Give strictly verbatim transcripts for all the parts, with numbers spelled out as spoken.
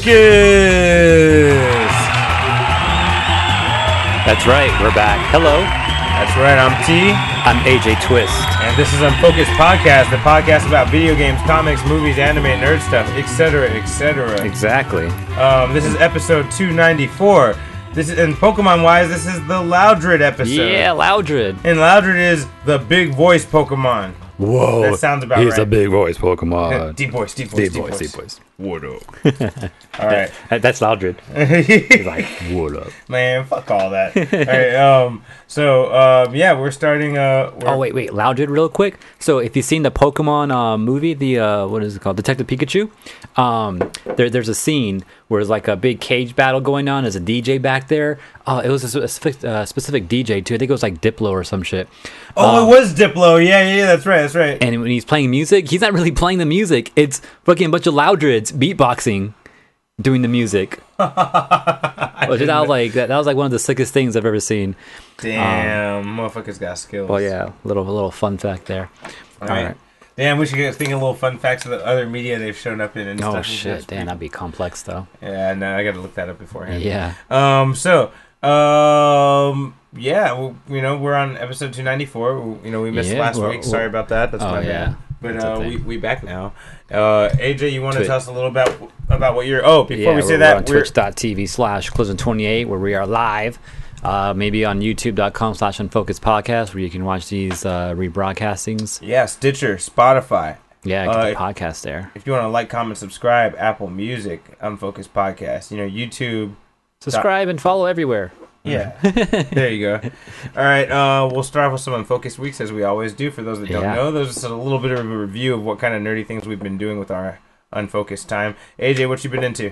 That's right, we're back. Hello. That's right, I'm T. I'm A J Twist. And this is Unfocused Podcast, the podcast about video games, comics, movies, anime, nerd stuff, et cetera, et cetera. Exactly. Um, this is episode two ninety-four. This is, and Pokemon-wise, this is the Loudred episode. Yeah, Loudred. And Loudred is the big voice Pokemon. Whoa. That sounds about He's right. a big voice Pokemon. Deep voice, deep voice, Deep deep voice, voice. deep voice. What up? All right. That, that's Loudred. He's like, what up? Man, fuck all that. All right, um, so, um, yeah, we're starting, uh... We're, Oh, wait, wait. Loudred real quick. So if you've seen the Pokemon uh, movie, the, uh, what is it called? Detective Pikachu, um, there, there's a scene where there's like a big cage battle going on. There's a D J back there. Oh, it was a specific, uh, specific D J, too. I think it was like Diplo or some shit. Oh, um, it was Diplo. Yeah, yeah, yeah, that's right, that's right. And when he's playing music, he's not really playing the music. It's fucking a bunch of Loudreds beatboxing, doing the music. Which that was like that, that was like one of the sickest things I've ever seen. Damn, um, motherfuckers got skills. Well, yeah, little little fun fact there. All right. All right. Damn, we should get thinking little fun facts of the other media they've shown up in and oh, stuff. Oh shit, damn, that'd be complex though. Yeah, no, I got to look that up beforehand. Yeah. Um. So, um. Yeah, well, you know, we're on episode two ninety-four. You know, we missed yeah, last we're, week. we're, Sorry about that. That's oh, my yeah. bad. But That's uh, we we back now. Uh, A J, you want to tell us a little about about what you're? Oh, before yeah, we say we're, that, we're on twitch dot t v slash closing twenty-eight where we are live. Uh, maybe on youtube dot com slash unfocused podcast where you can watch these uh, rebroadcastings. Yeah, Stitcher, Spotify. Yeah, get uh, the if, podcast there. If you want to like, comment, subscribe, Apple Music, Unfocused Podcast. You know, YouTube. Subscribe and follow everywhere. Yeah, there you go. All right, uh, we'll start off with some Unfocused Weeks, as we always do. For those that don't yeah. know, there's just a little bit of a review of what kind of nerdy things we've been doing with our Unfocused time. A J, what you been into?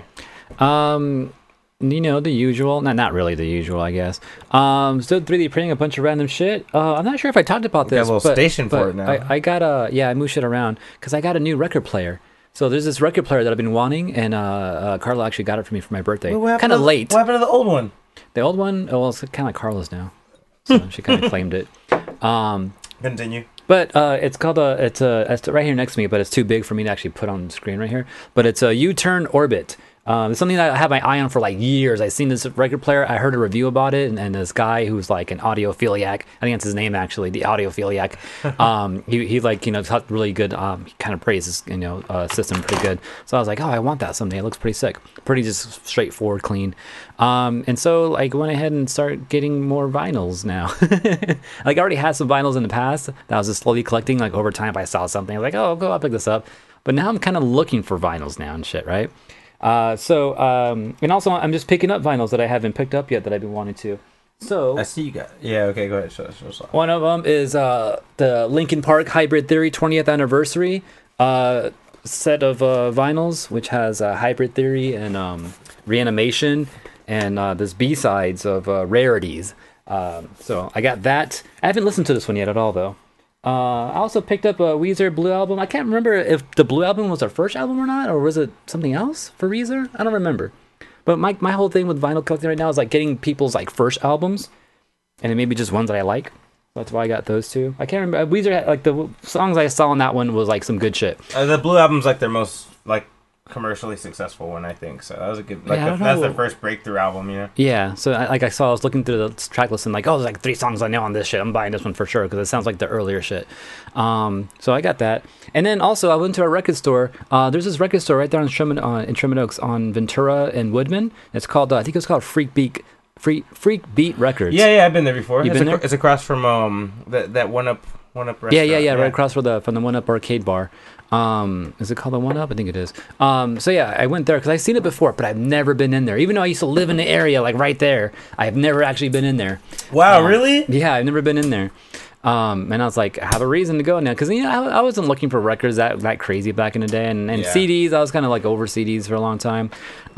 Um, you know, the usual. Not not really the usual, I guess. Um, still three D printing a bunch of random shit. Uh, I'm not sure if I talked about We this. got a little but, station but for it now. I, I got a, yeah, I move shit around because I got a new record player. So there's this record player that I've been wanting, and uh, uh Carla actually got it for me for my birthday. Kind of late. What happened to the old one? The old one, oh, well, it's kind of like Carla's now. So she kind of claimed it. Um, Continue. But uh, it's called a, it's a, it's right here next to me, but it's too big for me to actually put on the screen right here. But it's a U-turn Orbit. Um, it's something that I have my eye on for like years. I've seen this record player. I heard a review about it, and, and this guy who's like an audiophiliac, I think that's his name actually, the audiophiliac. um, he, he like, you know, taught really good, um, he kind of praises, you know, uh, system pretty good. So I was like, oh, I want that someday. It looks pretty sick. Pretty just straightforward, clean. Um, and so like went ahead and started getting more vinyls now. Like I already had some vinyls in the past that I was just slowly collecting. Like over time, if I saw something, I was like, oh, I'll go, I'll pick this up. But now I'm kind of looking for vinyls now and shit, right? Uh, so, um, and also I'm just picking up vinyls that I haven't picked up yet that I've been wanting to. So I see you got. Yeah, okay, go ahead. Show, show, show. One of them is uh, the Linkin Park Hybrid Theory twentieth anniversary uh, set of uh, vinyls, which has uh, Hybrid Theory and um, Reanimation, and uh, this B-sides of uh, rarities. Um, so I got that. I haven't listened to this one yet at all, though. Uh, I also picked up a Weezer Blue Album. I can't remember if the Blue Album was their first album or not, or was it something else for Weezer? I don't remember. But my my whole thing with vinyl collecting right now is like getting people's like first albums, and then maybe just ones that I like. That's why I got those two. I can't remember. Weezer had, like the songs I saw on that one was like some good shit. Uh, the Blue Album's like their most like commercially successful one, I think. So that was a good. Like Yeah, I the, don't that's know. their first breakthrough album, you know. Yeah, so I, like I saw, I was looking through the track list and like, oh, there's like three songs I know on this shit. I'm buying this one for sure because it sounds like the earlier shit. Um, so I got that, and then also I went to a record store. Uh, there's this record store right there in Sherman, uh, in Sherman Oaks on Ventura and Woodman. It's called, uh, I think it's called Freak Beat, Freak Freak Beat Records. Yeah, yeah, I've been there before. You've it's been ac- there? It's across from um that that one up one up restaurant. Yeah, yeah, yeah, right across from the from the One Up Arcade Bar. Um, is it called the One Up? I think it is. Um, so yeah, I went there because I've seen it before, but I've never been in there. Even though I used to live in the area, like right there, I've never actually been in there. Wow, Um, really? Yeah, I've never been in there. Um, and I was like, I have a reason to go now because you know I, I wasn't looking for records that that crazy back in the day, and, and Yeah. C Ds. I was kind of like over C Ds for a long time.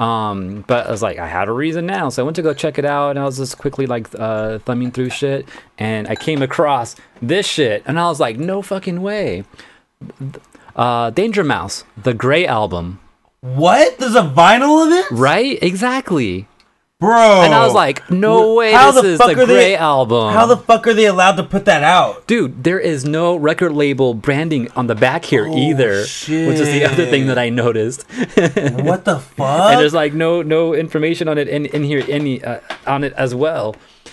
Um, but I was like, I had a reason now, so I went to go check it out, and I was just quickly like uh, thumbing through shit, and I came across this shit, and I was like, no fucking way. Uh, Danger Mouse, the Grey album. What? There's a vinyl of it? Right? Exactly. Bro. And I was like, no way, How this the is fuck the are they- Gray album. How the fuck are they allowed to put that out? Dude, there is no record label branding on the back here Oh, either, shit. which is the other thing that I noticed. What the fuck? And there's like no no information on it in, in here any uh, on it as well.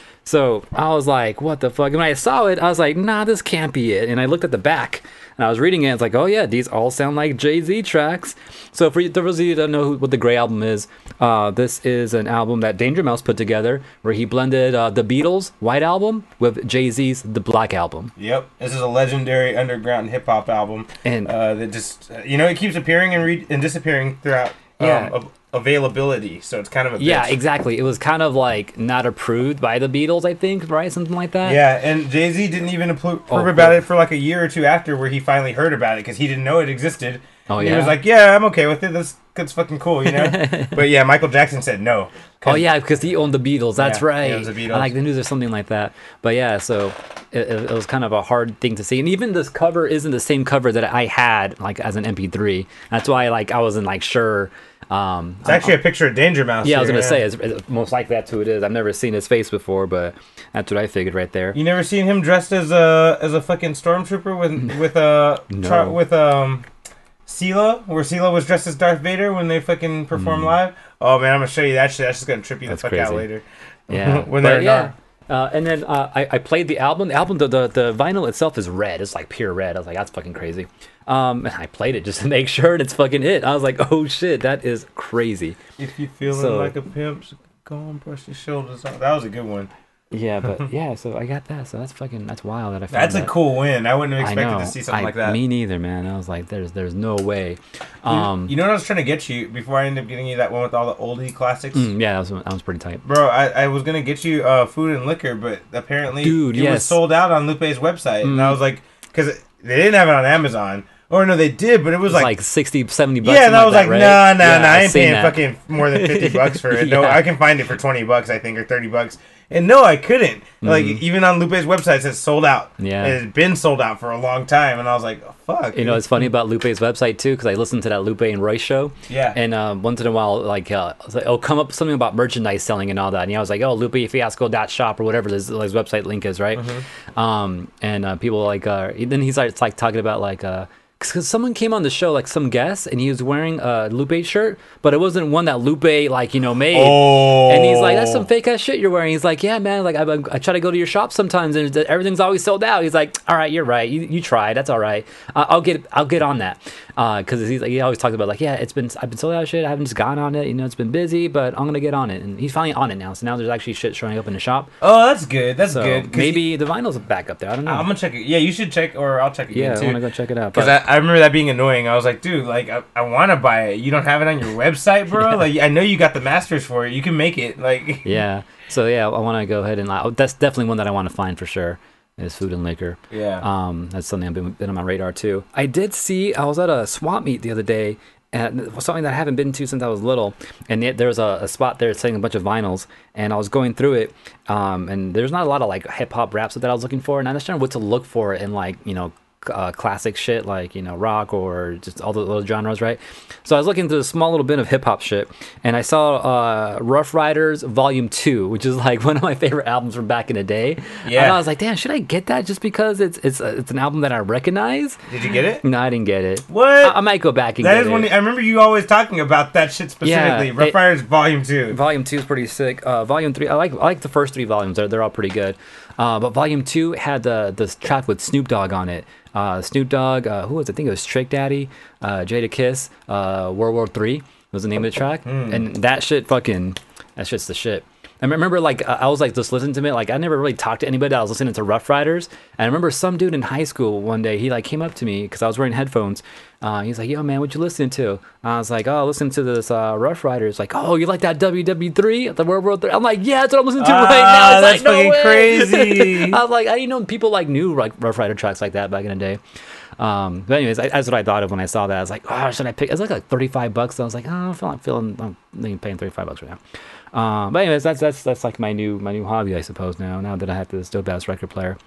So I was like, what the fuck? And when I saw it, I was like, nah, this can't be it. And I looked at the back and I was reading it. It's like, oh yeah, these all sound like Jay-Z tracks. So for those of you that don't know who, what the Gray album is, uh, this is an album that Danger Mouse put together where he blended uh, the Beatles' White Album with Jay-Z's The Black Album. Yep, this is a legendary underground hip hop album, And uh, that just uh, you know it keeps appearing and re- and disappearing throughout. Um, Yeah. av- availability, so it's kind of a yeah, bitch. exactly. It was kind of like not approved by the Beatles, I think, right? Something like that. Yeah, and Jay-Z didn't even approve Oh, about cool. it for like a year or two after, where he finally heard about it because he didn't know it existed. Oh, And yeah? he was like, "Yeah, I'm okay with it. That's that's fucking cool, you know." But yeah, Michael Jackson said no. 'Cause- Oh yeah, because he owned the Beatles. That's Yeah, right. he owns the Beatles. I like the news or something like that. But yeah, so it, it, it was kind of a hard thing to see. And even this cover isn't the same cover that I had like as an M P three. That's why like I wasn't like sure. Um, It's actually a picture of Danger Mouse. yeah, I was here, gonna say it's, it's most likely that's who it is. I've never seen his face before, but that's what I figured right there. You never seen him dressed as a as a fucking stormtrooper with with a No. char- with um Sela, where Sela was dressed as Darth Vader when they fucking performed live. Oh man, I'm gonna show you that shit. That's just gonna trip you Mm. That's the fuck out crazy. later. Yeah, when but they're yeah. not. Uh, and then uh, I, I played the album. The album, the, the the vinyl itself is red. It's like pure red. I was like, that's fucking crazy. Um, and I played it just to make sure, and it's fucking it. I was like, oh shit, that is crazy. If you feeling So- like a pimp, so go and brush your shoulders off. That was a good one. Yeah, but yeah, so I got that. So that's fucking that's wild that I found That's a that. cool win. I wouldn't have I expected know. to see something I- like that. Me neither, man. I was like, there's there's no way. You- Um, you know what I was trying to get you before I ended up getting you that one with all the oldie classics? mm, yeah, that was that was pretty tight. Bro, I, I was gonna get you uh, food and liquor, but apparently Dude, it was yes. sold out on Lupe's website, and I Mm. was like, because they didn't have it on Amazon, or no, they did, but it was It was like, like, sixty, seventy bucks. yeah, and I was something like, that, nah, right? nah, Yeah, nah, I I've ain't seen paying that. fucking more than fifty bucks for it. No, Yeah. I can find it for twenty bucks, I think, or thirty bucks. And no, I couldn't. Like, Mhm. even on Lupe's website, it says sold out. Yeah. And it's been sold out for a long time, and I was like, oh, fuck. You know, it's funny about Lupe's website too, because I listened to that Lupe and Royce show. Yeah. And um, once in a while, like, uh, it's like, it'll come up something about merchandise selling and all that. And I was like, oh, Lupe Fiasco dot shop or whatever his, his website link is, right? Mm-hmm. Um, and uh, people like, uh, then he's like, it's like talking about like, uh, because someone came on the show, like some guest, and he was wearing a Lupe shirt, but it wasn't one that Lupe, like, you know, made. Oh. And he's like, that's some fake ass shit you're wearing. He's like, yeah, man, like, I, I try to go to your shop sometimes, and everything's always sold out. He's like, all right, you're right. You, you try. That's all right. Uh, I'll get I'll get on that. Because he's like, he always talks about, like, yeah, it's been, I've been sold out of shit. I haven't just gotten on it. You know, it's been busy, but I'm going to get on it. And he's finally on it now. So now there's actually shit showing up in the shop. Oh, that's good. That's So good. 'cause maybe the vinyl's back up there. I don't know. I'm gonna check it. Yeah, you should check, or I'll check it yeah, again I too. want to go check it out. Because But- I, I remember that being annoying. I was like, dude, like, I, I want to buy it. You don't have it on your website, bro? Yeah. Like, I know you got the masters for it. You can make it. Like, yeah. So yeah, I want to go ahead and uh, that's definitely one that I want to find for sure is food and liquor. yeah. Um, that's something I've been, been on my radar too. I did see I was at a swap meet the other day, and it was something that I haven't been to since I was little. And yet there was a, a spot there selling a bunch of vinyls, and I was going through it. Um, and there's not a lot of like hip hop raps that I was looking for, and I understand what to look for in like you know. Uh, classic shit like you know rock or just all the little genres, right? So I was looking through a small little bit of hip hop shit, and I saw uh, Rough Riders Volume Two, which is like one of my favorite albums from back in the day. Yeah. And I was like, damn, should I get that just because it's it's uh, it's an album that I recognize? Did you get it? No, I didn't get it. What? I, I might go back and That get is it. one. I remember you always talking about that shit specifically. Yeah, Rough it- Riders Volume Two. Volume two is pretty sick. Uh, volume three, I like I like the first three volumes. They're they're all pretty good. Uh, but volume two had the this track with Snoop Dogg on it. Uh, Snoop Dogg, uh, who was it? I think it was Trick Daddy, uh, Jada Kiss, uh, World War Three was the name of the track, and that shit fucking that shit's the shit. I remember like I I was like just listening to it. Like I never really talked to anybody. I was listening to Rough Riders, and I remember some dude in high school one day. He like came up to me because I was wearing headphones. Uh, he's like, "Yo, man, what you listening to?" I was like, "Oh, listen to this uh, Rough Riders." Like, "Oh, you like that W W three, the World War Three?" I'm like, "Yeah, that's what I'm listening to Ah, right now." It's that's like, no fucking way. crazy. I was like, I didn't know people like knew like Rough Rider tracks like that back in the day. Um, but anyways, I, that's what I thought of when I saw that. I was like, oh, should I pick? It was like, like thirty-five bucks. I was like, oh, I don't feel like feeling, I'm thinking paying thirty-five bucks right now. Um, but anyways, that's that's that's like my new my new hobby, I suppose. Now, now that I have this dope ass record player.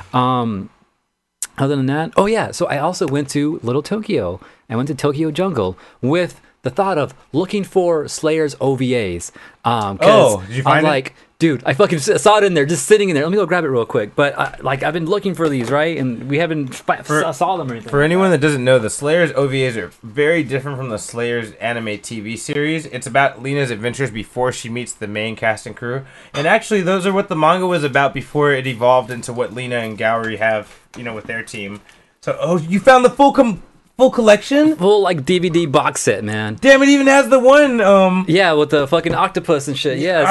Um, other than that, oh yeah, so I also went to Little Tokyo. I went to Tokyo Jungle with the thought of looking for Slayer's O V As. Um, 'cause Oh, did you find I'm it? like, dude, I fucking s- saw it in there, just sitting in there. Let me go grab it real quick. But uh, like, I've been looking for these, right? And we haven't fi- For- saw them or anything. For anyone that doesn't know, the Slayers O V As are very different from the Slayers anime T V series. It's about Lena's adventures before she meets the main cast and crew. And actually, those are what the manga was about before it evolved into what Lena and Gowry have, you know, with their team. So, oh, you found the full com- full collection? Full like D V D box set, man. Damn, it even has the one. Um, Yeah, with the fucking octopus and shit. Yes.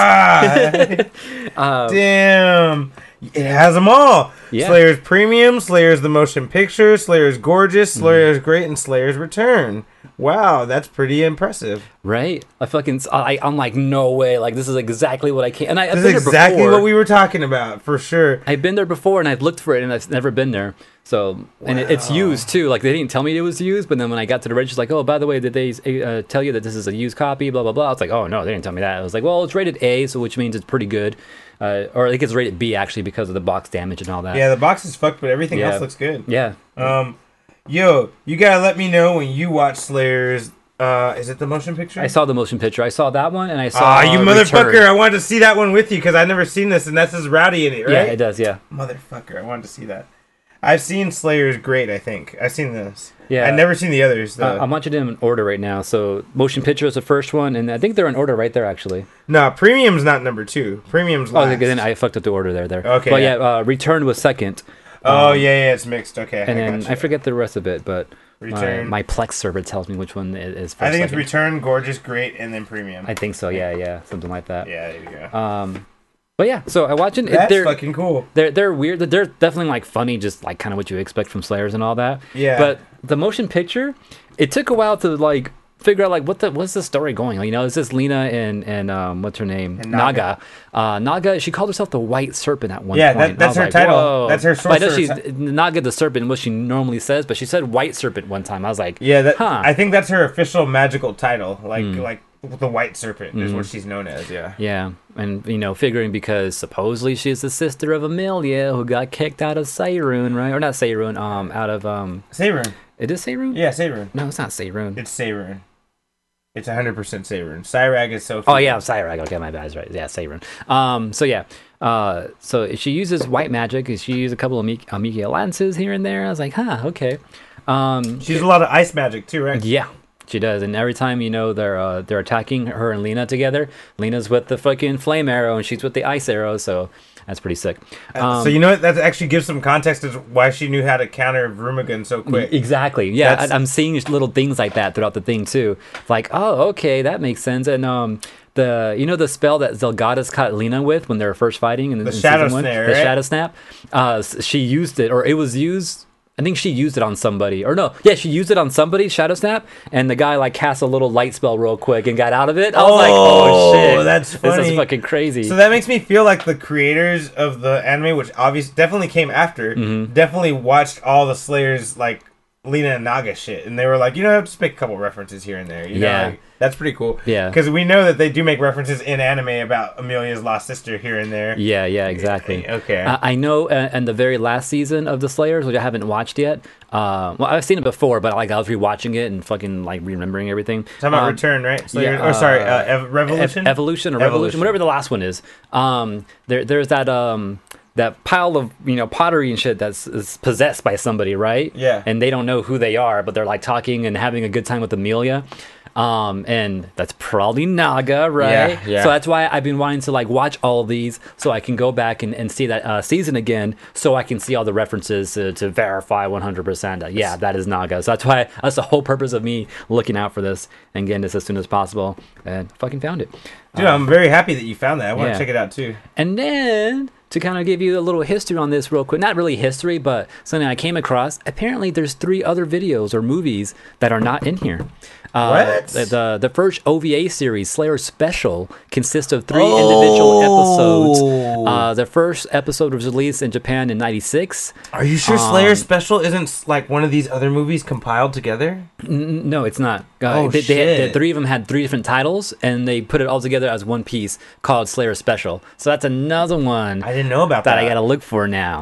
ah, damn. It has them all. Yeah. Slayer's Premium, Slayer's the Motion Picture, Slayer's Gorgeous, Slayer's Great, and Slayer's Return. Wow, that's pretty impressive. Right? I fucking, I, I'm like, no way. Like, this is exactly what I can. And I, I've This been is there exactly before. what we were talking about, for sure. I've been there before, and I've looked for it, and I've never been there. So, and it, it's Wow. used too. Like, they didn't tell me it was used, but then when I got to the register, like, oh, by the way, did they uh, tell you that this is a used copy? Blah blah blah. I was like, oh no, they didn't tell me that. I was like, well, it's rated A, so which means it's pretty good, uh, or I think it's rated B actually because of the box damage and all that. Yeah, the box is fucked, but everything Yeah. else looks good. Yeah. Um, yo, you gotta let me know when you watch Slayer's. Uh, is it the motion picture? I saw the motion picture. I saw that one, and I saw. Ah, you uh, motherfucker! Return. I wanted to see that one with you because I've never seen this, and that's his Rowdy in it, right? Yeah, it does. Yeah. Motherfucker, I wanted to see that. I've seen Slayer's Great, I think. I've seen this. Yeah. I've never seen the others, though. Uh, I'm watching them in order right now. So, motion picture is the first one, and I think they're in order right there, actually. no, Premium's not number two. Premium's Oh, last. then I fucked up the order there. There. Okay, But yeah. yeah, uh, Return was second. Oh, Um, yeah, yeah, it's mixed. Okay, And I then gotcha. I forget the rest of it, but my, Return. my Plex server tells me which one i- is first. I think it's second. Return, Gorgeous, Great, and then Premium. I think so. Yeah, yeah, something like that. yeah, there you go. Um, but yeah, so I watch it. That's they're, fucking cool. they're they're weird. They're definitely like funny, just like kind of what you expect from Slayers and all that. Yeah. But the motion picture, it took a while to like figure out like what the what's the story going. Like, you know, is this Lena and and um what's her name And Naga? Naga. Uh, Naga. She called herself the White Serpent at one Yeah, point. that- I that's was her like, title. Whoa. That's her But I know sorcerer she's Naga the Serpent, what she normally says, but she said White Serpent one time. I was like, Yeah, that, huh. I think that's her official magical title. Like, Hmm. like the White Serpent is what she's known as. Yeah. Yeah, and you know, figuring because supposedly she's the sister of Amelia who got kicked out of Seirun, right? Or not Seirun, um, out of um, Seirun. it is Seirun? Yeah, Seirun. No, it's not Seirun. It's Seirun. It's one hundred percent Seirun. Cyrag is Sophie. Oh yeah, Cyrag. Okay, my bad. That's right. Yeah, Seirun. Um, so yeah, uh, so she uses white magic. and She used a couple of Mik- Amicia lances here and there. I was like, huh, okay. Um, She has a lot of ice magic too, right? yeah. She does, and every time you know they're uh, they're attacking her and Lena together. Lena's with the fucking flame arrow, and she's with the ice arrow. So that's pretty sick. Um, so you know what? That actually gives some context as why she knew how to counter Rumagun so quick. Exactly. Yeah, That's- I, I'm seeing just little things like that throughout the thing too. Like, oh, okay, that makes sense. And um, the you know the spell that Zelgadis caught Lena with when they were first fighting in The in Shadow season one? Snare, the right? Shadow Snap. Uh, s- she used it, or it was used. I think she used it on somebody, or no, yeah, she used it on somebody, Shadow Snap, and the guy like cast a little light spell real quick and got out of it. I was like, oh Oh, shit, that's this funny. is fucking crazy. So that makes me feel like the creators of the anime, which obviously definitely came after, Mm-hmm. definitely watched all the Slayers like Lena and Naga shit, and they were like, you know, just make a couple references here and there. You know, Yeah. like, that's pretty cool. Yeah. because we know that they do make references in anime about Amelia's lost sister here and there. Yeah, yeah, exactly. Okay. I I know, uh, in the very last season of the Slayers, which I haven't watched yet. Uh, well, I've seen it before, but like I was rewatching it and fucking like remembering everything. Talking about Um, Return, right? Slayers, yeah, or sorry, uh, uh, Ev- Revolution. Ev- Evolution or Revolution, Evolution. whatever the last one is. Um, there, there's that um, that pile of you know pottery and shit that's is possessed by somebody, right? Yeah. And they don't know who they are, but they're like talking and having a good time with Amelia. Um, and that's probably Naga, right? Yeah, yeah. So that's why I've been wanting to like watch all of these so I can go back and, and see that uh, season again, so I can see all the references to, to verify one hundred percent. that, Yeah, that is Naga. So that's why that's the whole purpose of me looking out for this and getting this as soon as possible. And fucking found it. Dude, I'm very happy that you found that. I want to yeah. check it out too. And then to kind of give you a little history on this real quick, not really history, but something I came across. Apparently, there's three other videos or movies that are not in here. Uh, What? The, the the first O V A series, Slayer Special, consists of three individual episodes. Uh, the first episode was released in Japan in ninety-six. Are you sure Slayer Special isn't like one of these other movies compiled together? N- no, it's not. Uh, Oh, they, they had- shit. the three of them had three different titles, and they put it all together as one piece called Slayer Special. So that's another one I didn't know about that. that I gotta look for now.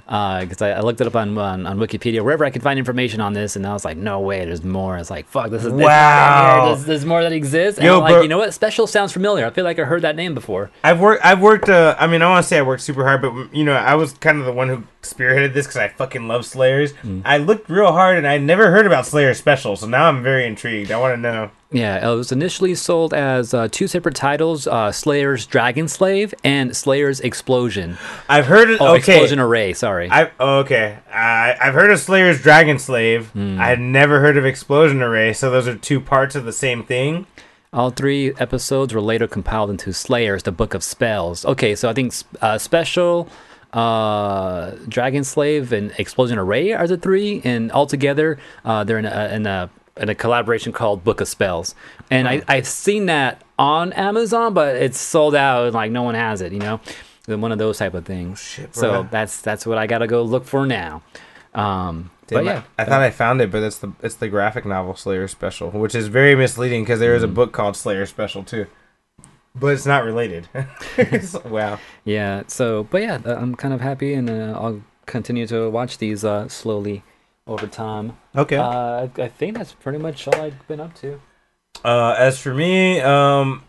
because I, I looked it up on, on on Wikipedia, wherever I could find information on this, and I was like, no way, there's more. It's like, fuck, this is this Wow. There's, there's more that exists. And Yo, I'm like, bro- you know what? Special sounds familiar. I feel like I heard that name before. I've worked. I've worked. Uh, I mean, I want to say I worked super hard, but you know, I was kind of the one who spearheaded this because I fucking love Slayers. Mm. I looked real hard, and I never heard about Slayer Special, so now I'm very intrigued. I want to know. Yeah, it was initially sold as uh, two separate titles: uh, Slayer's Dragon Slave and Slayer's Explosion. I've heard it. Oh, okay. Explosion Array. Sorry. I oh, okay. I I've heard of Slayer's Dragon Slave. Mm. I had never heard of Explosion Array. So those are two parts of the same thing. All three episodes were later compiled into Slayers, the Book of Spells. Okay, so I think uh, Special, uh, Dragon Slave, and Explosion Array are the three, and altogether uh, they're in a, in a in a collaboration called Book of Spells. And I, I've seen that on Amazon, but it's sold out and like no one has it, you know, one of those type of things. Shit, so bro. that's that's what I gotta go look for now. Um, Damn, but yeah, I, I thought I found it, but it's the it's the graphic novel Slayer Special, which is very misleading because there is a book called Slayer Special too, but it's not related. Wow. Yeah. So, but yeah, uh, I'm kind of happy, and uh, I'll continue to watch these uh, slowly over time. Okay. Uh, I, I think that's pretty much all I've been up to. Uh, as for me, um,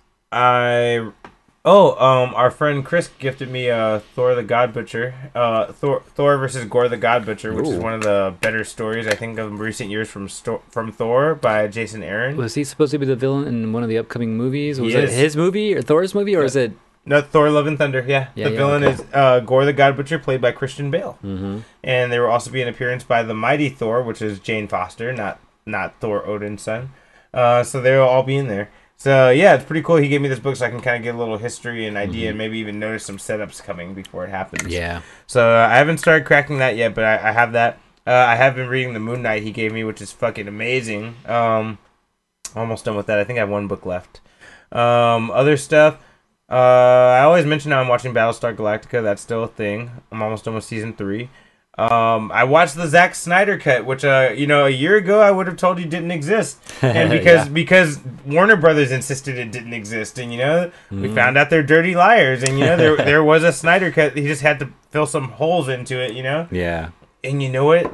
I oh um our friend Chris gifted me uh Thor the God Butcher, uh Thor Thor versus Gore the God Butcher, which is Ooh. one of the better stories I think of recent years from Sto- from Thor by Jason Aaron. Was he supposed to be the villain in one of the upcoming movies? Was He it is. his movie or Thor's movie, or is it? No, Thor: Love and Thunder. Yeah, Yeah, the yeah, villain okay. is uh, Gore the God Butcher, played by Christian Bale, Mm-hmm. and there will also be an appearance by the Mighty Thor, which is Jane Foster, not not Thor Odin's son. Uh, so they'll all be in there. So yeah, it's pretty cool. He gave me this book so I can kind of get a little history and idea, Mhm. and maybe even notice some setups coming before it happens. Yeah. So uh, I haven't started cracking that yet, but I, I have that. Uh, I have been reading the Moon Knight he gave me, which is fucking amazing. Um, almost done with that. I think I have one book left. Um, other stuff. Uh, I always mention how I'm watching Battlestar Galactica. That's still a thing. I'm almost done with season three. Um, I watched the Zack Snyder cut, which uh, you know, a year ago I would have told you didn't exist, and because Yeah. because Warner Brothers insisted it didn't exist, and you know, we Mhm. found out they're dirty liars, and you know, there there was a Snyder cut. He just had to fill some holes into it, you know. Yeah. And you know what,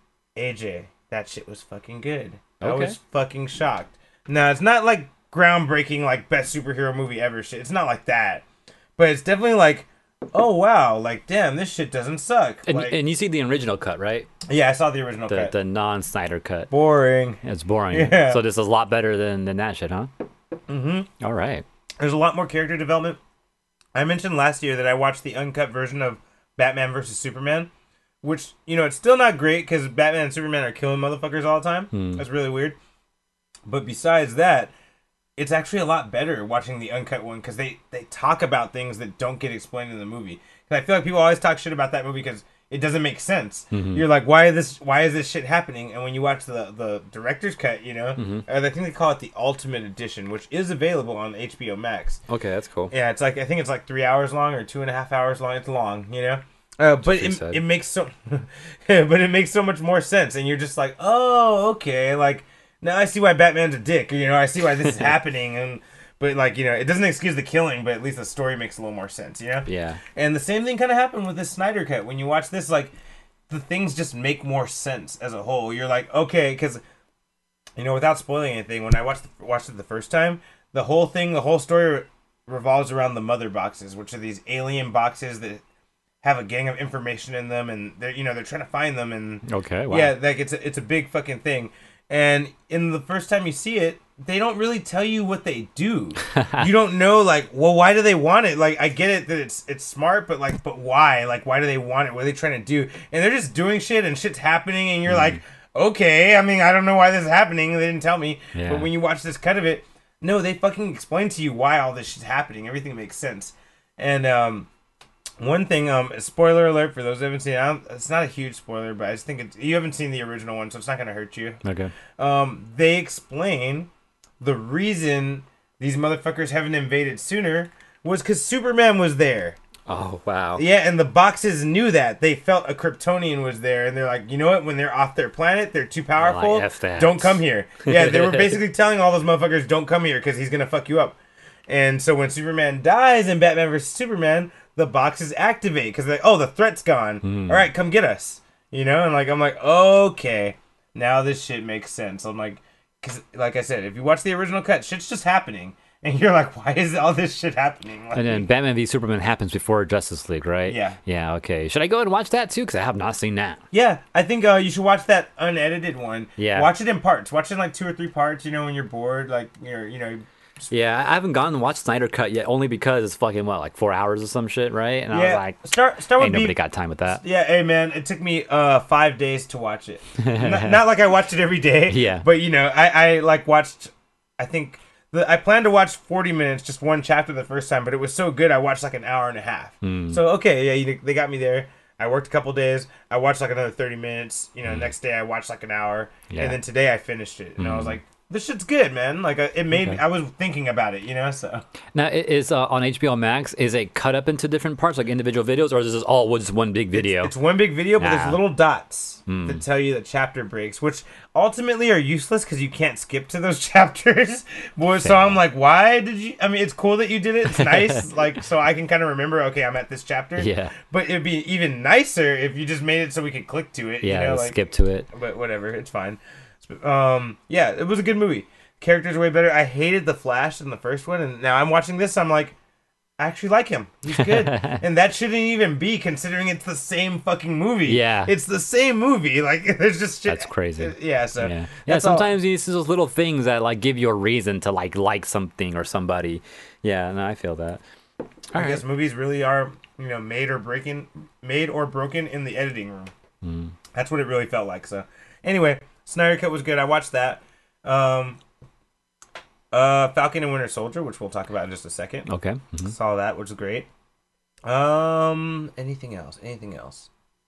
A J, that shit was fucking good. I Okay. was fucking shocked. No, it's not like groundbreaking, like best superhero movie ever shit. It's not like that, but it's definitely like, oh wow, like damn, this shit doesn't suck. And, like, and you see the original cut, right? yeah, I saw the original The cut. the non-Snyder cut. Boring. It's boring. Yeah. So this is a lot better than, than that shit, huh? Mm-hmm. All right. There's a lot more character development. I mentioned last year that I watched the uncut version of Batman versus Superman, which, you know, it's still not great because Batman and Superman are killing motherfuckers all the time. Hmm. That's really weird. But besides that, it's actually a lot better watching the uncut one because they, they talk about things that don't get explained in the movie. Because I feel like people always talk shit about that movie because it doesn't make sense. Mhm. You're like, why is this? Why is this shit happening? And when you watch the the director's cut, you know, Mhm. uh, I think they call it the Ultimate Edition, which is available on H B O Max. Okay, that's cool. Yeah, it's like I think it's like three hours long or two and a half hours long. It's long, you know. Uh, but she it, said. it makes so, but it makes so much more sense, and you're just like, oh, okay, like now I see why Batman's a dick. You know, I see why this is happening, and but like you know, it doesn't excuse the killing, but at least the story makes a little more sense. You know. Yeah. And the same thing kind of happened with this Snyder cut. When you watch this, like the things just make more sense as a whole. You're like, okay, because you know, without spoiling anything, when I watched the, watched it the first time, the whole thing, the whole story revolves around the mother boxes, which are these alien boxes that have a gang of information in them, and they're you know they're trying to find them, and Okay. Wow. yeah, like it's a, it's a big fucking thing. And in the first time you see it, they don't really tell you what they do. You don't know, like, well, why do they want it? Like, I get it that it's it's smart, but like, but why? Like, why do they want it? What are they trying to do? And they're just doing shit, and shit's happening, and you're like, okay, I mean, I don't know why this is happening. They didn't tell me. Yeah. But when you watch this cut of it, no, they fucking explain to you why all this shit's happening. Everything makes sense. And um, one thing, um, spoiler alert for those who haven't seen it. I don't, it's not a huge spoiler, but I just think it's, you haven't seen the original one, so it's not gonna hurt you. Okay. Um, they explain the reason these motherfuckers haven't invaded sooner was because Superman was there. Oh wow. Yeah, and the boxes knew that. They felt a Kryptonian was there, and they're like, you know what? When they're off their planet, they're too powerful. F that. Don't come here. Yeah, they were basically telling all those motherfuckers, don't come here because he's gonna fuck you up. And so when Superman dies in Batman versus Superman, the boxes activate because like, oh, the threat's gone. Mm. All right, come get us. You know, and like I'm like, okay, now this shit makes sense. I'm like, because like I said, if you watch the original cut, shit's just happening, and you're like, why is all this shit happening? Like, And then Batman v Superman happens before Justice League, right? Yeah. Yeah. Okay. Should I go and watch that too? Because I have not seen that. yeah, I think uh, you should watch that unedited one. Yeah. Watch it in parts. Watch it in like two or three parts. You know, when you're bored, like you're, you know. Yeah, I haven't gone and watched Snyder Cut yet, only because it's fucking what, like four hours or some shit, right? And I was Yeah, like, start start with ain't nobody B- got time with that. Yeah, hey man, it took me uh five days to watch it. not, not like I watched it every day. Yeah. But you know, I, I like watched. I think the, I planned to watch forty minutes, just one chapter the first time, but it was so good I watched like an hour and a half. Mm. So okay, yeah, you, they got me there. I worked a couple days. I watched like another thirty minutes. You know, Mm. next day I watched like an hour, Yeah. and then today I finished it, and I was Mm. like, this shit's good, man. Like uh, it made. Okay. I was thinking about it, you know. So Now, i- is uh, on H B O Max, is it cut up into different parts, like individual videos, or is this all just one big video? It's one big video, but Nah. there's little dots Hmm. that tell you the chapter breaks, which ultimately are useless because you can't skip to those chapters. Boy, so Fair. I'm like, why did you? I mean, it's cool that you did it. It's nice, like so I can kind of remember. Okay, I'm at this chapter. Yeah. But it'd be even nicer if you just made it so we could click to it. Yeah, you know, let's like, skip to it. But whatever, it's fine. Um, yeah, it was a good movie. Characters are way better. I hated the Flash in the first one, and now I'm watching this. I'm like, I actually like him. He's good, and that shouldn't even be considering it's the same fucking movie. Yeah. it's the same movie. Like, there's just shit. That's crazy. Yeah, so Yeah, yeah. that's all- Sometimes you see those little things that like give you a reason to like like something or somebody. Yeah, no, I feel that. I All right. guess movies really are, you know, made or breaking, made or broken in the editing room. Mm. That's what it really felt like. So, anyway, Snyder Cut was good. I watched that. Um, uh, Falcon and Winter Soldier, which we'll talk about in just a second. Okay. Mhm. Saw that, which is great. Um, anything else? Anything else?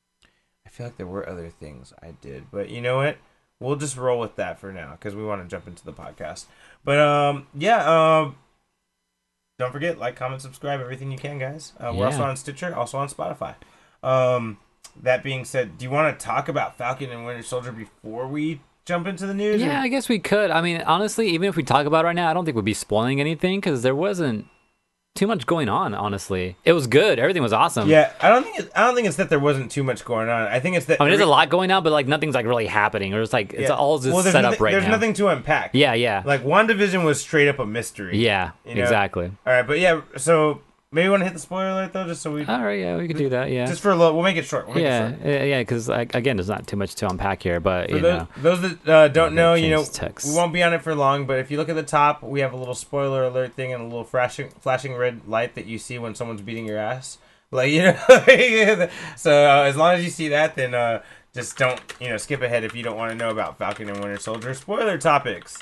I feel like there were other things I did, but you know what? We'll just roll with that for now because we want to jump into the podcast. But um, yeah. Um, don't forget, like, comment, subscribe, everything you can, guys. Uh, we're Yeah. also on Stitcher, also on Spotify. Um, that being said, do you want to talk about Falcon and Winter Soldier before we jump into the news? Yeah, or- I guess we could. I mean, honestly, even if we talk about it right now, I don't think we'd be spoiling anything because there wasn't too much going on. Honestly, it was good. Everything was awesome. Yeah, I don't think it, I don't think it's that there wasn't too much going on. I think it's that I mean, there's every- a lot going on, but like nothing's like really happening. Or it's like it's yeah. all just well, there's set nothing, up right There's now. nothing to unpack. Yeah, yeah, Like WandaVision was straight up a mystery. yeah. You know? Exactly. All right, but yeah, so maybe want to hit the spoiler alert though, just so we All right, yeah, we could do that. Yeah, just for a little. We'll make it short. We'll make yeah, it short. yeah, yeah. Because like, again, there's not too much to unpack here, but For you those, know, those that uh, don't I'm know, gonna you know, change the text. we won't be on it for long. But if you look at the top, we have a little spoiler alert thing and a little flashing, flashing red light that you see when someone's beating your ass. Like you know, so uh, as long as you see that, then uh, just don't you know skip ahead if you don't want to know about Falcon and Winter Soldier spoiler topics.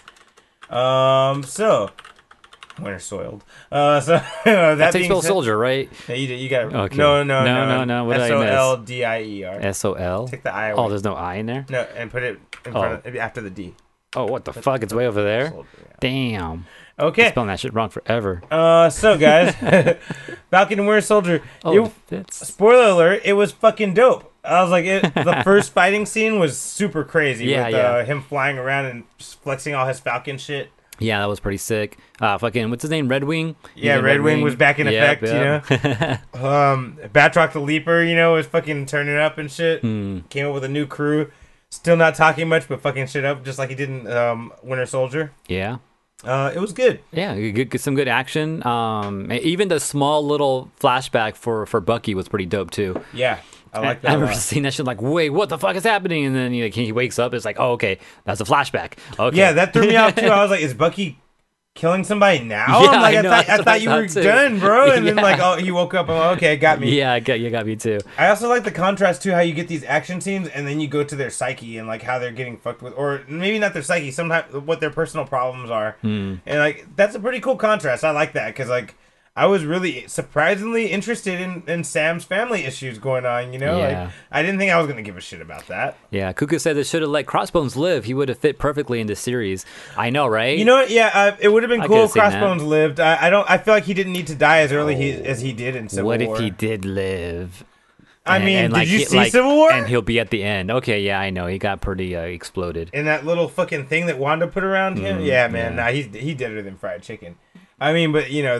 Um, so Winter Soiled. Uh, so that that takes being spell said, soldier, right? yeah, you, you got Okay. no, no, No, no, no, no, what did I S O miss? L D I E R. S O L. Take the I away. Oh, there's no I in there. No, and put it in front of after the D. Oh, what the fuck? It's way over there. Soldier, yeah. Damn. Okay. Spelling that shit wrong forever. Uh, so guys, Falcon and Winter Soldier. Oh, it- that's spoiler alert: it was fucking dope. I was like, it, the first fighting scene was super crazy. Yeah, with, yeah. Uh, him flying around and just flexing all his Falcon shit. yeah, that was pretty sick. Uh, fucking what's his name? Red Wing. Yeah, Using Red Wing was back in Yep, effect, you yep. Um, Batroc the Leaper, you know, was fucking turning up and shit. Hmm. Came up with a new crew. Still not talking much, but fucking shit up, just like he did in um, Winter Soldier. Yeah. Uh, it was good. Yeah, you get, get some good action. Um, even the small little flashback for, for Bucky was pretty dope too. Yeah, I like I that. a remember lot. seeing that shit like, wait, what the fuck is happening? And then he, like, he wakes up. It's like, oh, okay, that's a flashback. Okay. Yeah, that threw me off too. I was like, is Bucky killing somebody now? Yeah, I'm like, I I, know, thought, I that's what thought I you thought were too. done, bro. And then Yeah. like, oh, he woke up. I'm like, okay, got me. Yeah, I got, you got me too. I also like the contrast too, how you get these action scenes and then you go to their psyche and like how they're getting fucked with, or maybe not their psyche, sometimes what their personal problems are. Hmm. And like that's a pretty cool contrast. I like that because like I was really surprisingly interested in, in Sam's family issues going on. You know, Yeah. like I didn't think I was gonna give a shit about that. Yeah, Kuka said they should have let Crossbones live. He would have fit perfectly in this series. I know, right? You know what? Yeah, uh, it would have been I cool if could've seen that. Crossbones lived. I, I don't. I feel like he didn't need to die as early he, as he did in Civil what War. if he did live? I And- mean, and, did like, you he- see like- Civil War? And he'll be at the end. Okay, yeah, I know. He got pretty uh, exploded. In that little fucking thing that Wanda put around him. Mm, Yeah, man. yeah. Nah, he's he deader than fried chicken. I mean, but you know, there's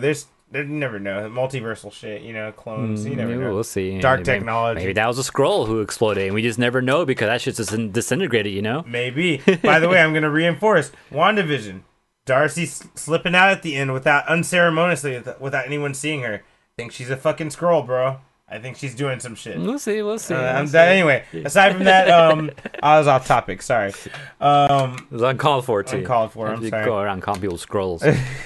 You never know. Multiversal shit, you know, clones. You never Maybe know. we'll see. Dark maybe, technology. Maybe that was a scroll who exploded, and we just never know because that shit's just disintegrated, you know? Maybe. By the way, I'm going to reinforce WandaVision. Darcy s- slipping out at the end without unceremoniously, without anyone seeing her. Think she's a fucking scroll, bro. I think she's doing some shit. We'll see. We'll see. Uh, we'll I'm see. done. Anyway, aside from that, um, I was off topic. Sorry. Um, It was uncalled for, too. Uncalled for, I'm You sorry. Go around calling people scrolls.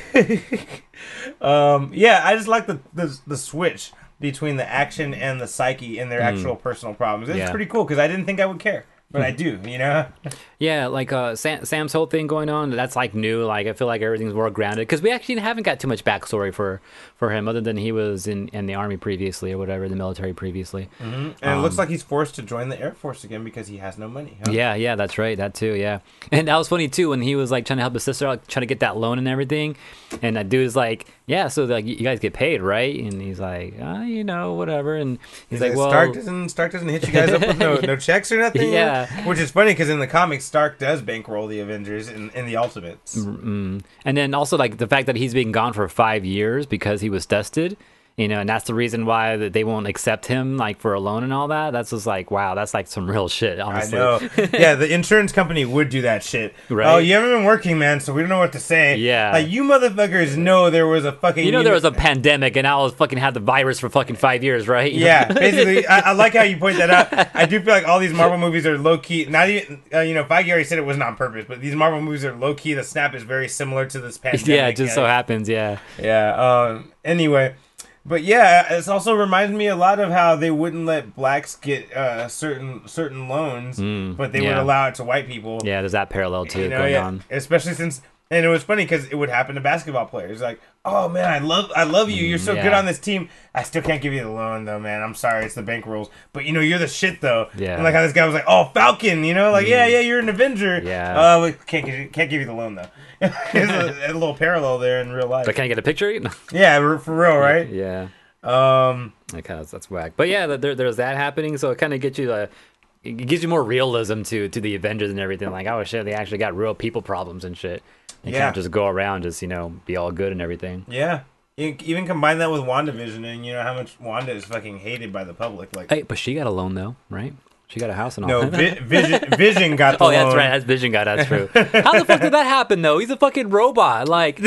um, yeah, I just like the, the the switch between the action and the psyche and their actual personal problems. It's Yeah. pretty cool because I didn't think I would care, but I do. You know. Yeah, like uh, Sam, Sam's whole thing going on, that's like new. Like I feel like everything's more grounded because we actually haven't got too much backstory for, for him other than he was in, in the army previously or whatever, the military previously. Mm-hmm. And it looks like he's forced to join the Air Force again because he has no money. Huh? Yeah, yeah, that's right. That too, yeah. And that was funny too when he was like trying to help his sister out, trying to get that loan and everything. And that dude is like, yeah, so like you guys get paid, right? And he's like, uh, you know, whatever. And he's, He's like, like, well, Stark doesn't Stark doesn't hit you guys up with no, no checks or nothing. Yeah. Which is funny because in the comics, Stark does bankroll the Avengers in, in the Ultimates. Mm. And then also like the fact that he's been gone for five years because he was tested, you know, and that's the reason why that they won't accept him like for a loan and all that. That's just like, wow, that's like some real shit, honestly. I know. Yeah, the insurance company would do that shit. Right. Oh, you haven't been working, man, so we don't know what to say. Yeah. Like, you motherfuckers know there was a fucking... You know there was a pandemic and I was fucking had the virus for fucking five years, right? Yeah, basically, I, I like how you point that out. I do feel like all these Marvel movies are low-key... Not even... Uh, you know, Feige already said it wasn't on purpose, but these Marvel movies are low-key. The snap is very similar to this pandemic. Yeah, it just so happens, yeah. Yeah, um... Anyway... But yeah, it also reminds me a lot of how they wouldn't let blacks get uh, certain certain loans, Mm, but they yeah. would allow it to white people. Yeah, there's that parallel too you know, going yeah. on. Especially since, and it was funny because it would happen to basketball players. Like, oh man, I love, I love you. You're so Yeah. good on this team. I still can't give you the loan though, man. I'm sorry, it's the bank rules. But you know, you're the shit though. Yeah. And like how this guy was like, oh Falcon, you know, like yeah, yeah, you're an Avenger. Yeah. Uh, we can't give you, can't give you the loan though. There's a, a little parallel there in real life. But can I get a picture? Yeah, for for real, right? Yeah. Um. Like that's that's whack. But yeah, there, there's that happening, so it kind of gets you uh, it gives you more realism to to the Avengers and everything. Like, oh shit, they actually got real people problems and shit. You Yeah. can't just go around just you know be all good and everything. Yeah. You even combine that with WandaVision and you know how much Wanda is fucking hated by the public. Like, Hey, but she got a loan though, right? She got a house and all. no, Vi- Vision, Vision got the Oh, loan. that's right. That's Vision guy. That's true. How the fuck did that happen though? He's a fucking robot. Like,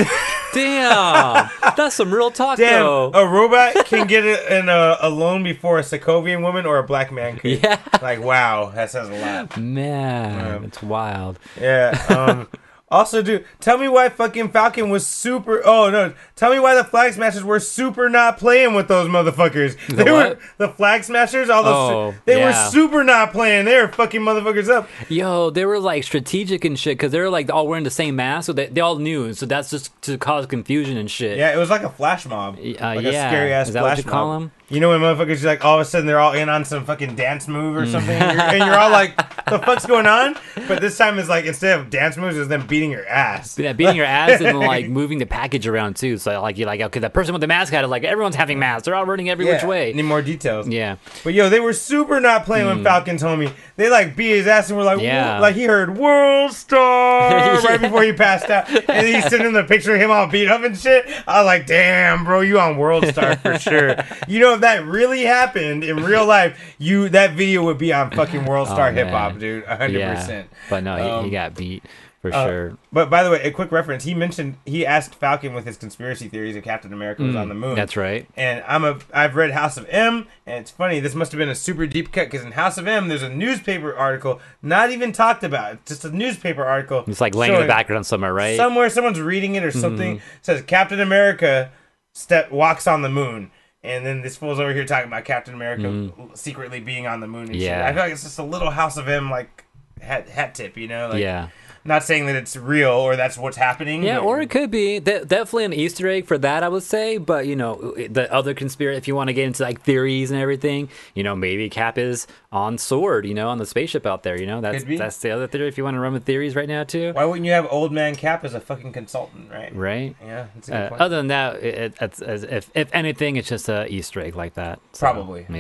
damn, that's some real talk Damn, though. a robot can get a, an, uh, a loan before a Sokovian woman or a black man could. Yeah, Like, wow, that says a lot. man, Yeah. it's wild. Yeah. Um, also, dude, tell me why fucking Falcon was super. Oh no, tell me why the Flag Smashers were super not playing with those motherfuckers. The they what? were the Flag Smashers. All those. Oh, they yeah. were super not playing. They were fucking motherfuckers up. Yo, they were like strategic and shit because they were like all wearing the same mask, so they, they all knew. So that's just to cause confusion and shit. Yeah, it was like a flash mob. Uh, like yeah. a scary ass Is that flash what you call mob. them? You know when motherfuckers like all of a sudden they're all in on some fucking dance move or something, and, you're, and you're all like, "The fuck's going on?" But this time it's like instead of dance moves, it's them beating your ass. Yeah, beating your ass and like moving the package around too. So like you're like, okay, the person with the mask had it. Like everyone's having masks. They're all running every which way. Need more details. Yeah. But yo, they were super not playing when Falcon's homie. They like beat his ass and were like, Yeah. "Wo-" like he heard World Star Yeah. right before he passed out, and he's sending the picture of him all beat up and shit. I was like, damn, bro, you on World Star for sure. You know, if that really happened in real life, you that video would be on fucking World Star Oh, Hip Hop, man. dude, hundred Yeah. percent. But no, he, Um, he got beat for Uh, sure. But by the way, a quick reference. He mentioned he asked Falcon with his conspiracy theories if Captain America was on the moon. Mm, That's right. And I'm a I've read House of M, and it's funny. This must have been a super deep cut because in House of M, there's a newspaper article not even talked about. Just a newspaper article. It's like laying in the showing background somewhere, right? Somewhere, someone's reading it or something. Mm-hmm. Says Captain America step walks on the moon. And then this fool's over here talking about Captain America secretly being on the moon and shit. Mm-hmm. Yeah. I feel like it's just a little House of M like hat, hat tip, you know? Like, yeah. not saying that it's real or that's what's happening. Yeah, but- or it could be De- definitely an Easter egg for that, I would say. But you know, the other conspiracy, if you want to get into like theories and everything, you know, maybe Cap is on Sword, you know, on the spaceship out there. You know, that's Could be. that's the other theory. If you want to run with theories right now too, Why wouldn't you have Old Man Cap as a fucking consultant, right? right? Yeah, that's a good Uh, point. other than that, it, it, it's, as if if anything, it's just a Easter egg like that. So, Probably. yeah.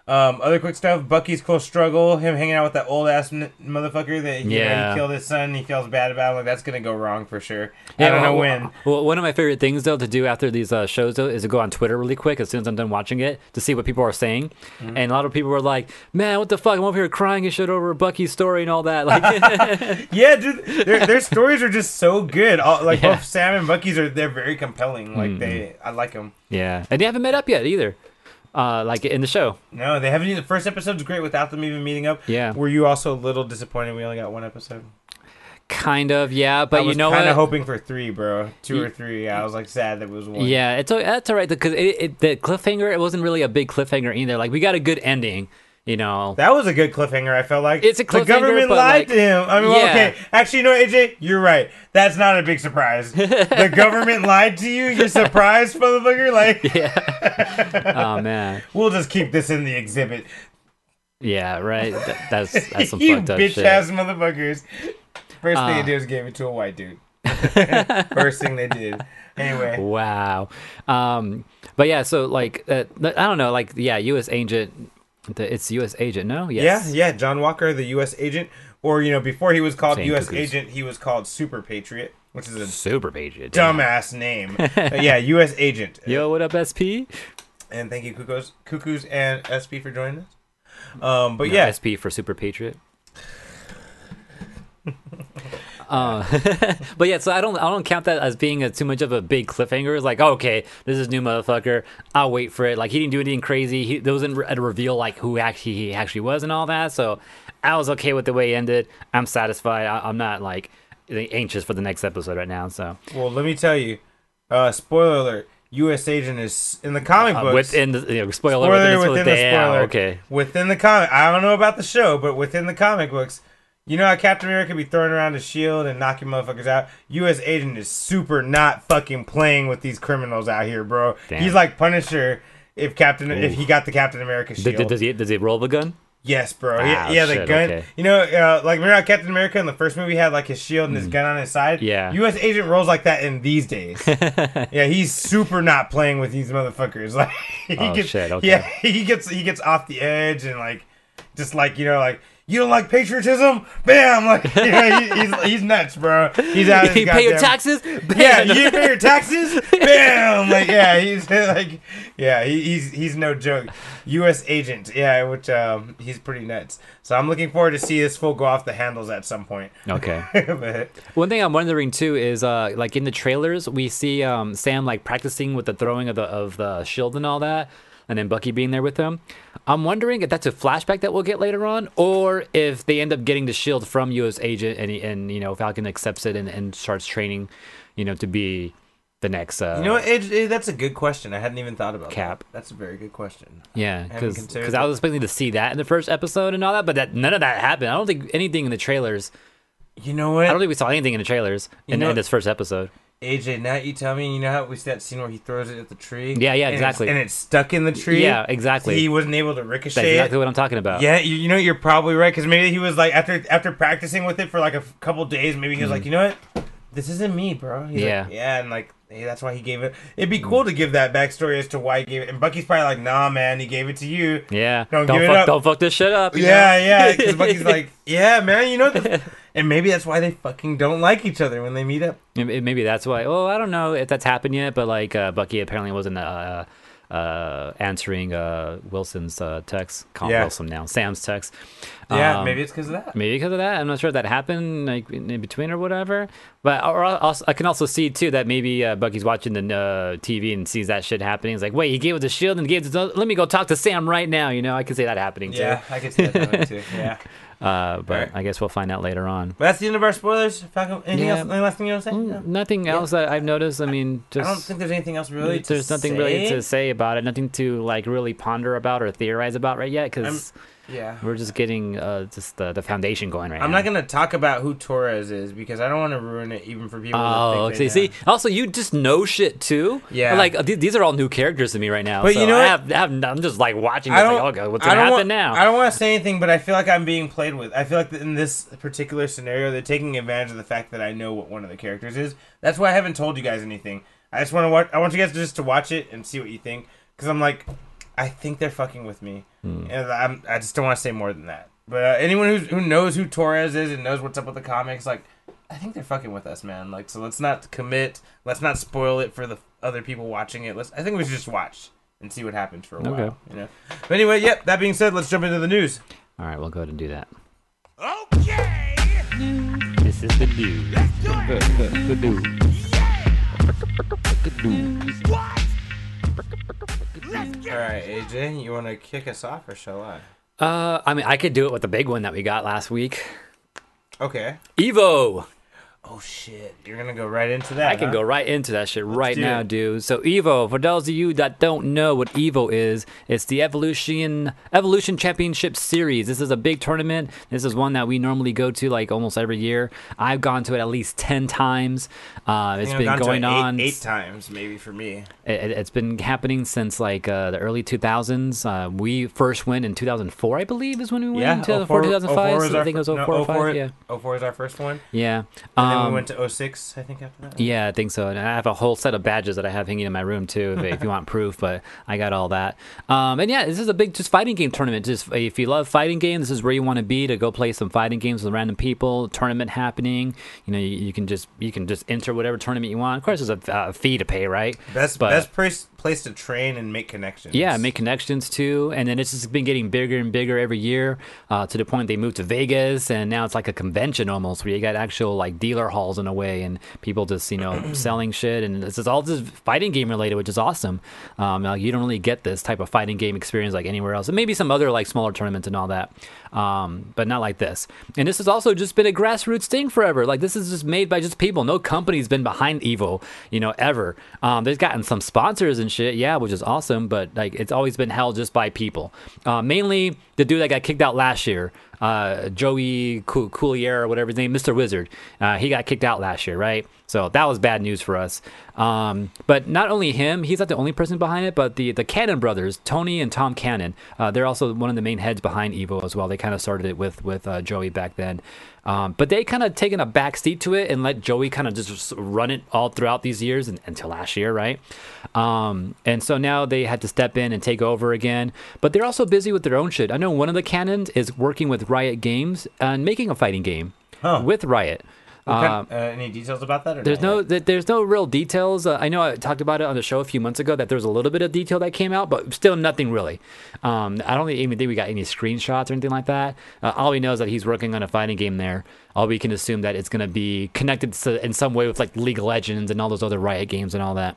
Um, other quick stuff. Bucky's cool struggle. Him hanging out with that old ass n- motherfucker that he, Yeah. he killed his son. He feels bad about it. Like that's gonna go wrong for sure. Yeah, I don't know well, when. Well, one of my favorite things though to do after these uh, shows though is to go on Twitter really quick as soon as I'm done watching it to see what people are saying, Mm-hmm. and a lot of people were like, "Man, what the fuck? I'm over here crying and shit over Bucky's story and all that." Like, Yeah, dude, their, their stories are just so good. All, like Yeah. both Sam and Bucky's are they're very compelling. Like they, I like them. yeah, and they haven't met up yet either. Uh, like in the show. No, they haven't. Even, the first episode's great without them even meeting up. Yeah. Were you also a little disappointed we only got one episode? Kind of, yeah, but I was you know kind what? of hoping for three, bro. Two or three. I was like sad that it was one. Yeah, it's o- that's all right because it, it, the cliffhanger it wasn't really a big cliffhanger either. Like we got a good ending, you know. That was a good cliffhanger, I felt like. It's a The cliffhanger, government but, lied like- to him. I mean, well, Yeah. okay. Actually, you know, A J, you're right. That's not a big surprise. The government lied to you? You're surprised, motherfucker? Like, Yeah. Oh man. we'll just keep this in the exhibit. Yeah, right. That, that's that's some You fucked up bitch shit. ass motherfuckers. First thing Uh. they did was gave it to a white dude. First thing they did. Anyway. Wow. Um, but yeah, so like uh, I don't know, like yeah, U S agent. The, it's U S agent, no? Yes. Yeah, yeah. John Walker, the U S agent, or you know, before he was called Same U S cuckoos. agent, he was called Super Patriot, which is a Super patriot. damn. dumbass name. But yeah, U S agent. Yo, what up, S P? And thank you, Cuckoos, Cuckoos and S P for joining us. Um, but No, yeah, S P for Super Patriot. uh, but yeah, so I don't I don't count that as being a, too much of a big cliffhanger. It's like, oh, okay, this is new motherfucker. I'll wait for it. Like he didn't do anything crazy. He there wasn't a reveal like who actually he actually was and all that. So I was okay with the way it ended. I'm satisfied. I, I'm not like anxious for the next episode right now. So well, let me tell you. Uh, spoiler alert: U S agent is in the comic uh, books. within the you know, spoiler, spoiler within, within the, the damn, spoiler. okay. Within the comic, I don't know about the show, but within the comic books, you know how Captain America be throwing around his shield and knocking motherfuckers out? U S agent is super not fucking playing with these criminals out here, bro. Damn. He's like Punisher if Captain if Ooh. he got the Captain America shield. Does, does he does he roll the gun? Yes, bro. Ah, He, yeah, the shit, gun. okay. You know, uh, like remember how Captain America in the first movie had like his shield and his gun on his side? Hmm. Yeah. U S agent rolls like that in these days. Yeah, he's super not playing with these motherfuckers. Like, he Oh, gets, shit, okay. Yeah, he gets he gets off the edge and like, just like you know, like you don't like patriotism, bam! Like, you know, he, he's he's nuts, bro. He's out. Of his You pay your goddamn- taxes? Yeah, you didn't pay your taxes? Bam! Like, yeah, he's like, yeah, he, he's he's no joke. U S agent, yeah, which um, he's pretty nuts. So I'm looking forward to see this fool go off the handles at some point. Okay. But, One thing I'm wondering too is uh like in the trailers we see um Sam like practicing with the throwing of the of the shield and all that, and then Bucky being there with him. I'm wondering if that's a flashback that we'll get later on, or if they end up getting the shield from U S agent and he, and you know Falcon accepts it and, and starts training, you know, to be the next. Uh, you know what? It, it, that's a good question. I hadn't even thought about Cap. that. That's a very good question. Yeah, haven't because considered I that. was expecting to see that in the first episode and all that, but that none of that happened. I don't think anything in the trailers. You know what? I don't think we saw anything in the trailers You in, know- in this first episode. A J, now you tell me, you know how we see that scene where he throws it at the tree? Yeah, yeah, And it's- exactly. And it's stuck in the tree? Yeah, exactly. He wasn't able to That's ricochet it? exactly what I'm talking about. Yeah, you, you know you're probably right because maybe he was like after after practicing with it for like a f- couple days, maybe he was like, you know what, this isn't me, bro. He's Mm. Yeah. like, yeah, and like hey, that's why he gave it. It'd be cool to give that backstory as to why he gave it. And Bucky's probably like, nah, man, he gave it to you. Yeah. Don't Don't, give it fuck, up. don't fuck this shit up. you Yeah, know? yeah, because Bucky's like, yeah, man, you know, the, and maybe that's why they fucking don't like each other when they meet up. Maybe maybe that's why. Oh, I don't know if that's happened yet, but like uh, Bucky apparently wasn't uh, uh, answering uh, Wilson's uh, text. Call him Yeah. Wilson now. Sam's text. Yeah, Um, maybe it's because of that. Maybe because of that. I'm not sure if that happened like in in between or whatever. But or also, I can also see too that maybe uh, Bucky's watching the uh, T V and sees that shit happening. He's like, wait, he gave it the shield and gave it. To, let me go talk to Sam right now. You know, I can see that happening too. Yeah, I could see that happening too. Yeah. Uh, but Alright. I guess we'll find out later on. But that's the end of our spoilers. Falcon, anything Yeah. else? Any last thing you want to say? No. Mm, Nothing else that I've noticed. I mean, just I don't think there's anything else really. to there's nothing say. really to say about it. Nothing to like really ponder about or theorize about right yet because Yeah. we're just getting uh, just the, the foundation going right I'm now. not gonna talk about who Torres is because I don't want to ruin it even for people. that Oh, think okay. they See, know. also you just know shit too. Yeah. Like th- these are all new characters to me right now. But so you know I what? have, I have, I'm just like watching. I This, don't. like, okay, what's I gonna don't happen want, now? I don't want to say anything, but I feel like I'm being played with. I feel like in this particular scenario, they're taking advantage of the fact that I know what one of the characters is. That's why I haven't told you guys anything. I just want to watch. I want you guys just to watch it and see what you think. Because I'm like, I think they're fucking with me, Hmm. and I'm, I just don't want to say more than that. But uh, anyone who's, who knows who Torres is and knows what's up with the comics, like, I think they're fucking with us, man. Like, so let's not commit. Let's not spoil it for the other people watching it. Let's. I think we should just watch and see what happens for a Okay. while. You know. But anyway, yep. That being said, let's jump into the news. All right, we'll go ahead and do that. Okay. This is the news. Let's do it. The news. Yeah. The news. What? Let's All get right, A J, you want to kick us off, or shall I? Uh, I mean, I could do it with the big one that we got last week. Okay. Evo. Oh shit! You're gonna go right into that. I can huh? go right into that shit right do now, it. dude. So Evo, for those of you that don't know what Evo is, it's the Evolution Evolution Championship Series. This is a big tournament. This is one that we normally go to like almost every year. I've gone to it at least ten times. Uh, I it's think I've been gone to going it eight, on. eight times, maybe for me. It, it's been happening since like uh, the early two thousands. Uh, we first went in two thousand four, I believe, is when we went. Yeah, two thousand four, two thousand five. was So I our think it was fir- oh no, four or oh four five. Yeah, oh four is our first one, yeah. and then we Um, went to oh six, I think, after that. Yeah, I think so. And I have a whole set of badges that I have hanging in my room too, if, if you want proof. But I got all that. Um, and yeah, this is a big just fighting game tournament. Just if you love fighting games, this is where you want to be to go play some fighting games with random people. Tournament happening. You know, you, you can just you can just enter whatever tournament you want. Of course, there's a uh, fee to pay, right? Best But- best place place to train and make connections. Yeah, make connections too, and then it's just been getting bigger and bigger every year, uh, to the point they moved to Vegas, and now it's like a convention almost, where you got actual like dealer halls in a way, and people just you know selling shit, and this is all just fighting game related, which is awesome. Um, now, you don't really get this type of fighting game experience like anywhere else, and maybe some other like smaller tournaments and all that, um, but not like this. And this has also just been a grassroots thing forever. Like this is just made by just people. No company's been behind Evo, you know, ever. Um, there's gotten some sponsors and shit, yeah, which is awesome, but like it's always been held just by people. Uh, mainly the dude that got kicked out last year, uh, Joey Cou- Coulier or whatever his name, Mister Wizard. Uh, he got kicked out last year, right? So that was bad news for us. Um, but not only him, he's not the only person behind it, but the the Cannon brothers, Tony and Tom Cannon, uh, they're also one of the main heads behind Evo as well. They kind of started it with with uh, Joey back then. Um, but they kind of taken a back seat to it and let Joey kind of just run it all throughout these years and, until last year, right? Um, and so now they had to step in and take over again. But they're also busy with their own shit. I know one of the Cannons is working with Riot Games and making a fighting game Huh. with Riot. What Um, kind- uh, any details about that? Or there's not no yet? th- there's no real details. Uh, I know I talked about it on the show a few months ago that there's a little bit of detail that came out, but still nothing really. Um, I don't even think we got any screenshots or anything like that. Uh, all we know is that he's working on a fighting game there. All we can assume that it's going to be connected to, in some way with like League of Legends and all those other Riot games and all that.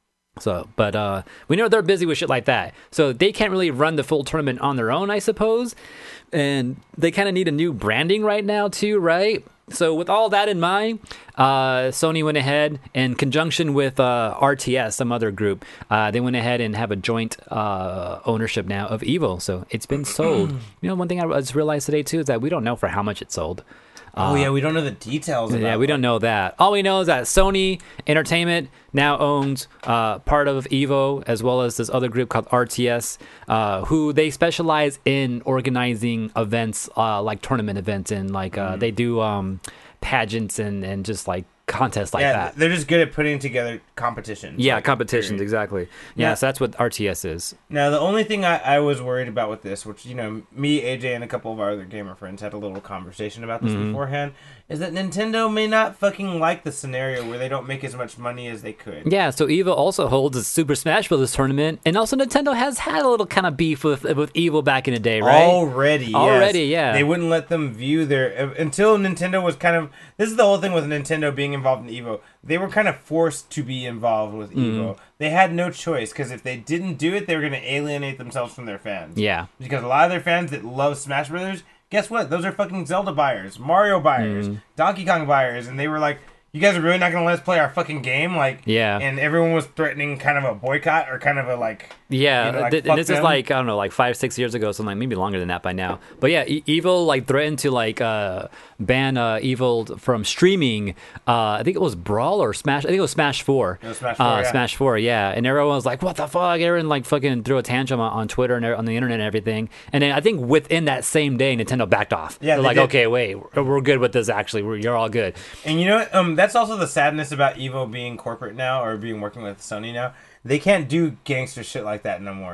So, but uh, we know they're busy with shit like that. So they can't really run the full tournament on their own, I suppose. And they kind of need a new branding right now too, right? So with all that in mind, uh, Sony went ahead in conjunction with uh, R T S, some other group. Uh, they went ahead and have a joint uh, ownership now of Evo. So it's been sold. You know, one thing I just realized today too is that we don't know for how much it sold. Oh yeah, we don't know the details. About Yeah, we don't know that. All we know is that Sony Entertainment now owns uh, part of Evo, as well as this other group called R T S, uh, who they specialize in organizing events uh, like tournament events, and like uh, they do um, pageants and, and just like contests like yeah, that. they're just good at putting together competitions. Yeah, like, competitions, period. exactly. Yeah, Yeah. so that's what R T S is. Now, the only thing I, I was worried about with this, which, you know, me, A J, and a couple of our other gamer friends had a little conversation about this Mm-hmm. beforehand, is that Nintendo may not fucking like the scenario where they don't make as much money as they could. Yeah, so Evo also holds a Super Smash Bros. Tournament, and also Nintendo has had a little kind of beef with with Evo back in the day, right? Already, yes. Already, yeah. They wouldn't let them view their... Until Nintendo was kind of... This is the whole thing with Nintendo being involved in Evo. They were kind of forced to be involved with Mm-hmm. Evo. They had no choice, because if they didn't do it, they were going to alienate themselves from their fans. Yeah. Because a lot of their fans that love Smash Brothers, guess what? Those are fucking Zelda buyers, Mario buyers, Mm. Donkey Kong buyers, and they were like, you guys are really not going to let us play our fucking game? Like, Yeah. And everyone was threatening kind of a boycott or kind of a, like... Yeah, You know, like, th- fuck and this is them. like I don't know, like five, six years ago, something like maybe longer than that by now. But yeah, e- Evil like threatened to like uh, ban uh, Evil from streaming. Uh, I think it was Brawl or Smash. I think it was Smash Four. It was Smash four, Uh, yeah. Smash Four, yeah. And everyone was like, "What the fuck?" Everyone like fucking threw a tantrum on, on Twitter and on the internet and everything. And then I think within that same day, Nintendo backed off. Yeah, They're they like, did. "Okay, wait, we're, we're good with this. Actually, we're, you're all good." And you know what? Um, that's also the sadness about Evo being corporate now, or being working with Sony now. They can't do gangster shit like that no more.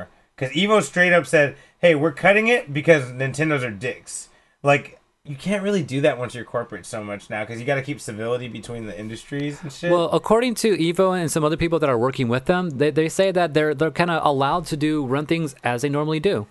because Evo straight up said, "Hey, we're cutting it because Nintendo's are dicks." Like, you can't really do that once you're corporate so much now, because you got to keep civility between the industries and shit. Well, according to Evo and some other people that are working with them, they, they say that they're they're kind of allowed to do run things as they normally do.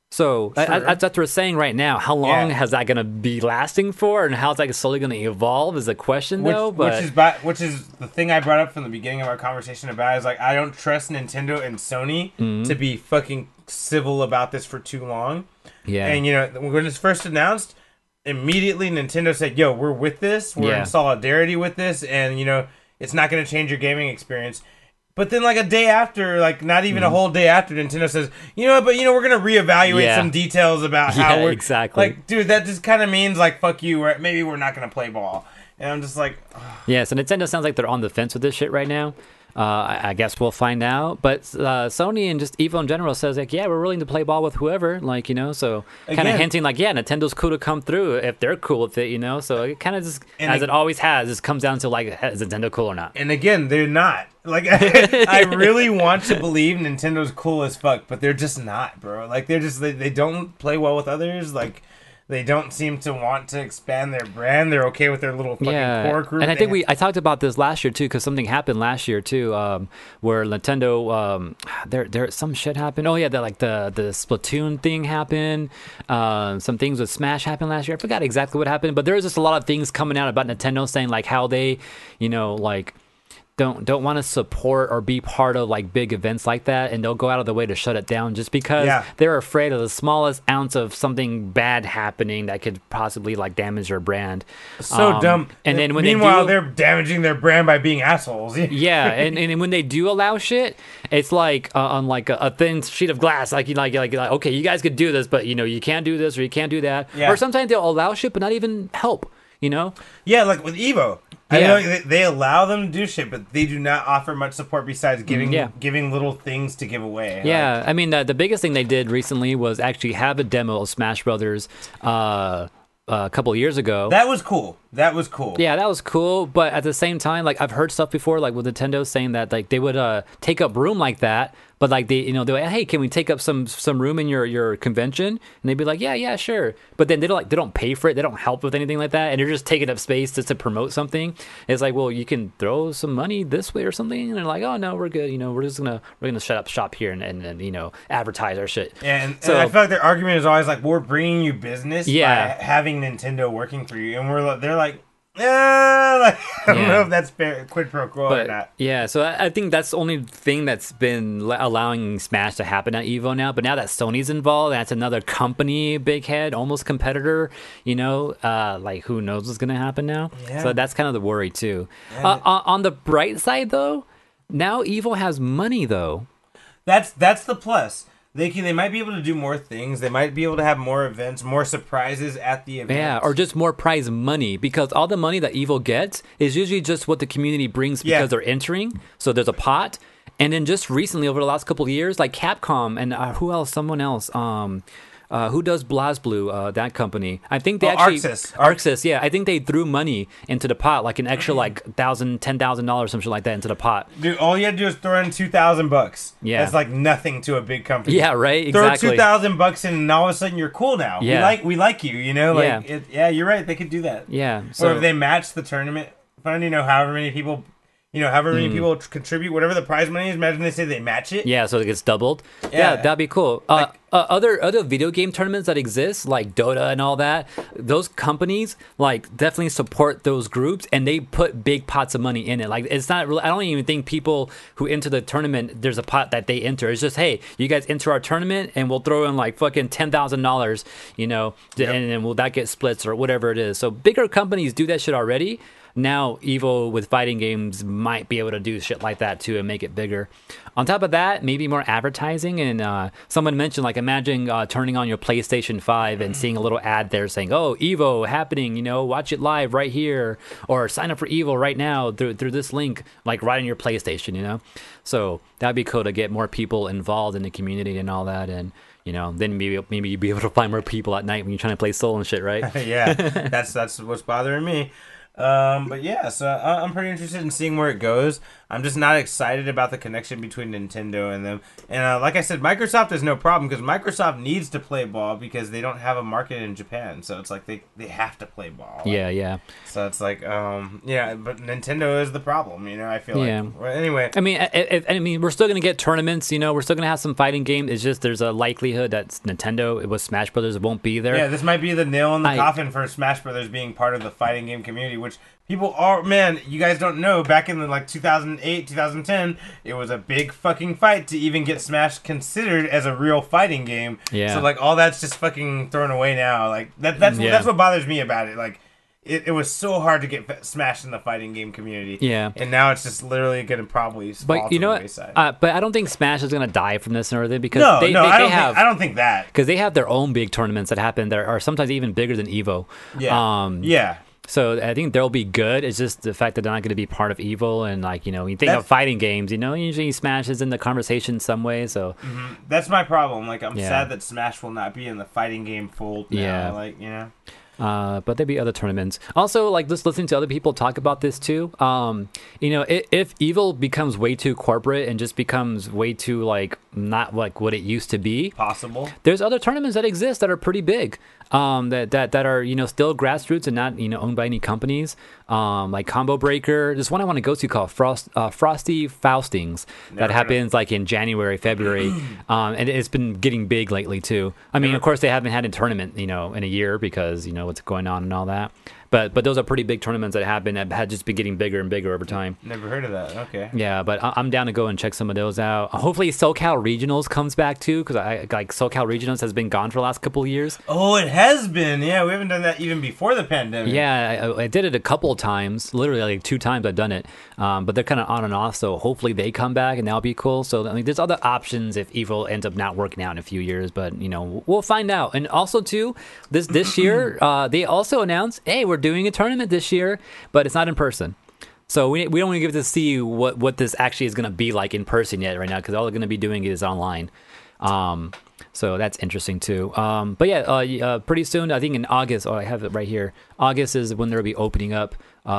So I, I, that's what we're saying right now. How long Yeah. has that going to be lasting for, and how's that slowly going to evolve is a question, Which, though. But which is by, which is the thing I brought up from the beginning of our conversation about is like, I don't trust Nintendo and Sony Mm-hmm. to be fucking civil about this for too long. yeah, And you know, when it's first announced, immediately Nintendo said, "Yo, we're with this. We're Yeah. in solidarity with this, and you know, it's not going to change your gaming experience." But then, like a day after, like not even a whole day after, Nintendo says, "You know what? But you know, we're gonna reevaluate Yeah. some details about how Yeah, we're exactly. Like, dude, that just kind of means like, fuck you. Or maybe we're not gonna play ball." And I'm just like, ugh. yeah. So Nintendo sounds like they're on the fence with this shit right now. Uh, I, I guess we'll find out. But uh, Sony and just Evo in general says like, yeah, we're willing to play ball with whoever, like you know. So kind of Again- hinting like, yeah, Nintendo's cool to come through if they're cool with it, you know. So it kind of just, And as ag- it always has, just comes down to like, is Nintendo cool or not? And again, they're not. Like, I really want to believe Nintendo's cool as fuck, but they're just not, bro. Like, they're just, they, they don't play well with others. Like, they don't seem to want to expand their brand. They're okay with their little fucking Yeah, core group. and I They think ha- we I talked about this last year too, because something happened last year too, um, where Nintendo, um, there there some shit happened. Oh yeah, the, like the the Splatoon thing happened. Um, some things with Smash happened last year. I forgot exactly what happened, but there was just a lot of things coming out about Nintendo saying like how they, you know, like. Don't don't want to support or be part of like big events like that, and they'll go out of the way to shut it down just because Yeah. they're afraid of the smallest ounce of something bad happening that could possibly like damage their brand. so Um, dumb. And then when Meanwhile, they do, they're damaging their brand by being assholes. yeah, and, and when they do allow shit, it's like uh, on like a, a thin sheet of glass. Like you like, like like okay, you guys could do this, but you know you can't do this or you can't do that. Yeah. Or sometimes they'll allow shit, but not even help. You know? Yeah, like with Evo. I Yeah. know they, they allow them to do shit, but they do not offer much support besides giving Yeah. giving little things to give away. Yeah, I mean the, the biggest thing they did recently was actually have a demo of Smash Brothers uh, a couple of years ago. Like, that was cool. That was cool. Yeah, that was cool, but at the same time, like I've heard stuff before, like with Nintendo saying that like they would uh take up room like that, but like they, you know, they're like, hey, can we take up some some room in your your convention? And they'd be like, yeah, yeah, sure. But then they don't like they don't pay for it, they don't help with anything like that, and they're just taking up space just to promote something. It's like, well, you can throw some money this way or something, and they're like, oh no, we're good, you know, we're just gonna we're gonna shut up shop here and and, and you know advertise our shit. And, So- and I feel like their argument is always like, we're bringing you business Yeah. by having Nintendo working for you. And we're like, they're like, eh, like I don't Yeah. know if that's fair, quid pro quo or But not. yeah, so I, I think that's the only thing that's been l- allowing Smash to happen at Evo now. But now that Sony's involved, that's another company, big head, almost competitor. You know, uh, like who knows what's gonna happen now? Yeah. So that's kind of the worry too. Yeah, Uh, but- on, on the bright side, though, now Evo has money though. That's that's the plus. They can they might be able to do more things. They might be able to have more events, more surprises at the event. Yeah, or just more prize money, because all the money that Evo gets is usually just what the community brings because Yeah. they're entering. So there's a pot, and then just recently over the last couple of years, like Capcom and uh, who else? Someone else. Um, uh, who does BlazBlue? Uh, that company. I think they Oh, actually Arxis. Arxis. Yeah, I think they threw money into the pot, like an extra like thousand, ten thousand dollars, something like that, into the pot. Dude, all you had to do is throw in two thousand bucks. Yeah. That's like nothing to a big company. Yeah, right. Throw Exactly. two thousand bucks in, and all of a sudden you're cool now. We Yeah. like we like you. You know, like Yeah. it, yeah, you're right. They could do that. Yeah. or So if they match the tournament fund, you know, however many people, you know, however many people tr- contribute, whatever the prize money is. Imagine they say they match it. Mm. yeah, so it gets doubled. Yeah, Yeah. that'd be cool. Uh, uh, other other video game tournaments that exist, like Dota and all that, those companies like definitely support those groups, and they put big pots of money in it. Like it's not really. I don't even think people who enter the tournament, there's a pot that they enter. It's just, hey, you guys enter our tournament, and we'll throw in like fucking ten thousand dollars, you know, to- Yep. and then will that get splits or whatever it is. So bigger companies do that shit already. Now Evo with fighting games might be able to do shit like that too and make it bigger. On top of that, maybe more advertising. And uh, someone mentioned, like, imagine uh, turning on your PlayStation five and seeing a little ad there saying, "Oh, Evo happening! You know, watch it live right here, or sign up for Evo right now through through this link, like right on your PlayStation." You know, so that'd be cool to get more people involved in the community and all that. And you know, then maybe maybe you'd be able to find more people at night when you're trying to play Soul and shit, right? yeah, that's that's what's bothering me. Um, but yeah, so I, I'm pretty interested in seeing where it goes. I'm just not excited about the connection between Nintendo and them. And uh, like I said, Microsoft is no problem because Microsoft needs to play ball because they don't have a market in Japan. So it's like they, they have to play ball. Yeah, yeah. So it's like, um, yeah, but Nintendo is the problem, you know, I feel Yeah. like. Well, anyway. I mean, I, I, I mean, we're still gonna get tournaments. You know, we're still gonna have some fighting games. It's just there's a likelihood that Nintendo with Smash Brothers won't be there. Yeah, this might be the nail in the I- coffin for Smash Brothers being part of the fighting game community, which people are, man, you guys don't know, back in the, like, two thousand eight, two thousand ten, it was a big fucking fight to even get Smash considered as a real fighting game. Yeah. So, like, all that's just fucking thrown away now. Like, that that's Yeah. that's what bothers me about it. Like, it, it was so hard to get Smash in the fighting game community. Yeah. And now it's just literally going to probably fall But you to know the what? wayside. Uh, but I don't think Smash is gonna die from this or anything because no, they, no, they, I they don't have think, I don't think that. because they have their own big tournaments that happen that are sometimes even bigger than Evo. Yeah. Um, yeah. So I think they'll be good. It's just the fact that they're not going to be part of Evo, and like you know, when you think That's- of fighting games, you know, usually Smash is in the conversation some way. So That's my problem. Like, I'm Yeah. sad that Smash will not be in the fighting game fold now. Yeah. Like, you know. Uh, but there'd be other tournaments. Also, like just listening to other people talk about this too. Um, you know, if, if Evil becomes way too corporate and just becomes way too like not like what it used to be, Possible. there's other tournaments that exist that are pretty big. Um, that, that that are you know still grassroots and not you know owned by any companies. Um, like Combo Breaker. There's one I want to go to called Frost uh, Frosty Faustings Never that heard of happens like in January, February, um, and it's been getting big lately too. I mean, of course they haven't had a tournament you know in a year because you know what's going on and all that. But but those are pretty big tournaments that have been that had just been getting bigger and bigger over time. Never heard of that. Okay. Yeah, but I- I'm down to go and check some of those out. Hopefully, SoCal Regionals comes back too, because I like SoCal Regionals has been gone for the last couple of years. Oh, it has been. Yeah, we haven't done that even before the pandemic. Yeah, I, I did it a couple of times, literally like two times I've done it. Um, but they're kind of on and off, so hopefully they come back and that'll be cool. So I mean, there's other options if Evil ends up not working out in a few years, but you know we'll find out. And also too, this this year uh, they also announced, hey, we're doing a tournament this year, but it's not in person. So we we don't want to give to see what what this actually is going to be like in person yet right now because all they're going to be doing is online. Um, so that's interesting too. Um, but yeah, uh, uh, pretty soon, I think in August. Oh, I have it right here. August is when they'll be opening up,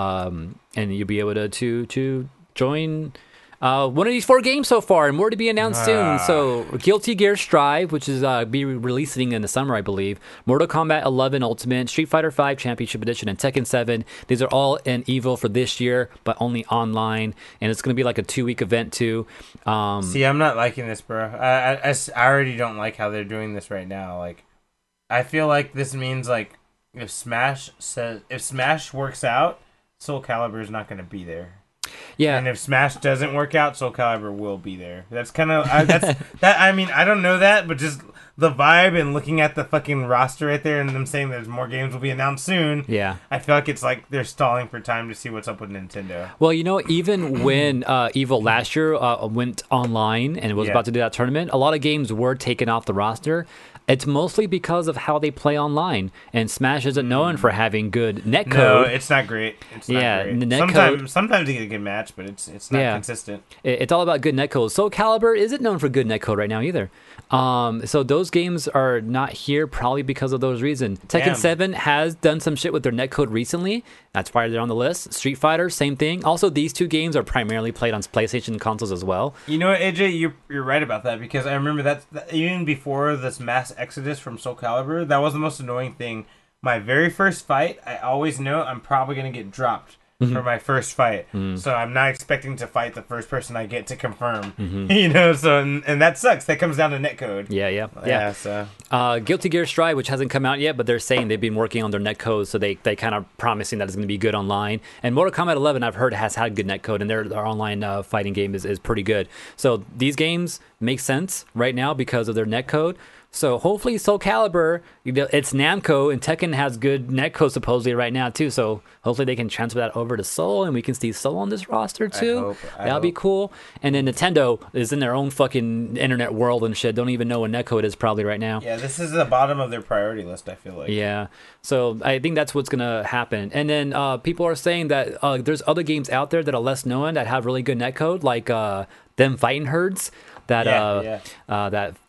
um, and you'll be able to to to join. Uh, one of these four games so far, and more to be announced soon. So, Guilty Gear Strive, which is uh, be releasing in the summer, I believe. Mortal Kombat eleven Ultimate, Street Fighter five Championship Edition, and Tekken seven. These are all in Evo for this year, but only online, and it's going to be like a two-week event too. Um, See, I'm not liking this, bro. I, I, I s- I already don't like how they're doing this right now. Like, I feel like this means like if Smash says if Smash works out, Soul Calibur is not going to be there. yeah, And if Smash doesn't work out, Soul Calibur will be there. That's kind of that's that. I mean, I don't know that, but just the vibe and looking at the fucking roster right there, and them saying there's more games will be announced soon. yeah. I feel like it's like they're stalling for time to see what's up with Nintendo. Well, you know, even when uh, Evo last year uh, went online and was Yeah. about to do that tournament, a lot of games were taken off the roster. It's mostly because of how they play online, and Smash isn't known for having good netcode. No, it's not great. It's not Yeah, great. the netcode- sometimes sometimes they get a good match, but it's it's not Yeah. consistent. It- It's all about good netcode. Soul Calibur isn't known for good netcode right now either. Um, so those games are not here probably because of those reasons. Tekken Damn. seven has done some shit with their netcode recently. That's why they're on the list. Street Fighter, same thing. Also, these two games are primarily played on PlayStation consoles as well. You know what, A J, you're you're right about that because I remember that, that even before this mass exodus from Soul Calibur, that was the most annoying thing. My very first fight, I always know I'm probably gonna get dropped for my first fight, so I'm not expecting to fight the first person I get to confirm. You know, so and, and that sucks. That comes down to netcode. Yeah, yeah, Yeah. yeah. So Uh, Guilty Gear Strive, which hasn't come out yet, but they're saying they've been working on their netcode, so they they kind of promising that it's going to be good online. And Mortal Kombat eleven, I've heard has had good netcode, and their, their online uh, fighting game is, is pretty good. So these games make sense right now because of their netcode. So hopefully Soul Calibur, you know, it's Namco, and Tekken has good netcode supposedly right now too. So hopefully they can transfer that over to Soul, and we can see Soul on this roster too. hope, I That'll be hope. cool. And then Nintendo is in their own fucking internet world and shit. Don't even know what netcode is probably right now. yeah, this is the bottom of their priority list. I feel like. Yeah, so I think that's what's gonna happen. And then uh, people are saying that uh, there's other games out there that are less known that have really good netcode, like uh, them fighting herds. That Yeah, uh, yeah. Uh, that that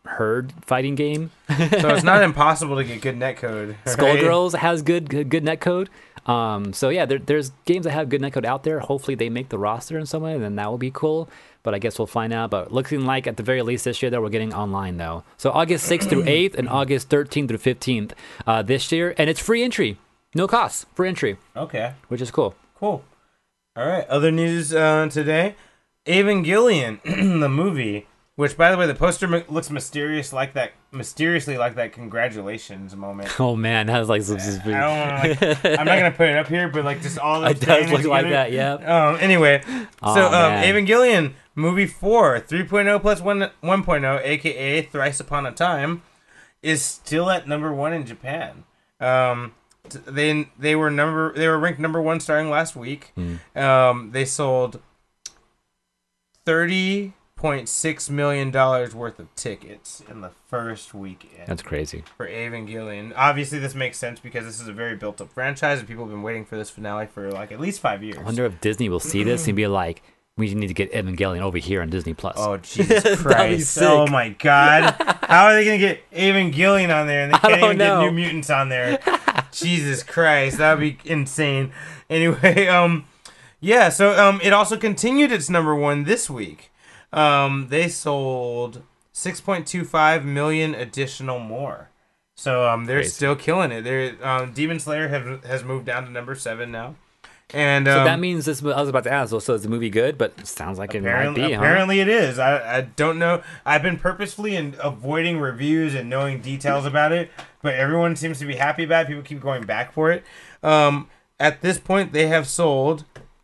herd fighting game. So it's not impossible to get good netcode. Right? Skullgirls has good good, good netcode. Um, so yeah, there, there's games that have good netcode out there. Hopefully they make the roster in some way, and then that will be cool. But I guess we'll find out. But looking like at the very least this year that we're getting online though. So August sixth through eighth and August thirteenth through fifteenth uh, this year, and it's free entry, no cost, free entry, Okay, which is cool. cool. All right, other news uh, today. Evangelion, the movie, which by the way, the poster m- looks mysterious like that, mysteriously like that congratulations moment. Oh man, that was like some. I don't want to like. I'm not gonna put it up here, but like just all those. It does look together. like that, yeah. Um. Anyway, Aw, so um, man. Evangelion movie four, three point oh plus one 1.0, aka Thrice Upon a Time, is still at number one in Japan. Um. t- They they were number they were ranked number one starting last week. Mm. Um. They sold thirty point six million dollars worth of tickets in the first weekend That's crazy. for Evangelion. Obviously, this makes sense because this is a very built-up franchise, and people have been waiting for this finale for like at least five years. I wonder if Disney will see this and be like, we need to get Evangelion over here on Disney Plus. Oh Jesus Christ! sick. Oh my God! How are they gonna get Evangelion on there and they I can't don't even know. get New Mutants on there? Jesus Christ, that would be insane. Anyway, um, yeah. So um, it also continued its number one this week. Um, they sold six point two five million additional more. So um, they're Crazy. still killing it. They're um, Demon Slayer have, has moved down to number seven now. And um, So that means this. I was about to ask. So is the movie good? But it sounds like it might apparently, be. Huh? apparently it is. I, I don't know. I've been purposefully in avoiding reviews and knowing details about it, but everyone seems to be happy about it. People keep going back for it. Um, at this point, they have sold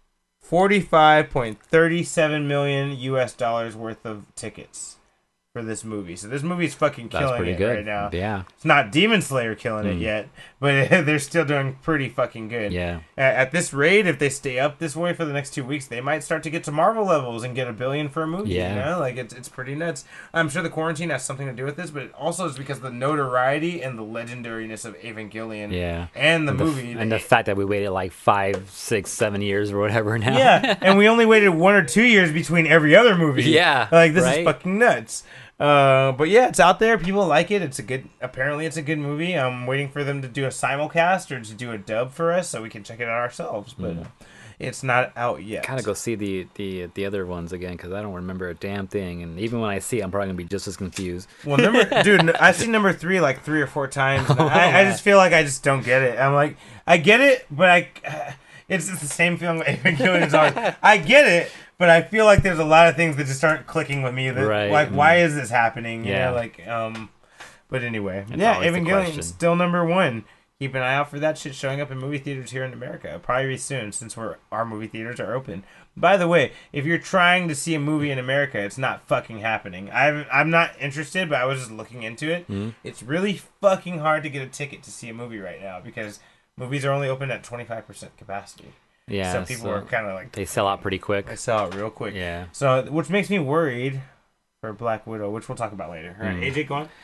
forty-five point three seven million U S dollars worth of tickets for this movie. So this movie's fucking That's killing pretty it good. right now. Yeah. It's not Demon Slayer killing it Mm. yet, but they're still doing pretty fucking good. Yeah. A- At this rate, if they stay up this way for the next two weeks, they might start to get to Marvel levels and get a billion for a movie. Yeah. You know? Like, it's, it's pretty nuts. I'm sure the quarantine has something to do with this, but it also is because of the notoriety and the legendariness of Evangelion Yeah. and the And the, movie. and the fact that we waited like five, six, seven years or whatever now. yeah, and we only waited one or two years between every other movie. Yeah, Like, this right? is fucking nuts. Uh, but yeah, it's out there. People like it. It's a good. Apparently, it's a good movie. I'm waiting for them to do a simulcast or to do a dub for us so we can check it out ourselves. But uh, it's not out yet. Kind of go see the the the other ones again because I don't remember a damn thing. And even when I see, it, I'm probably gonna be just as confused. Well, number dude, n- I've seen number three like three or four times. and I, I just feel like I just don't get it. I'm like, I get it, but I, it's just the same feeling. With Evangelion is always. I get it, but I feel like there's a lot of things that just aren't clicking with me. That, Right. Like, why is this happening? You Yeah. know, like, um. But anyway, That's yeah, always the Evangelion question. is still number one. Keep an eye out for that shit showing up in movie theaters here in America. It'll probably be soon since we're our movie theaters are open. By the way, if you're trying to see a movie in America, it's not fucking happening. I'm I'm not interested, but I was just looking into it. Mm-hmm. It's really fucking hard to get a ticket to see a movie right now because movies are only open at twenty-five percent capacity. Yeah. so people are kind of like they sell out pretty quick. they sell out real quick. Yeah. So which makes me worried for Black Widow, which we'll talk about later. All right, Mm. A J, go on.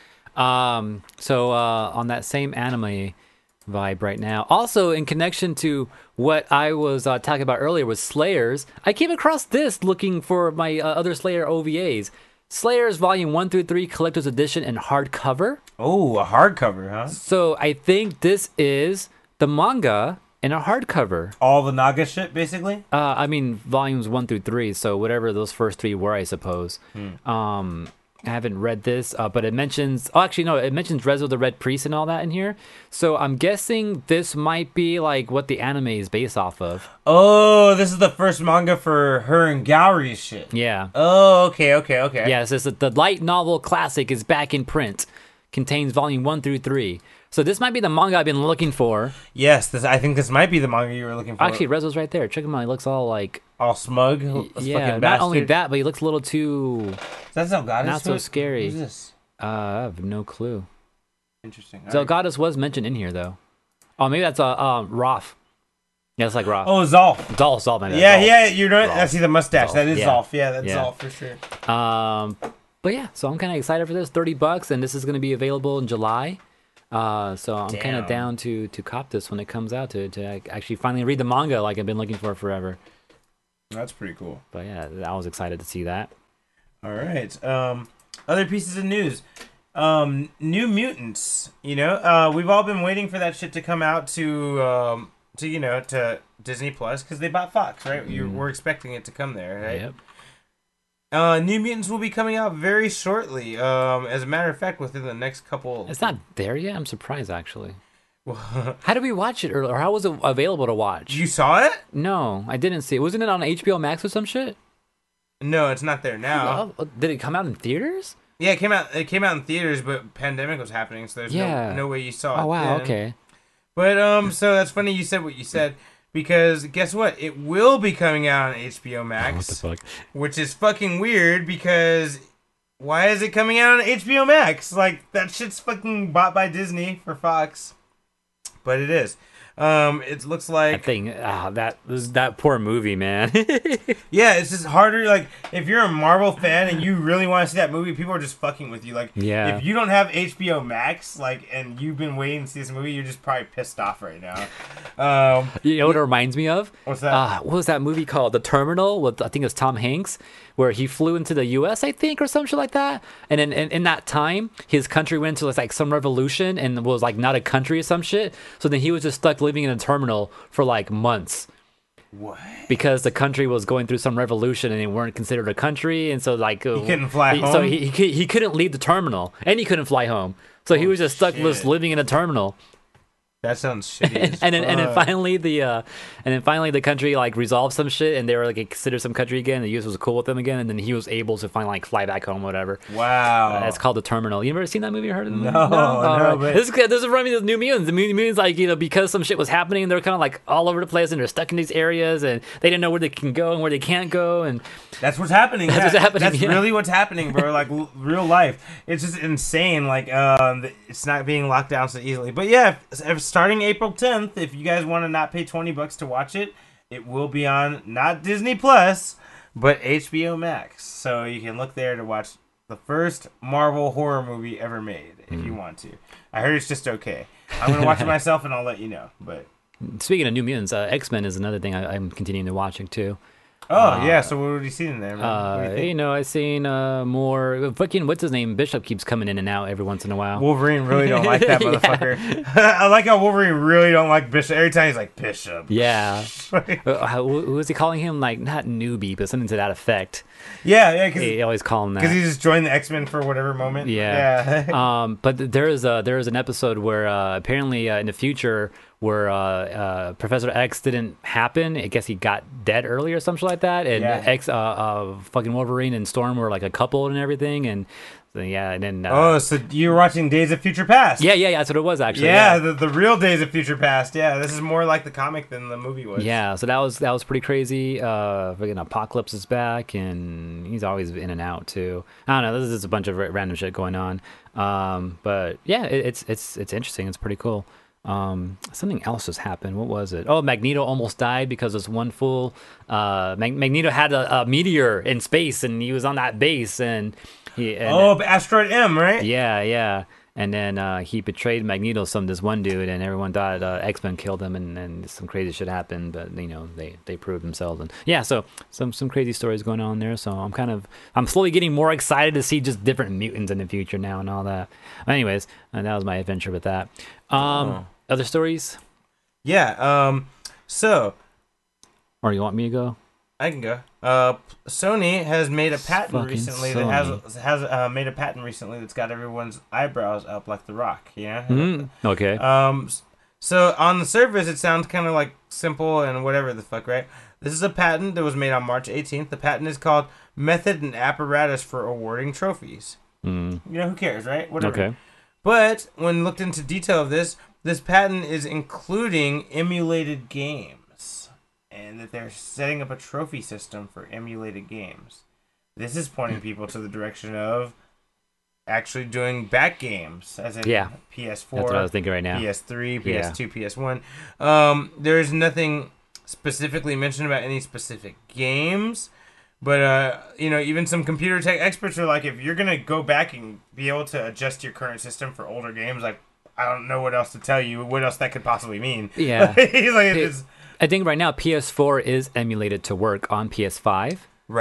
Um. So uh, on that same anime vibe right now, also in connection to what I was uh, talking about earlier with Slayers, I came across this looking for my uh, other Slayer O V As. Slayers Volume one through three Collector's Edition and hardcover. Oh, a hardcover, huh? So I think this is the manga in a hardcover. All the Naga shit, basically. Uh, I mean, volumes one through three. So whatever those first three were, I suppose. Hmm. Um, I haven't read this, uh, but it mentions. Oh, actually, no, it mentions Rezo the Red Priest and all that in here. So I'm guessing this might be like what the anime is based off of. Oh, this is the first manga for her and Gowry's shit. Yeah. Oh, okay, okay, okay. Yes, it's the light novel classic is back in print. Contains volume one through three. So this might be the manga I've been looking for. Yes, this. I think this might be the manga you were looking for. Actually, Rezo's right there. Check him out. He looks all like. all smug. This Yeah, fucking not only bastard. that, but he looks a little too. Is that Zelgadis? not so Who- scary. Who's this? Uh, I have no clue. Interesting. All right. Zelgadis was mentioned in here though. Oh, maybe that's uh, um Roth. Yeah, it's like Roth. Oh, Zolf. Zolf, Zolf, man. Yeah, Zolf. yeah. You know, Zolf. I see the mustache. Zolf, That is yeah. Zolf. Yeah, that's Yeah. Zolf for sure. Um, but yeah, so I'm kind of excited for this. Thirty bucks, and this is going to be available in July. Uh, so I'm kind Damn. of down to to cop this when it comes out to to actually finally read the manga like I've been looking for forever. That's pretty cool. But yeah, I was excited to see that. All right. Um, other pieces of news. Um, New Mutants. You know, uh, we've all been waiting for that shit to come out to, um, to you know, to Disney Plus because they bought Fox, right? You we're expecting it to come there, right? Yep. Uh, New Mutants will be coming out very shortly. Um, as a matter of fact, within the next couple. It's not there yet. I'm surprised actually. How did we watch it earlier? Or how was it available to watch? You saw it? No, I didn't see it. Wasn't it on H B O Max or some shit? No, it's not there now. Oh, did it come out in theaters? Yeah, it came out. It came out in theaters, but pandemic was happening, so there's Yeah. no, no way you saw it. Oh wow, then. okay. But um, so that's funny you said what you said because guess what? It will be coming out on H B O Max, What the fuck? which is fucking weird because why is it coming out on H B O Max? Like that shit's fucking bought by Disney for Fox, but it is. Um, it looks That like thing, ah, that was that poor movie, man. yeah, it's just harder. Like if you're a Marvel fan and you really want to see that movie, people are just fucking with you. Like Yeah. if you don't have H B O Max, like and you've been waiting to see this movie, you're just probably pissed off right now. Um, You know what it reminds me of? What's that? Uh, what was that movie called? The Terminal with I think it was Tom Hanks, where he flew into the U S I think or some shit like that. And in, in, in that time, his country went into like some revolution and was like not a country or some shit. So then he was just stuck living in a terminal for like months. what? Because the country was going through some revolution and they weren't considered a country, and so like he couldn't fly So home? he, he cou- he couldn't leave the terminal, and he couldn't fly home. So he Oh, was just stuck shit. just living in a terminal. That sounds shitty. and, as and then and then fuck. finally the uh and then finally the country like resolved some shit and they were like considered some country again. The U S was cool with them again, and then he was able to finally like fly back home, whatever. Wow. Uh, it's called The Terminal. You ever seen that movie or heard of the movie? No, no, Alright. but- This is this is reminding me of New Mutants. The New Mutants, like, you know, because some shit was happening, they're kind of like all over the place and they're stuck in these areas and they didn't know where they can go and where they can't go. And That's what's happening. That's yeah. what's happening, That's yeah. really what's happening, bro. Like l- real life. It's just insane. Like um, th- it's not being locked down so easily. But yeah, if, if starting April tenth, if you guys want to not pay twenty bucks to watch it, it will be on not Disney Plus, but H B O Max. So you can look there to watch the first Marvel horror movie ever made if Hmm. you want to. I heard it's just okay. I'm gonna watch it myself and I'll let you know. But speaking of New Mutants, uh, X-Men is another thing I, I'm continuing to watching too. oh yeah, so what have you seen in there, man? What do Uh, you you, think? know, I've seen uh, more. Fucking what's his name? Bishop keeps coming in and out every once in a while. Wolverine really don't like that Yeah. motherfucker. I like how Wolverine really don't like Bishop. Every time he's like Bishop. Yeah. Uh, how, who was he calling him? Like not newbie, but something to that effect. yeah, yeah, because He always call him that. he just joined the X Men for whatever moment. Yeah. yeah. um, but th- there is a there is an episode where uh, apparently uh, in the future where uh, uh, Professor X didn't happen. I guess he got dead early or something like that. And Yeah. X, uh, uh, fucking Wolverine and Storm were like a couple and everything. And so, yeah, and then uh, oh, so you're watching Days of Future Past? yeah, yeah, yeah, that's what it was actually. Yeah, the, the real Days of Future Past. Yeah, this is more like the comic than the movie was. Yeah, so that was that was pretty crazy. Uh, freaking Apocalypse is back, and he's always in and out too. I don't know. This is just a bunch of ra- random shit going on. Um, but yeah, it, it's it's it's interesting. It's pretty cool. Um, something else just happened. What was it? Oh, Magneto almost died because this one fool. Uh, Mag- Magneto had a, a meteor in space, and he was on that base, and he. And, Oh, but Asteroid M, right? yeah, yeah. And then uh, he betrayed Magneto, some this one dude, and everyone thought uh, X-Men killed him, and, and some crazy shit happened. But you know, they, they proved themselves, and yeah, so some some crazy stories going on there. So I'm kind of I'm slowly getting more excited to see just different mutants in the future now and all that. Anyways, and that was my adventure with that. Um, Oh. Other stories, Yeah. Um. So or you want me to go? I can go. Uh, Sony has made a patent Fucking recently that has has uh, made a patent recently that's got everyone's eyebrows up like The Rock. Yeah. Mm, okay. Um. s- So on the surface, it sounds kind of like simple and whatever the fuck, right? This is a patent that was made on March eighteenth. The patent is called "Method and Apparatus for Awarding Trophies." Mm, You know, who cares, right? Whatever. okay. But when looked into detail of this, this patent is including emulated games, and that they're setting up a trophy system for emulated games. This is pointing people to the direction of actually doing back games, as in Yeah. P S That's what I four, was thinking right now. P S three, P S two, P S one. Um, there's nothing specifically mentioned about any specific games. But, uh, you know, even some computer tech experts are like, if you're going to go back and be able to adjust your current system for older games, like, I don't know what else to tell you, what else that could possibly mean. Yeah. He's like, it's, I think right now P S four is emulated to work on P S five. right?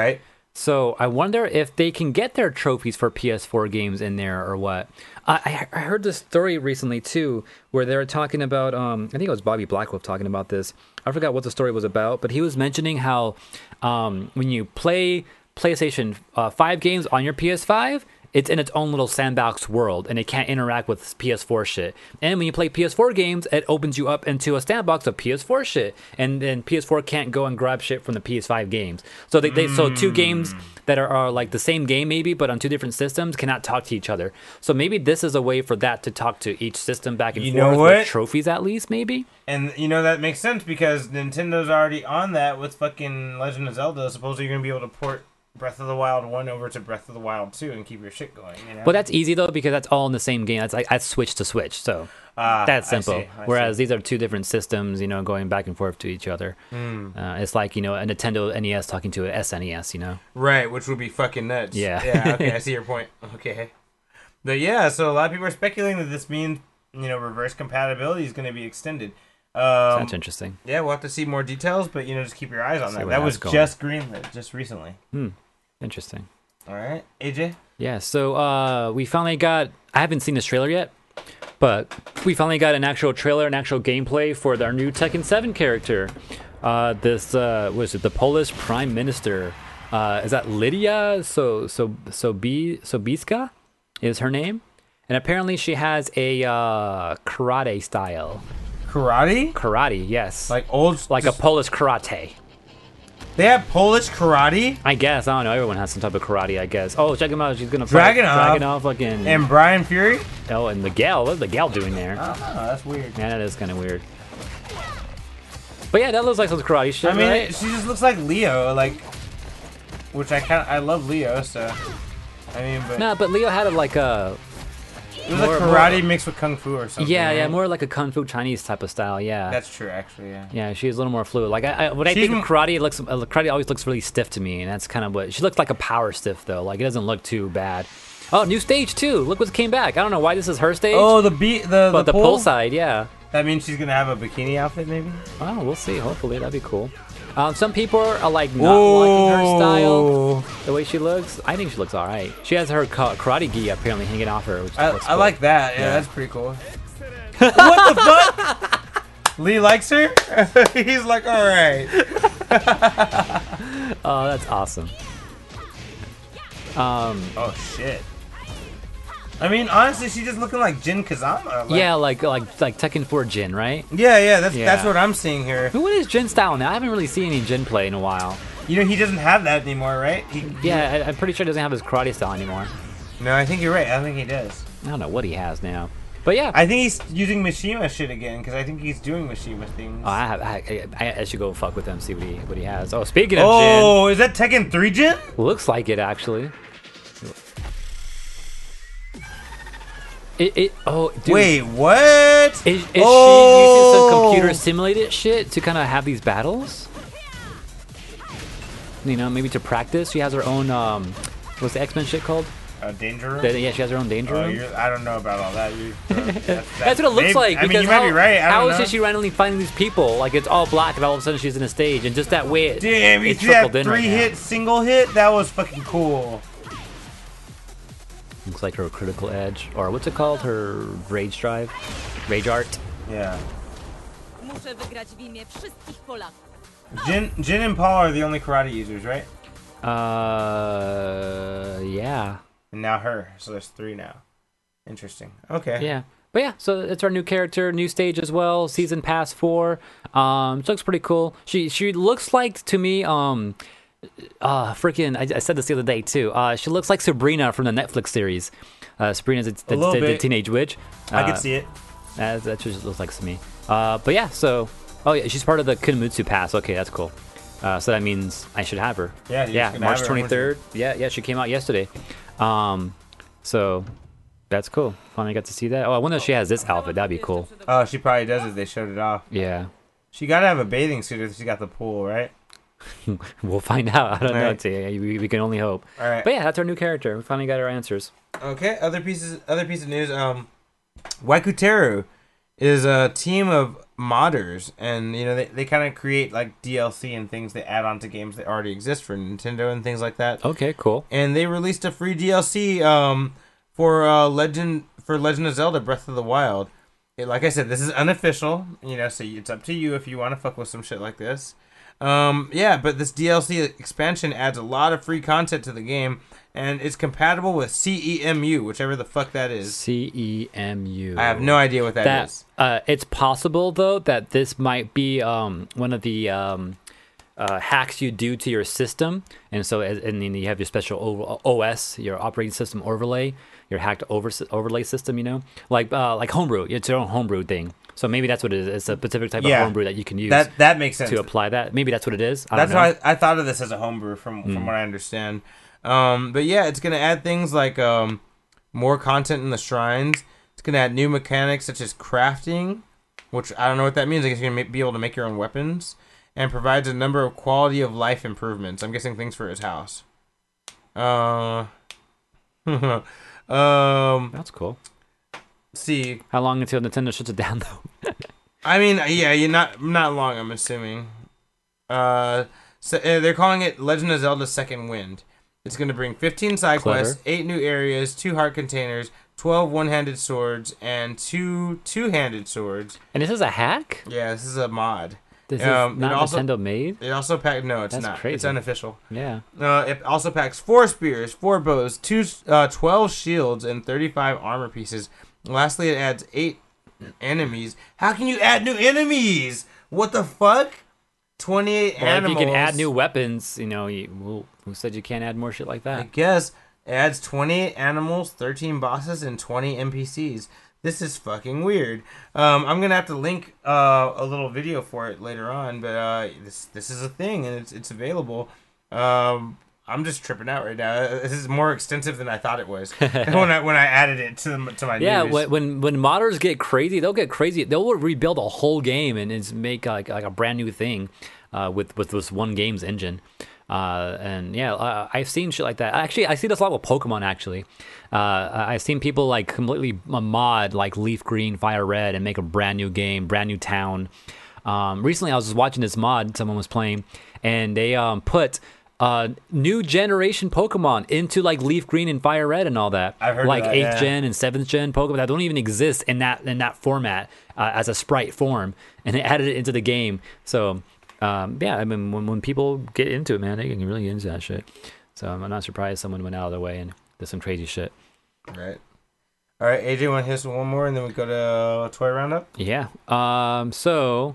So I wonder if they can get their trophies for P S four games in there or what. I, I heard this story recently too, where they were talking about. Um, I think it was Bobby Blackwolf talking about this. I forgot what the story was about, but he was mentioning how um, when you play PlayStation uh, five games on your P S five, it's in its own little sandbox world, and it can't interact with P S four shit. And when you play P S four games, it opens you up into a sandbox of P S four shit, and then P S four can't go and grab shit from the P S five games. So they, they mm. so two games that are, are like the same game maybe, but on two different systems cannot talk to each other. So maybe this is a way for that to talk to each system back and you forth know what? with trophies at least, maybe. And you know that makes sense because Nintendo's already on that with fucking Legend of Zelda. Supposedly you're gonna be able to port Breath of the Wild one over to Breath of the Wild two and keep your shit going. You know? But that's easy though because that's all in the same game. That's like that's switch to switch, so uh, that's simple. I see, I Whereas see. these are two different systems, you know, going back and forth to each other. Mm. Uh, it's like you know a Nintendo N E S talking to a S N E S, you know. Right, which would be fucking nuts. Yeah. Yeah. Okay, I see your point. Okay. But yeah, so a lot of people are speculating that this means you know reverse compatibility is going to be extended. Um, That's interesting. Yeah, we'll have to see more details, but you know, just keep your eyes on See that. where That was that's going. just greenlit just recently. Hmm. Interesting. All right, A J. Yeah. So uh, we finally got. I haven't seen this trailer yet, but we finally got an actual trailer, an actual gameplay for our new Tekken seven character. Uh, this uh, was it the Polish Prime Minister? Uh, is that Lydia? So so so B Sobiska is her name, and apparently she has a uh, karate style. Karate? Karate, yes. Like old, like a Polish karate. They have Polish karate. I guess I don't know. Everyone has some type of karate, I guess. Oh, check him out. She's gonna fight Dragunov. Dragunov, fucking And Brian Fury. oh, and Miguel. What's Miguel doing there? I don't know. That's weird. Yeah, that is kind of weird. But yeah, that looks like some karate shit. I mean, right? it, she just looks like Leo, like, which I kind I love Leo, so. I mean, but no, but Leo had a, like a it was more- like karate mixed with kung fu or something. yeah, yeah, right? more like a kung fu Chinese type of style. Yeah, That's true, actually. Yeah. yeah, she's a little more fluid. Like I, I when I She's think m- of karate, it looks uh, karate always looks really stiff to me, and that's kind of what she looks like a power stiff though. Like it doesn't look too bad. Oh, new stage too. Look what came back. I don't know why this is her stage. Oh, the beat, the but the, pole? pull side, yeah. That means she's gonna have a bikini outfit, maybe. Oh, we'll see. Hopefully, that'd be cool. Um, some people are like not liking her style, the way she looks. I think she looks all right. She has her ka- karate gi apparently hanging off her. Which I, looks I cool. like that. Yeah, Yeah. that's pretty cool. What the fuck? Lee likes her. He's like, all right. Oh, that's awesome. Um, Oh shit. I mean, honestly, she's just looking like Jin Kazama. Like, yeah, like like like Tekken four Jin, right? Yeah, yeah. That's Yeah. that's what I'm seeing here. What is Jin style now? I haven't really seen any Jin play in a while. You know, he doesn't have that anymore, right? He, Yeah, I, I'm pretty sure he doesn't have his karate style anymore. No, I think you're right. I think he does. I don't know what he has now. But yeah, I think he's using Mishima shit again because I think he's doing Mishima things. oh, I, have, I, I, I should go fuck with him, see what he what he has. Oh, speaking of Oh, is that Tekken three Jin? Jin, looks like it actually. It, it oh dude. Wait, what? Is, is Oh! she using some computer simulated shit to kind of have these battles? You know, maybe to practice. She has her own um, what's the X-Men shit called? Uh, Danger Room? The- yeah, she has her own danger Oh, room. you're, I don't know about all that. You, uh, that's, That's what it looks maybe- like. I mean, because you might how, be right. I how don't is know. it she randomly finding these people? Like it's all black, and all of a sudden she's in a stage, and just that way it, Damn, you it see that trickled in three right now. hit single hit? That was fucking cool. Looks like her critical edge, or what's it called? Her rage drive, rage art. Yeah. Muszę wygrać w imię wszystkich Polaków. Jin, Jin and Paul are the only karate users, right? Uh, yeah, And now her. So there's three now. Interesting. Okay. yeah. But yeah, so it's our new character, new stage as well. Season pass four. Um, she looks pretty cool. She she looks like to me um. Uh, freaking! I, I said this the other day too. Uh, she looks like Sabrina from the Netflix series. Uh, Sabrina's the, the, little the, the bit. teenage witch. I Uh, can see it. That's, that's what it looks like to me. Uh, but yeah, so oh yeah, she's part of the Kunmutsu Pass. Okay, that's cool. Uh, so that means I should have her. Yeah, you're yeah. just gonna March have her, twenty third. Yeah, yeah, she came out yesterday. Um, so that's cool. Finally got to see that. Oh, I wonder if she has this outfit. That'd be cool. Oh, she probably does it. They showed it off. Yeah, She gotta have a bathing suit if she got the pool, right? we'll find out. I don't know. Right. T. We, we can only hope. All right. But yeah, that's our new character. We finally got our answers. Okay. Other pieces. Other piece of news. Um, Waikuteru is a team of modders, and you know they, they kind of create like D L C and things that add on to games that already exist for Nintendo and things like that. Okay, cool. And they released a free D L C um for uh Legend for Legend of Zelda Breath of the Wild. It, like I said, this is unofficial, you know, so it's up to you if you want to fuck with some shit like this. Um, yeah, but this D L C expansion adds a lot of free content to the game, and it's compatible with C E M U, whichever the fuck that is. C E M U. I have no idea what that, that is. Uh, it's possible though that this might be um, one of the um, uh, hacks you do to your system, and so as, and then you have your special O S, your operating system overlay, your hacked over overlay system. You know, like uh, like homebrew. It's your own homebrew thing. So maybe that's what it is. It's a specific type Yeah. of homebrew that you can use That that makes sense. to apply that. Maybe that's what it is. I That's don't know. why I, I thought of this as a homebrew from from Mm. what I understand. Um, but yeah, it's gonna add things like um, more content in the shrines. It's gonna add new mechanics such as crafting, which I don't know what that means. I guess you're gonna ma- be able to make your own weapons, and provides a number of quality of life improvements. I'm guessing things for his house. Uh, um, That's cool. see. How long until Nintendo shuts it down though? I mean, yeah, you're not not long. I'm assuming. Uh, so uh, they're calling it Legend of Zelda: Second Wind. It's going to bring fifteen side Clever. quests, eight new areas, two heart containers, twelve one-handed swords, and two two-handed swords. And this is a hack? Yeah, this is a mod. This Um, is it not also- Nintendo made? It also packs. No, it's That's not. crazy. It's unofficial. Yeah. Uh, it also packs four spears, four bows, two, uh, twelve shields, and thirty-five armor pieces. Lastly, it adds eight enemies. How can you add new enemies? What the fuck? twenty-eight Well, if animals. you can add new weapons, you know, you, who, who said you can't add more shit like I that? guess it adds twenty-eight animals, thirteen bosses, and twenty N P Cs. This is fucking weird. Um, I'm gonna have to link uh, a little video for it later on, but uh, this this is a thing and it's it's available. Um, I'm just tripping out right now. This is more extensive than I thought it was when I when I added it to to my Yeah, news. when, when when modders get crazy, they'll get crazy. They'll rebuild a whole game and it's make like like a brand new thing uh, with with this one game's engine. Uh, and yeah, I, I've seen shit like that. Actually, I see this a lot with Pokemon. Actually, uh, I've seen people like completely mod like Leaf Green, Fire Red, and make a brand new game, brand new town. Um, recently, I was just watching this mod someone was playing, and they um, put uh, new generation Pokemon into like Leaf Green and Fire Red and all that. I've heard of like that, eighth yeah. gen and seventh gen Pokemon that don't even exist in that in that format uh, as a sprite form, and they added it into the game. So. Um, yeah, I mean, when, when people get into it, man, they can really get into that shit. So I'm not surprised someone went out of their way and did some crazy shit. Right. All right, A J, want to hit us with one more, and then we go to uh, Toy Roundup? Yeah. Um. So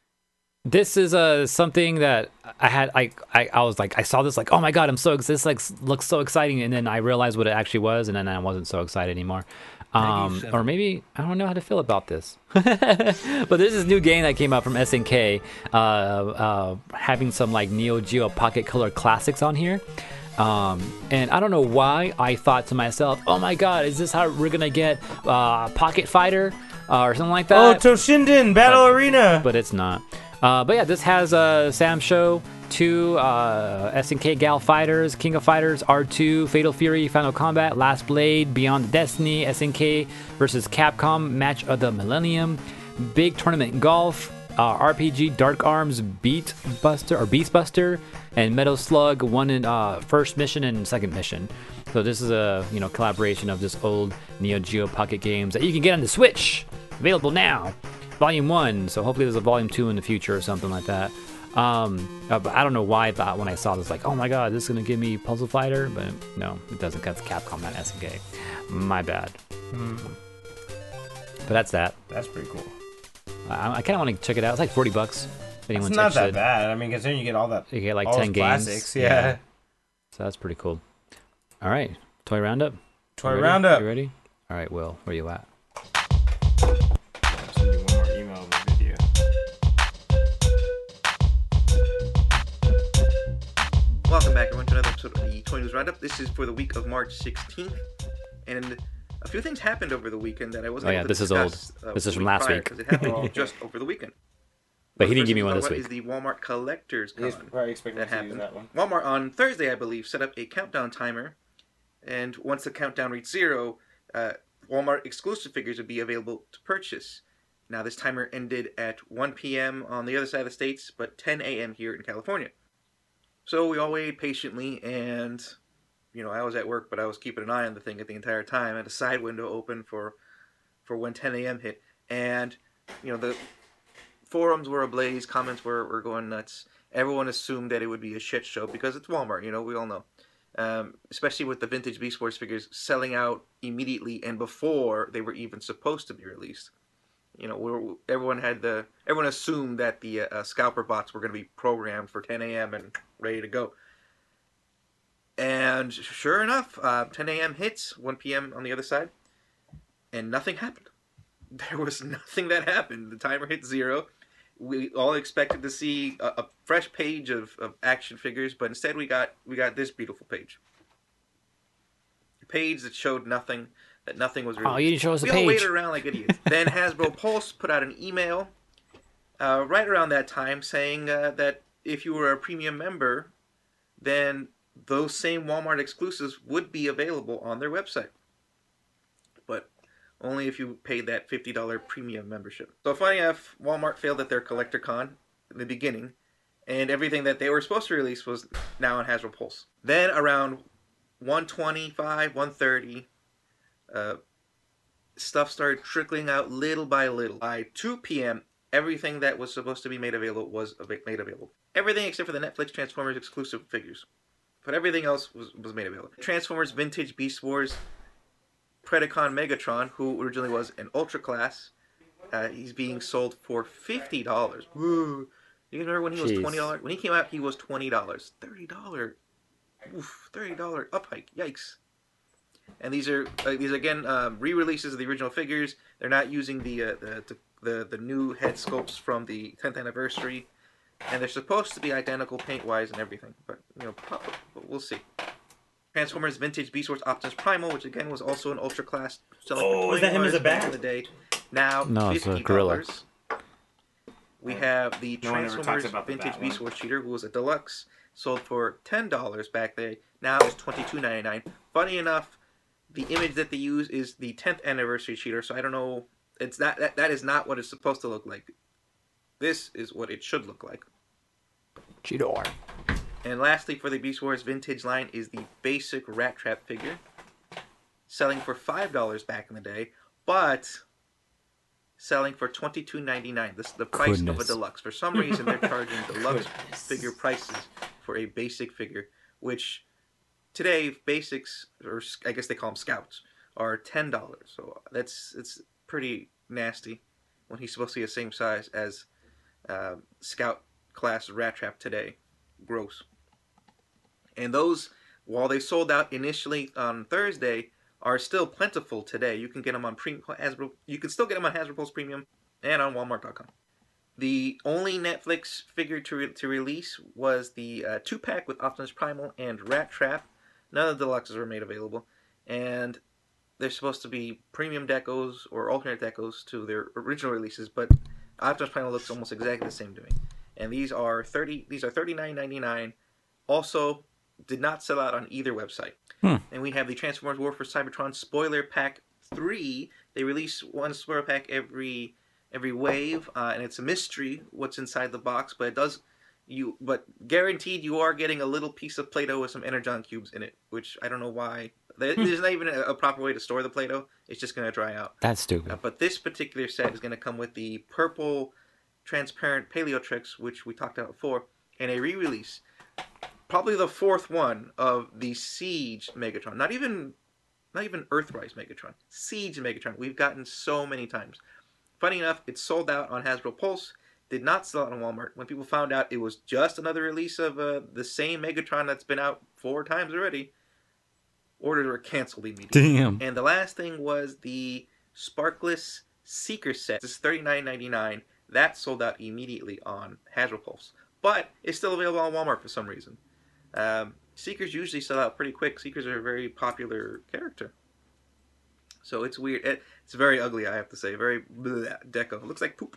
this is uh something that I had. I, I I was like, I saw this like, oh my god, I'm so ex- this like s- looks so exciting, and then I realized what it actually was, and then I wasn't so excited anymore. Um, or maybe I don't know how to feel about this. But this is a new game that came out from S N K, uh, uh, having some like Neo Geo Pocket Color classics on here. Um, and I don't know why I thought to myself, oh my god, is this how we're gonna get uh, Pocket Fighter uh, or something like that? Oh, Toshinden Battle But- Arena! But it's not. Uh, but yeah, this has uh, Sam Show, two uh, S N K Gal Fighters, King of Fighters, R two, Fatal Fury, Final Combat, Last Blade, Beyond Destiny, S N K versus Capcom, Match of the Millennium, Big Tournament Golf, uh, R P G Dark Arms, Beat Buster or Beast Buster, and Metal Slug, one in uh, first mission and second mission. So this is a you know collaboration of just old Neo Geo Pocket games that you can get on the Switch, available now. Volume one, so hopefully there's a volume two in the future or something like that. Um, uh, but I don't know why I thought when I saw this, like, oh my god, this is gonna give me Puzzle Fighter, but no, it doesn't. Cause Capcom, not S N K. My bad. Hmm. But that's that. That's pretty cool. I, I kind of want to check it out. It's like forty bucks. If anyone's It's not that interested. bad. I mean, considering you get all that, You get like all ten those games. classics, yeah. So that's pretty cool. All right, toy roundup. Toy You ready? Roundup. You ready? All right, Will, where you at? I'll send you one more email of the video. Welcome back, everyone, to another episode of the Toy News Roundup. This is for the week of March sixteenth, and a few things happened over the weekend that I wasn't Oh, yeah, able to this is discuss, old. uh, This is the from last prior, week. 'cause it happened just over the weekend. But he the didn't first give me thing one to this talk about week. Is the Walmart Collectors He's Con probably expecting that us to use happened. that one. Walmart on Thursday, I believe, set up a countdown timer, and once the countdown reached zero, uh, Walmart exclusive figures would be available to purchase. Now, this timer ended at one p.m. on the other side of the states, but ten a.m. here in California. So we all waited patiently, and, you know, I was at work, but I was keeping an eye on the thing at the entire time. I had a side window open for, for when ten a.m. hit. And, you know, the forums were ablaze, comments were, were going nuts. Everyone assumed that it would be a shit show because it's Walmart, you know, we all know. Um, especially with the vintage Beast Wars figures selling out immediately and before they were even supposed to be released. You know, we're, everyone had the everyone assumed that the uh, scalper bots were going to be programmed for ten a.m. and ready to go. And sure enough, uh, ten a.m. hits, one p.m. on the other side, and nothing happened. There was nothing that happened. The timer hit zero. We all expected to see a, a fresh page of, of action figures, but instead we got we got this beautiful page. A page that showed nothing, that nothing was released. Oh, you didn't show us a we page. all waited around like idiots. Then Hasbro Pulse put out an email uh, right around that time saying uh, that if you were a premium member, then those same Walmart exclusives would be available on their website. But only if you paid that fifty dollars premium membership. So funny enough, Walmart failed at their Collector Con in the beginning, and everything that they were supposed to release was now on Hasbro Pulse. Then around one twenty-five, one thirty, uh, stuff started trickling out little by little. By two p.m., everything that was supposed to be made available was made available. Everything except for the Netflix Transformers exclusive figures. But everything else was, was made available. Transformers Vintage Beast Wars Predacon Megatron, who originally was an Ultra Class, uh, he's being sold for fifty dollars. Woo! You remember when he was Jeez. twenty dollars? When he came out, he was twenty dollars. thirty dollars. Oof, thirty dollars up hike. Yikes. And these are, uh, these again, um, re-releases of the original figures. They're not using the, uh, the, the, the new head sculpts from the tenth anniversary. And they're supposed to be identical paint-wise and everything. But, you know, but we'll see. Transformers Vintage Beast Wars Optimus Primal, which again was also an Ultra Class. Oh, is that him as a back bat? in the day? Now No, it's a fifty gorilla. dollars. We have the No one ever talks Transformers about the Vintage bat Beast one. Wars Cheater, who was a deluxe, sold for ten dollars back then. Now it's twenty-two ninety-nine. Funny enough, the image that they use is the tenth anniversary Cheater, so I don't know. It's not that that is not what it's supposed to look like. This is what it should look like. Cheetor. And lastly, for the Beast Wars Vintage line is the basic Rat Trap figure, selling for five dollars back in the day, but selling for twenty-two ninety-nine. This is the price of a Goodness. deluxe. For some reason, they're charging deluxe figure prices for a basic figure, which today basics, or I guess they call them scouts, are ten dollars. So that's it's pretty nasty when he's supposed to be the same size as uh, Scout class Rat Trap today. Gross. And those, while they sold out initially on Thursday, are still plentiful today. You can get them on pre- Hasbro. You can still get them on Hasbro Pulse Premium and on Walmart dot com. The only Netflix figure to re- to release was the uh, two pack with Optimus Primal and Rat Trap. None of the deluxes were made available, and they're supposed to be premium decos or alternate decos to their original releases. But Optimus Primal looks almost exactly the same to me. And these are thirty. These are thirty-nine ninety-nine. Also, did not sell out on either website. Hmm. And we have the Transformers War for Cybertron Spoiler Pack three. They release one spoiler pack every every wave, uh, and it's a mystery what's inside the box. But it does you. But guaranteed, you are getting a little piece of Play-Doh with some Energon cubes in it, which I don't know why. There- There's not even a, a proper way to store the Play-Doh. It's just going to dry out. That's stupid. Uh, but this particular set is going to come with the purple transparent Paleotrix, which we talked about before, and a re-release. Probably the fourth one of the Siege Megatron. Not even not even Earthrise Megatron. Siege Megatron. We've gotten so many times. Funny enough, it sold out on Hasbro Pulse. Did not sell out on Walmart. When people found out it was just another release of uh, the same Megatron that's been out four times already, orders were canceled immediately. Damn. And the last thing was the Sparkless Seeker set. This is thirty-nine ninety-nine. That sold out immediately on Hasbro Pulse. But it's still available on Walmart for some reason. Um, Seekers usually sell out pretty quick. Seekers are a very popular character. So it's weird. It, it's very ugly, I have to say. Very bleh, deco. It looks like poop.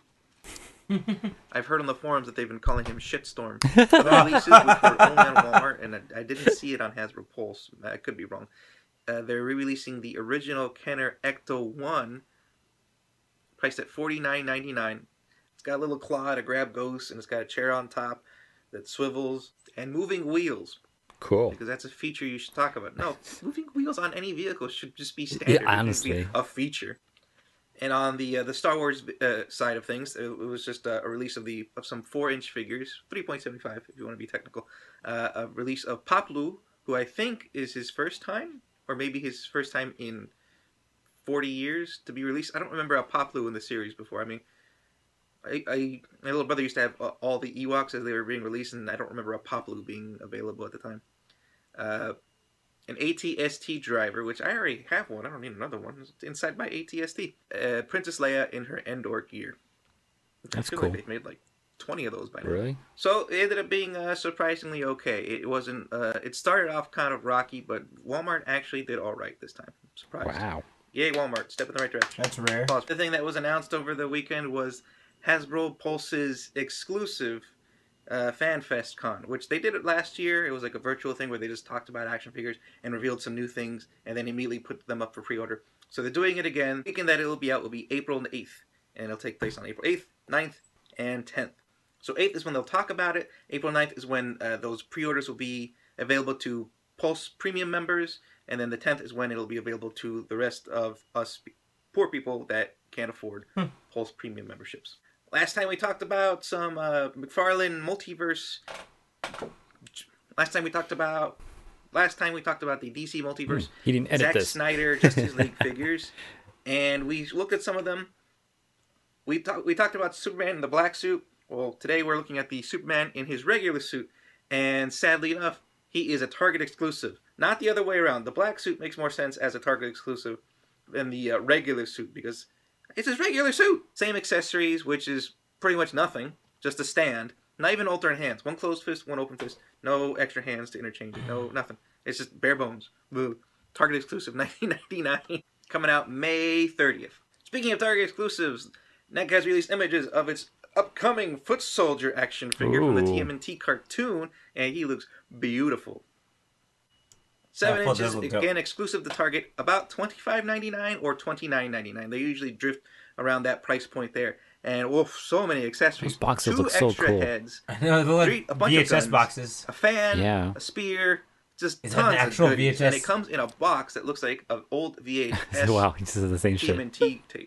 I've heard on the forums that they've been calling him Shitstorm. Other releases which were only on Walmart, and I, I didn't see it on Hasbro Pulse. I could be wrong. Uh, they're re-releasing the original Kenner Ecto one priced at forty-nine ninety-nine. It's got a little claw to grab ghosts, and it's got a chair on top that swivels, and moving wheels. Cool. Because that's a feature you should talk about. No, moving wheels on any vehicle should just be standard. Yeah, honestly. It should be a feature. And on the uh, the Star Wars uh, side of things, it was just uh, a release of the of some four inch figures, three point seven five if you want to be technical. Uh, a release of Poplu, who I think is his first time, or maybe his first time in forty years to be released. I don't remember a Poplu in the series before. I mean, I, I my little brother used to have uh, all the Ewoks as they were being released, and I don't remember a Poplu being available at the time. Uh, an A T S T driver, which I already have one. I don't need another one. It's inside my A T S T. Uh, Princess Leia in her Endor gear. That's I feel cool. like they've made like twenty of those by now. Really? So it ended up being uh, surprisingly okay. It wasn't. Uh, it started off kind of rocky, but Walmart actually did all right this time. I'm surprised. Wow. Yay, Walmart! Step in the right direction. That's rare. Pause. The thing that was announced over the weekend was Hasbro Pulse's exclusive uh, FanFest Con, which they did it last year. It was like a virtual thing where they just talked about action figures and revealed some new things, and then immediately put them up for pre-order. So they're doing it again. The weekend that it will be out will be April eighth, and it'll take place on April eighth, ninth, and tenth. So eighth is when they'll talk about it. April ninth is when uh, those pre-orders will be available to Pulse Premium members, and then the tenth is when it'll be available to the rest of us poor people that can't afford Hmm. Pulse Premium memberships. Last time we talked about some uh, McFarlane multiverse. Last time we talked about. Last time we talked about the D C multiverse. He didn't edit Zack this. Snyder Justice League figures, and we looked at some of them. We talked. We talked about Superman in the black suit. Well, today we're looking at the Superman in his regular suit, and sadly enough, he is a Target exclusive. Not the other way around. The black suit makes more sense as a Target exclusive than the uh, regular suit because it's his regular suit. Same accessories, which is pretty much nothing, just a stand. Not even alternate hands. One closed fist, one open fist. No extra hands to interchange it. No, nothing. It's just bare bones. Boo. Target exclusive, nineteen ninety-nine. Coming out May thirtieth. Speaking of Target exclusives, N E C has released images of its upcoming Foot Soldier action figure from the Ooh. T M N T cartoon, and he looks beautiful. Seven That foot inches, does look dope. again, exclusive to Target, about twenty-five ninety-nine or twenty-nine ninety-nine. They usually drift around that price point there. And oof, so many accessories. Those boxes Two look so extra cool. heads, I know, they look Three- a bunch V of H S guns. boxes. a fan, Yeah. a spear, just Is that an tons actual of goodies. V H S? And it comes in a box that looks like an old V H S Wow, he says the same T shit. M N T tape.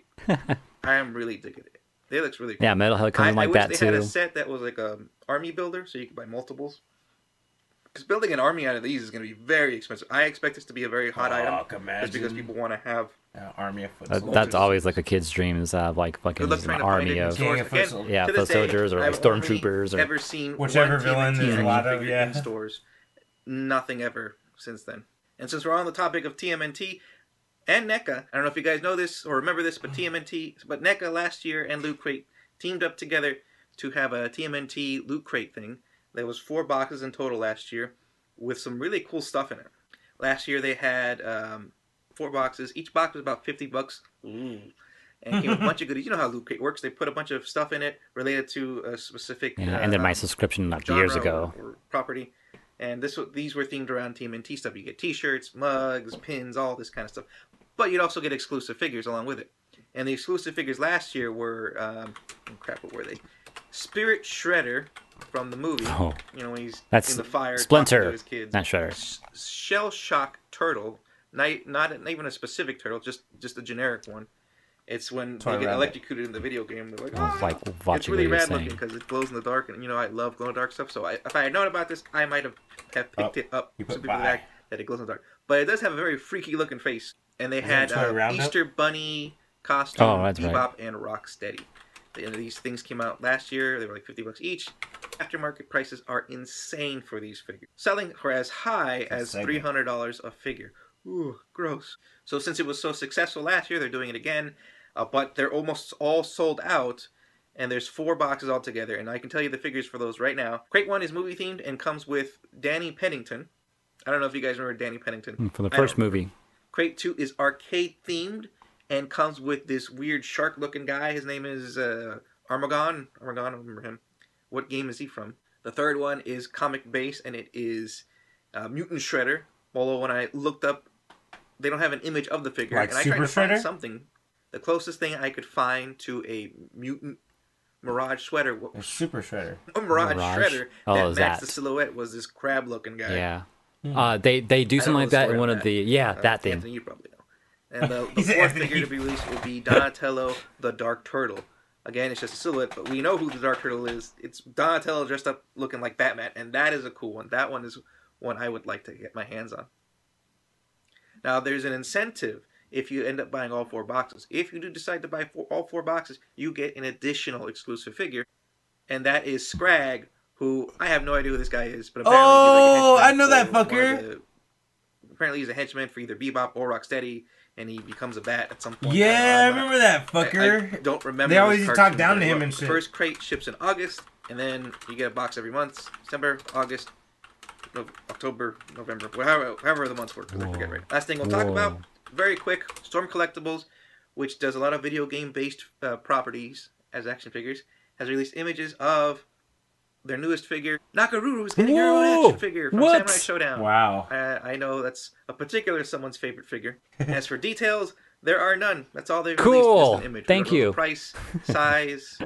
I am really digging it. It looks really cool. Yeah, Metalhead I, coming I like wish that they had a too. set that was like a army builder, so you could buy multiples. Because building an army out of these is going to be very expensive. I expect this to be a very hot Oh, item, can just because imagine. people want to have. Uh, army of foot That, soldiers. that's always like a kid's dream is to have like fucking Good luck an trying to find army it in of stores. Yeah, foot Again, soldiers. yeah, to foot this day, soldiers or like I've only stormtroopers or ever seen Whichever one villain T M N T there's a lot of, figure yeah. in stores. Nothing ever since then. And since we're on the topic of T M N T and NECA, I don't know if you guys know this or remember this, but T M N T, but NECA last year and Loot Crate teamed up together to have a T M N T Loot Crate thing. There was four boxes in total last year with some really cool stuff in it. Last year they had um, four boxes. Each box was about fifty bucks. Ooh. And it came with a bunch of goodies. You know how Loot Crate works. They put a bunch of stuff in it related to a specific yeah, uh, ended my um, subscription like genre years ago. Or, or property. And this wa- these were themed around T M N T stuff. You get T-shirts, mugs, pins, all this kind of stuff. But you'd also get exclusive figures along with it. And the exclusive figures last year were, um, oh crap, what were they? Spirit Shredder from the movie. Oh. You know, when he's That's in the fire talking Splinter, to his kids. not Shredder. S- Shell Shock Turtle. Not, not, not even a specific turtle, just just a generic one. It's when Toy they get Rabbit. electrocuted in the video game. They're like, I was "Ah!" like It's watching really what you're rad saying. looking because it glows in the dark, and you know I love glow in the dark stuff. So I, if I had known about this, I might have, have picked Up. it up You put simply for the buy. fact that it glows in the dark. But it does have a very freaky looking face, and they Is had that Toy uh, Roundup? Easter Bunny costume, Oh, that's right. Bebop, and Rocksteady. And these things came out last year. They were like fifty bucks each. Aftermarket prices are insane for these figures, selling for as high as segment. three hundred dollars a figure. Ooh, gross. So since it was so successful last year, they're doing it again. Uh, but they're almost all sold out, and there's four boxes altogether, and I can tell you the figures for those right now. Crate one is movie themed and comes with Danny Pennington. I don't know if you guys remember Danny Pennington. For the I first don't. movie. Crate two is arcade themed and comes with this weird shark looking guy. His name is uh, Armagon. Armagon, I don't remember him. What game is he from? The third one is comic based, and it is uh, Mutant Shredder. Although when I looked up, they don't have an image of the figure, Like and I Super tried to find Shredder? something The closest thing I could find to a mutant Mirage sweater, wa- A super shredder. a Mirage, Mirage? shredder Oh, that is matched that. the silhouette, was this crab-looking guy. Yeah. Uh, they they do I don't something know like the that story in one on of the yeah Uh, that thing. Anthony, you probably know. And the, the He said fourth Anthony. figure to be released will be Donatello the Dark Turtle. Again, it's just a silhouette, but we know who the Dark Turtle is. It's Donatello dressed up looking like Batman, and that is a cool one. That one is one I would like to get my hands on. Now, there's an incentive if you end up buying all four boxes. If you do decide to buy four, all four boxes, you get an additional exclusive figure, and that is Scrag, who I have no idea who this guy is, but apparently Oh, he's like a I know that henchman for one of fucker. the- apparently he's a henchman for either Bebop or Rocksteady, and he becomes a bat at some point. Yeah, I don't know. remember that I- fucker. I, don't remember. They always this used to talk cartoon down to very him well. and The shit. first crate ships in August, and then you get a box every month. September, August, no, October, November, however, however the months work, because I forget right. Last thing we'll talk Whoa. about, very quick, Storm Collectibles, which does a lot of video game-based uh, properties as action figures, has released images of their newest figure. Nakaruru is getting her own Whoa! action figure from What? Samurai Showdown. Wow. I, I know that's a particular someone's favorite figure. As for details, there are none. That's all they've Cool. released. Just an image. Thank We don't know you. the price, size,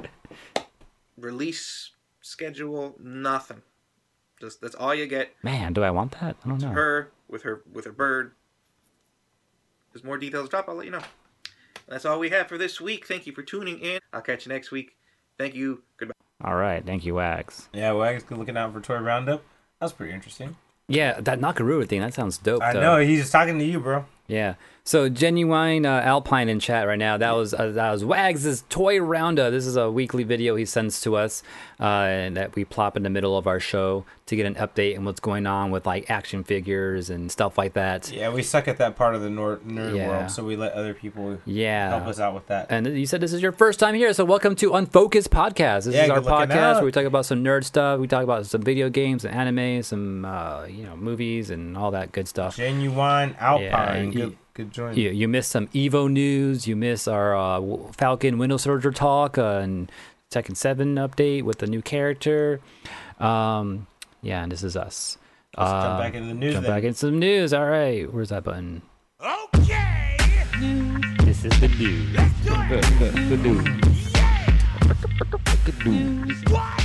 release schedule, nothing. Just that's all you get. Man, do I want that? I don't know. Her with her with her bird. There's more details drop. I'll let you know. That's all we have for this week. Thank you for tuning in. I'll catch you next week. Thank you. Goodbye. All right, thank you, Wags. Yeah, Wags looking out for Toy Roundup. That was pretty interesting. Yeah, that Nakaruru thing, that sounds dope. I though. know, he's just talking to you, bro. Yeah. So Genuine uh, Alpine in chat right now. That was uh, that was Wags' Toy Roundup. This is a weekly video he sends to us, uh, and that we plop in the middle of our show to get an update on what's going on with like action figures and stuff like that. Yeah, we suck at that part of the nor- nerd Yeah. world, so we let other people Yeah. help us out with that. And you said this is your first time here, so welcome to Unfocused Podcast. This Yeah, is our good looking podcast out. where we talk about some nerd stuff. We talk about some video games and anime, some uh, you know movies and all that good stuff. Genuine Alpine. Yeah, good, you- good joint. You, you missed some Evo news. You missed our uh, w- Falcon Window Soldier talk uh, and Tekken seven update with the new character. Um, yeah, and this is us. Let's uh, jump back into the news Jump then. back into some news. All right, where's that button? Okay. This is the news. Let's do it. The news. What?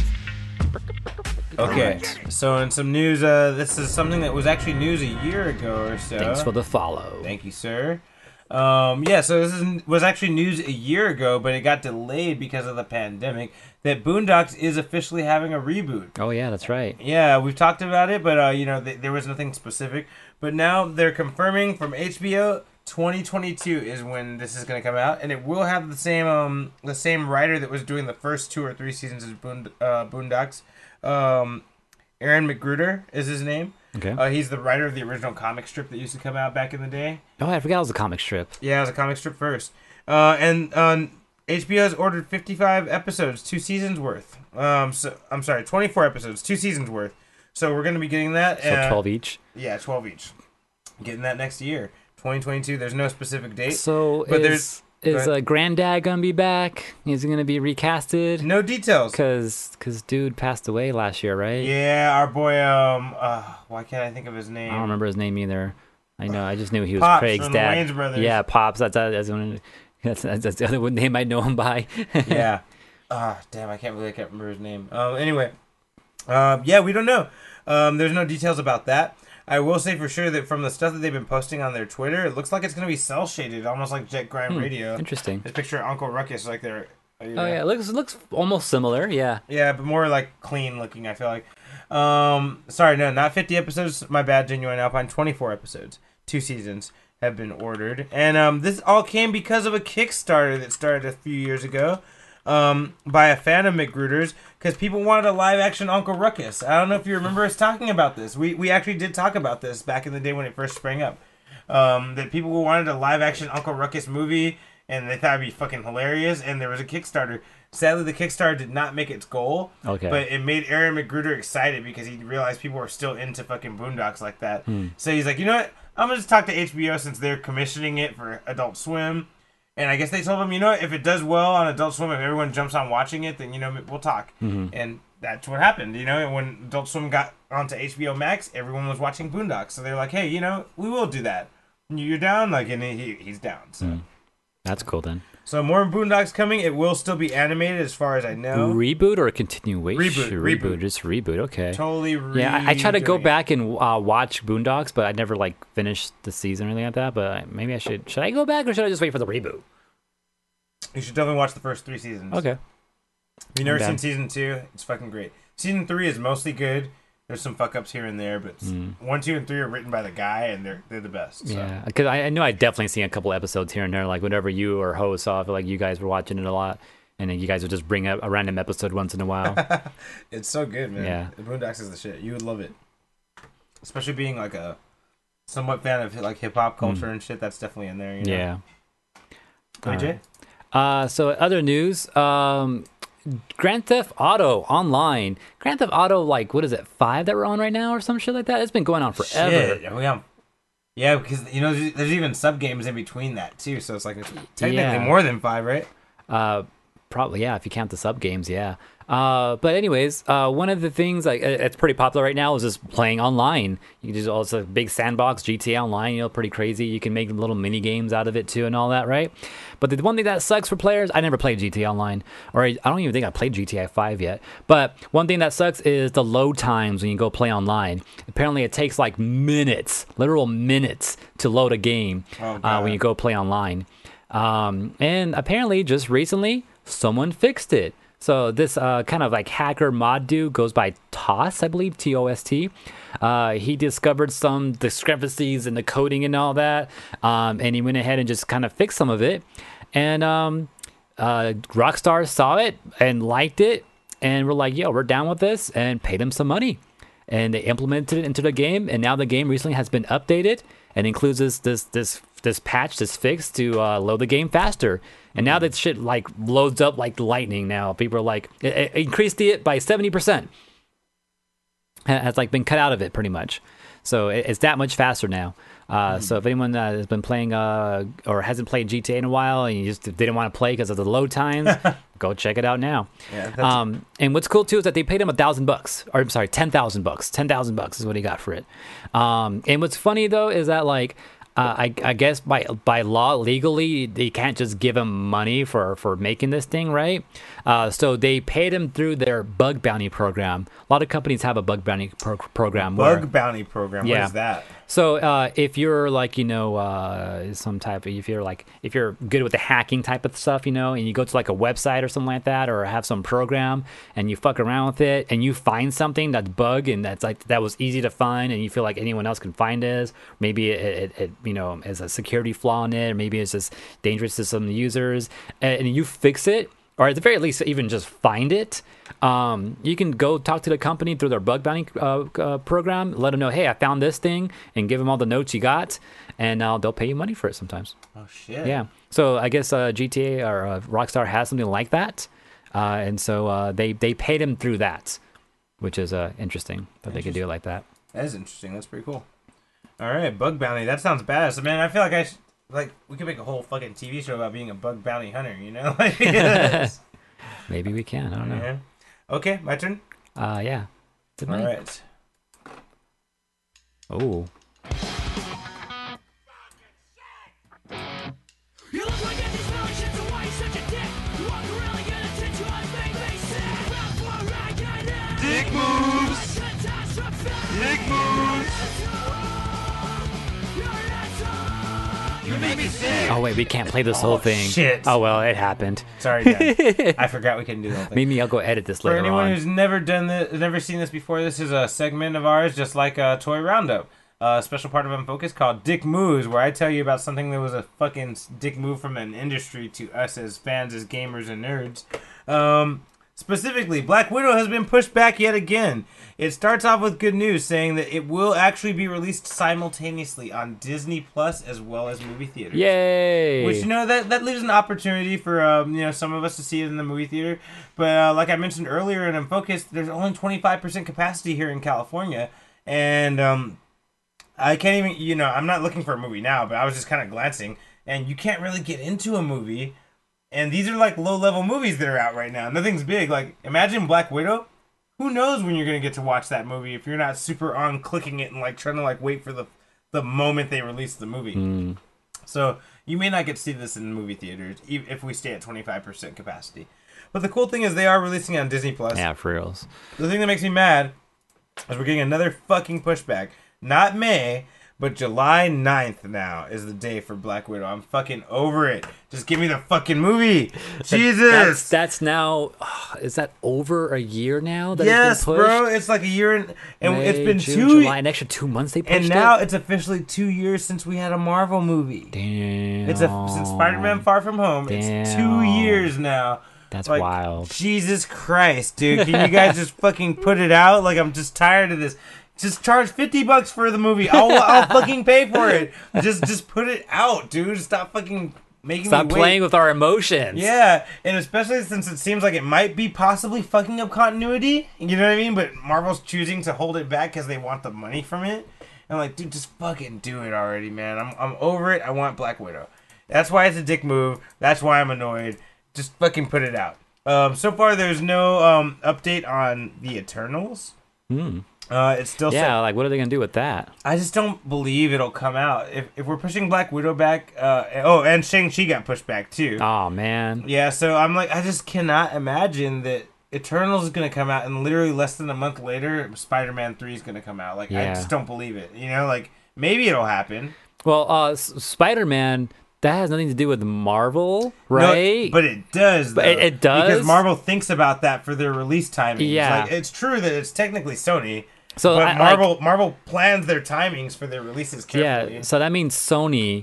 Okay, so in some news, uh, this is something that was actually news a year ago or so. Thanks for the follow. Thank you, sir. Um, yeah, so this is, was actually news a year ago, but it got delayed because of the pandemic, that Boondocks is officially having a reboot. Oh yeah, that's right. Yeah, we've talked about it, but, uh, you know, th- there was nothing specific. But now they're confirming from H B O twenty twenty-two is when this is going to come out, and it will have the same um the same writer that was doing the first two or three seasons of Boond- uh, Boondocks. Um, Aaron McGruder is his name. Okay. Uh, he's the writer of the original comic strip that used to come out back in the day. Oh, I forgot it was a comic strip. Yeah, it was a comic strip first. Uh, and um, H B O has ordered fifty-five episodes, two seasons worth. Um, so I'm sorry, twenty-four episodes, two seasons worth. So we're gonna be getting that. So uh, twelve each. Yeah, twelve each. Getting that next year, twenty twenty-two. There's no specific date. So but is there's- go is ahead. uh, Granddad gonna be back? Is he gonna be recasted? No details. Cause, cause dude passed away last year, right? Yeah, our boy. Um, uh, why can't I think of his name? I don't remember his name either. I know. I just knew he was Pops Craig's from the dad. Wayans Brothers. Yeah, Pops. That's that's, one, that's that's the other name I know him by. Yeah. Ah, damn, I can't believe I can't remember his name. Um, anyway, um, yeah, we don't know. Um, there's no details about that. I will say for sure that from the stuff that they've been posting on their Twitter, it looks like it's gonna be cell shaded, almost like Jet Grind Hmm, Radio. Interesting. This picture of Uncle Ruckus, like they're. Oh yeah, it looks it looks almost similar. Yeah. Yeah, but more like clean looking, I feel like. Um, sorry, no, not fifty episodes. My bad, Genuine Alpine. twenty-four episodes. Two seasons have been ordered. And um, this all came because of a Kickstarter that started a few years ago um, by a fan of McGruder's, because people wanted a live action Uncle Ruckus. I don't know if you remember us talking about this. We, we actually did talk about this back in the day when it first sprang up. Um, that people wanted a live action Uncle Ruckus movie, and they thought it'd be fucking hilarious, and there was a Kickstarter. Sadly, the Kickstarter did not make its goal. Okay. But it made Aaron McGruder excited because he realized people were still into fucking Boondocks like that. Hmm. So he's like, you know what? I'm going to just talk to H B O since they're commissioning it for Adult Swim. And I guess they told him, you know what? If it does well on Adult Swim, if everyone jumps on watching it, then, you know, we'll talk. Mm-hmm. And that's what happened. You know, when Adult Swim got onto H B O Max, everyone was watching Boondocks. So they're like, hey, you know, we will do that. You're down? Like, and he, he's down. So. Mm. That's cool then. So more Boondocks coming. It will still be animated, as far as I know. Reboot or a continuation? Reboot, reboot. Just reboot. Okay. Totally. Re- Yeah, I, I try to go doing it. back and uh, watch Boondocks, but I never like finished the season or anything like that. But maybe I should. Should I go back or should I just wait for the reboot? You should definitely watch the first three seasons. Okay. If you've never I'm seen down. season two, it's fucking great. Season three is mostly good. There's some fuck ups here and there, but Mm. one, two, and three are written by the guy, and they're they're the best. So. Yeah, because I, I know I definitely seen a couple episodes here and there. Like whenever you or Ho saw, I feel like you guys were watching it a lot, and then you guys would just bring up a random episode once in a while. It's so good, man. Yeah. The Boondocks is the shit. You would love it, especially being like a somewhat fan of like hip hop culture and shit. That's definitely in there. You know? Mm. Yeah. Go ahead, Jay. Uh, so other news, um, Grand Theft Auto Online. Grand Theft Auto, like, what is it, five that we're on right now or some shit like that? It's been going on forever. Shit. Yeah, yeah, because you know there's, there's even sub games in between that too, so it's like it's technically Yeah. more than five, right? Uh, probably, yeah, if you count the sub games, yeah. Uh, but anyways, uh, one of the things like it- it's pretty popular right now is just playing online. You can just also big sandbox G T A Online, you know, pretty crazy. You can make little mini games out of it too and all that, right? But the one thing that sucks for players, I never played G T A Online, or I I don't even think I played G T A five yet. But one thing that sucks is the load times when you go play online. Apparently, it takes like minutes, literal minutes, to load a game Oh, uh, God. when you go play online. Um, and apparently, just recently, someone fixed it. So this uh, kind of like hacker mod dude goes by Toss, I believe, T O S T. Uh, he discovered some discrepancies in the coding and all that, um, and he went ahead and just kind of fixed some of it. And um, uh, Rockstar saw it and liked it, and we're like, "Yo, we're down with this," and paid him some money. And they implemented it into the game, and now the game recently has been updated and includes this this this this patch, this fix to uh, load the game faster. And now that shit like loads up like lightning. Now people are like, it, it increased it by seventy percent. Has like been cut out of it pretty much. So it, it's that much faster now. Uh, So if anyone uh, has been playing uh, or hasn't played G T A in a while and you just didn't want to play because of the load times, go check it out now. Yeah, that's- Um, and what's cool too is that they paid him a thousand bucks, or I'm sorry, ten thousand bucks. Ten thousand bucks is what he got for it. Um, and what's funny though is that like. Uh, I, I guess by by law, legally, they can't just give him money for, for making this thing, right? Uh, so they paid him through their bug bounty program. A lot of companies have a bug bounty pro- program. Bug where, bounty program. Yeah. What is that? so uh, if you're like, you know, uh, some type of, if you're like, if you're good with the hacking type of stuff, you know, and you go to like a website or something like that, or have some program and you fuck around with it and you find something that's bug and that's like, that was easy to find and you feel like anyone else can find it, maybe it, it, it you know, is a security flaw in it, or maybe it's just dangerous to some users, and, and you fix it, or at the very least even just find it, um, you can go talk to the company through their bug bounty uh, uh, program, let them know, hey, I found this thing, and give them all the notes you got, and uh, they'll pay you money for it sometimes. Oh shit. Yeah. So I guess uh, G T A or uh, Rockstar has something like that, uh, and so uh, they they paid him through that, which is uh, interesting that they could do it like that. That is interesting. That's pretty cool. All right, bug bounty. That sounds badass. Man, I feel like I sh- like we could make a whole fucking T V show about being a bug bounty hunter. You know? Like, yes. Maybe we can. I don't know. Yeah. Okay, my turn. Uh, yeah. Is it All me? right. Oh. You look like empty smelling shit, so why you such a dick? You walk around like an attention on thing they say. Run for a ride, get out. Dick moves. Dick moves. You make me sick. Oh wait, we can't play this whole Oh, thing. shit. Oh well, it happened. Sorry, Dad. I forgot we couldn't do the whole thing. Maybe I'll go edit this For later anyone on. who's never done this, never seen this before, this is a segment of ours, just like a Toy Roundup. A special part of Unfocused called Dick Moves, where I tell you about something that was a fucking dick move from an industry to us as fans, as gamers and nerds. Um, specifically, Black Widow has been pushed back yet again. It starts off with good news, saying that it will actually be released simultaneously on Disney Plus as well as movie theaters. Yay! Which, you know, that, that leaves an opportunity for, um, you know, some of us to see it in the movie theater. But uh, like I mentioned earlier in Unfocused, there's only twenty-five percent capacity here in California. And um, I can't even, you know, I'm not looking for a movie now, but I was just kind of glancing. And you can't really get into a movie. And these are like low-level movies that are out right now. Nothing's big. Like, imagine Black Widow. Who knows when you're going to get to watch that movie if you're not super on clicking it and like trying to like wait for the, the moment they release the movie. So you may not get to see this in movie theaters e- if we stay at twenty-five percent capacity. But the cool thing is they are releasing it on Disney Plus. Yeah, for reals. The thing that makes me mad is we're getting another fucking pushback. Not May, but July ninth now is the day for Black Widow. I'm fucking over it. Just give me the fucking movie. Jesus. That's, that's now. Is that over a year now? That Yes, it's been pushed? bro. It's like a year and, and May, it's been June, two July, an extra two months they pushed and now it. it's officially two years since we had a Marvel movie. Damn. It's a since Spider-Man Far From Home. It's two Damn. years now. That's Like, wild. Jesus Christ, dude. Can you guys just fucking put it out? Like, I'm just tired of this. Just charge fifty bucks for the movie. I'll, I'll fucking pay for it. Just just put it out, dude. Stop fucking making Stop me wait. playing with our emotions. Yeah, and especially since it seems like it might be possibly fucking up continuity. You know what I mean? But Marvel's choosing to hold it back because they want the money from it. And like, dude, just fucking do it already, man. I'm I'm over it. I want Black Widow. That's why it's a dick move. That's why I'm annoyed. Just fucking put it out. Um, so far, there's no um, update on the Eternals. Hmm. Uh, it's still Yeah, set. like what are they gonna do with that? I just don't believe it'll come out. If if we're pushing Black Widow back, uh, oh, and Shang-Chi got pushed back too. Oh man. Yeah, so I'm like, I just cannot imagine that Eternals is gonna come out, and literally less than a month later, Spider-Man three is gonna come out. Like, I Yeah. just don't believe it. You know, like maybe it'll happen. Well, uh, S- Spider-Man, that has nothing to do with Marvel, No, right? but it does. But Though, it- it does? because Marvel thinks about that for their release timings. Yeah. Like, it's true that it's technically Sony. so But I- like- Marvel Marvel plans their timings for their releases carefully. yeah, so that means Sony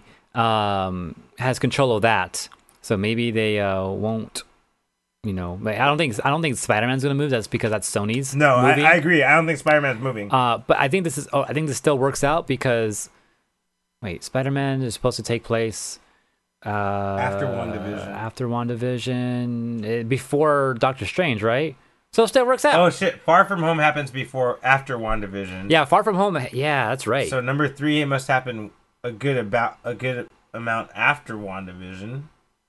um, has control of that. So maybe they uh, won't. You know, but I don't think I don't think Spider-Man's gonna move. That's because that's Sony's. No, I, movie. I agree. I don't think Spider-Man's moving. Uh, but I think this is. Oh, I think this still works out because. Wait, Spider-Man is supposed to take place. Uh, After WandaVision. After WandaVision, eh, before Doctor Strange, right? So it still works out. oh shit! Far From Home happens before after WandaVision. Yeah, Far From Home. Yeah, that's right. So number three, it must happen a good about a good amount after WandaVision.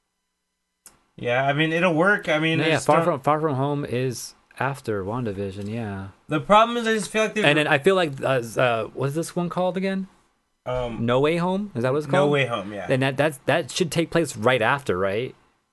Yeah, I mean it'll work. I mean, No, I yeah, just Far don't- From Far From Home is after WandaVision. Yeah, the problem is I just feel like there's and then I feel like uh, uh, what's this one called again? um No Way Home. Is that what it's No called? Way Home. Yeah, And that that's that should take place right after, right?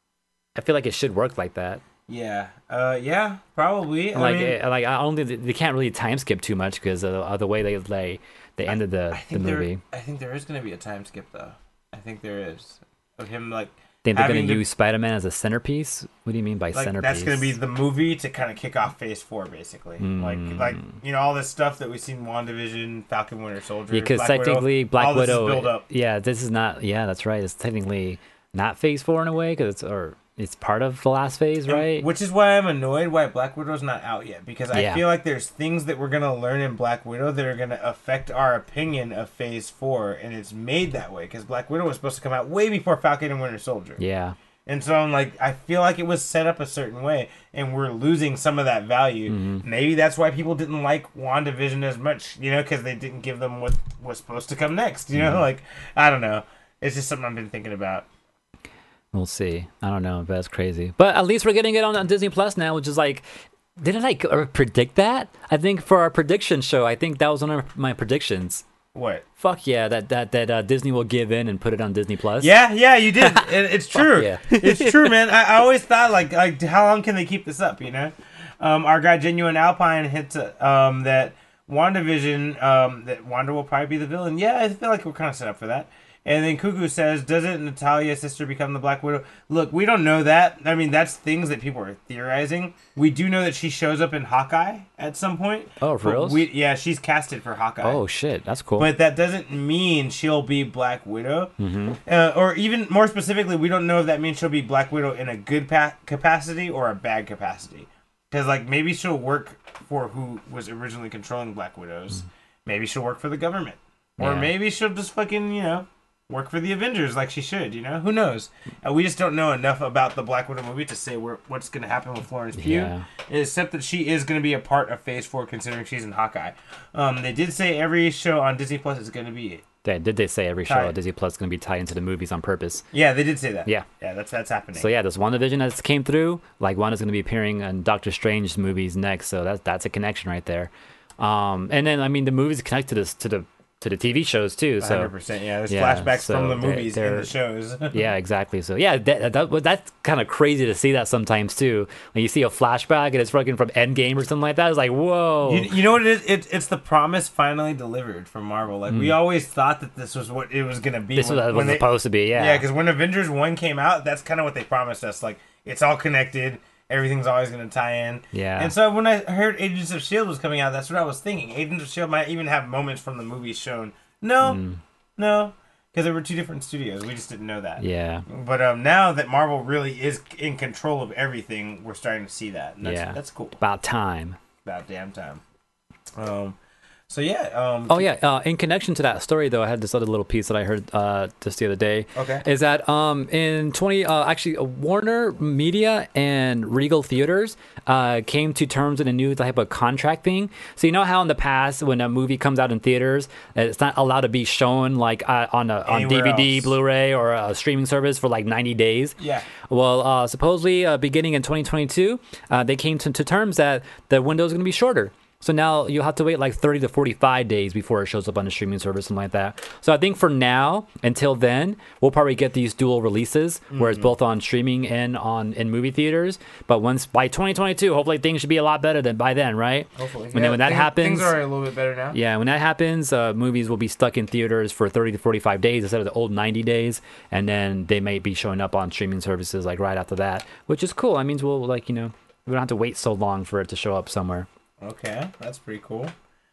I feel like it should work like that. yeah, uh, yeah, probably. Like, I mean, eh, like I don't think they, they can't really time skip too much because of, of the way they they they ended the, I the think there, movie. I think there is gonna be a time skip though. I think there is of him like. Think they're gonna having to- use Spider-Man as a centerpiece? What do you mean by Like centerpiece? that's gonna be the movie to kind of kick off Phase Four, basically. Like, like you know, all this stuff that we've seen: WandaVision, Falcon, Winter Soldier. because Black technically Widow, Black all this is Widow. build up. Yeah, this is not. Yeah, that's right. It's technically not Phase Four in a way because it's or it's part of the last phase, And- right? Which is why I'm annoyed why Black Widow's not out yet, because I Yeah. feel like there's things that we're gonna learn in Black Widow that are gonna affect our opinion of Phase Four, and it's made that way because Black Widow was supposed to come out way before Falcon and Winter Soldier. Yeah. And so I'm like, I feel like it was set up a certain way, and we're losing some of that value. Mm-hmm. Maybe that's why people didn't like WandaVision as much, you know, because they didn't give them what was supposed to come next. You Mm-hmm. know, like I don't know. It's just something I've been thinking about. We'll see. I don't know, but that's crazy. But at least we're getting it on, on Disney Plus now, which is like, didn't I uh, predict that? I think for our prediction show, I think that was one of my predictions. What? Fuck yeah, that that that uh, Disney will give in and put it on Disney Plus. Yeah, yeah, you did. It, it's true. yeah. It's true, man. I, I always thought like, like, how long can they keep this up? You know, um, our guy Genuine Alpine hits uh, um that WandaVision um that Wanda will probably be the villain. Yeah, I feel like we're kind of set up for that. And then Cuckoo says, doesn't Natalia's sister become the Black Widow? Look, we don't know that. I mean, that's things that people are theorizing. We do know that she shows up in Hawkeye at some point. Oh, for But reals? we, yeah, she's casted for Hawkeye. Oh shit, that's cool. But that doesn't mean she'll be Black Widow. Mm-hmm. Uh, or even more specifically, we don't know if that means she'll be Black Widow in a good pa- capacity or a bad capacity. Because, like, maybe she'll work for who was originally controlling Black Widows. Maybe she'll work for the government. Or Mm. Yeah. maybe she'll just fucking, you know, work for the Avengers like she should, you know? Who knows? Uh, we just don't know enough about the Black Widow movie to say where, what's going to happen with Florence Pugh. Yeah. Except that she is going to be a part of Phase four considering she's in Hawkeye. Um, they did say every show on Disney Plus is going to be... Yeah, did they say every show Tied. on Disney Plus is going to be tied into the movies on purpose? Yeah, they did say that. Yeah. Yeah, that's that's happening. So yeah, this WandaVision that's came through, like Wanda's going to be appearing in Doctor Strange movies next, so that's that's a connection right there. Um, and then I mean the movies connect to this to the to the T V shows too. So one hundred percent. Yeah, there's yeah, flashbacks so from the they- movies in they're- the shows. yeah, exactly. So yeah, that, that well, that's kind of crazy to see that sometimes too. When you see a flashback and it's fucking from Endgame or something like that, it's like whoa. You, you know what it is? It, it's the promise finally delivered from Marvel. Like we always thought that this was what it was gonna be. Hmm. this when, was, was when they- supposed to be. Yeah. Yeah, because when Avengers one came out, that's kind of what they promised us. Like it's all connected. Everything's always gonna tie in. Yeah. And so when I heard Agents of Shield was coming out, that's what I was thinking. Agents of Shield might even have moments from the movies shown. No, Hmm. no, because there were two different studios. We just didn't know that. yeah. But um, now that Marvel really is in control of everything, we're starting to see that. And that's, Yeah. that's cool. About time. About damn time. Um, so yeah. Um, Oh yeah. Uh, in connection to that story, though, I had this other little piece that I heard uh, just the other day. Okay. Is that um in twenty uh, actually uh, Warner Media and Regal Theaters uh came to terms in a new type of contract thing. So you know how in the past when a movie comes out in theaters, it's not allowed to be shown like uh, on a on Anywhere D V D, else. Blu-ray, or a streaming service for like ninety days. Yeah. Well, uh, supposedly uh, beginning in twenty twenty-two, uh, they came to, to terms that the window is going to be shorter. So now you'll have to wait like thirty to forty-five days before it shows up on the streaming service, something like that. So I think for now, until then, we'll probably get these dual releases, where it's both on streaming and on in movie theaters. But once by twenty twenty-two, hopefully things should be a lot better than by then, right? Hopefully. And then when that things, happens, things are a little bit better now. yeah, when that happens, uh, movies will be stuck in theaters for thirty to forty-five days instead of the old ninety days, and then they may be showing up on streaming services like right after that, which is cool. That means we'll like you know we don't have to wait so long for it to show up somewhere. Okay, that's pretty cool.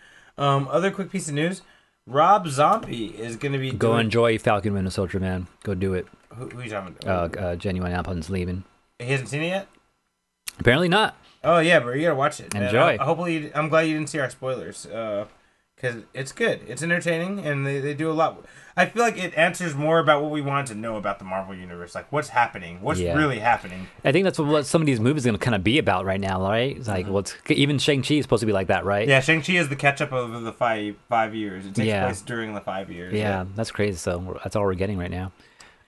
Um, other quick piece of news: Rob Zombie is going to be Go doing, enjoy Falcon Winter Soldier, man. Go do it. Who, who you talking about? Uh, uh, Genuine Appleton's leaving. he hasn't seen it yet. Apparently not. Oh yeah, bro, you gotta watch it. And Enjoy. I, hopefully, you, I'm glad you didn't see our spoilers. Uh, because it's good. It's entertaining, and they, they do a lot. I feel like it answers more about what we wanted to know about the Marvel universe, like what's happening, what's Yeah. really happening. I think that's what some of these movies are going to kind of be about right now, right? It's like, what's even Shang-Chi is supposed to be like that, right? Mm-hmm. Yeah, Shang-Chi is the catch-up of the five five years. It takes Yeah. place during the five years. Yeah, that's crazy. So we're- that's all we're getting right now.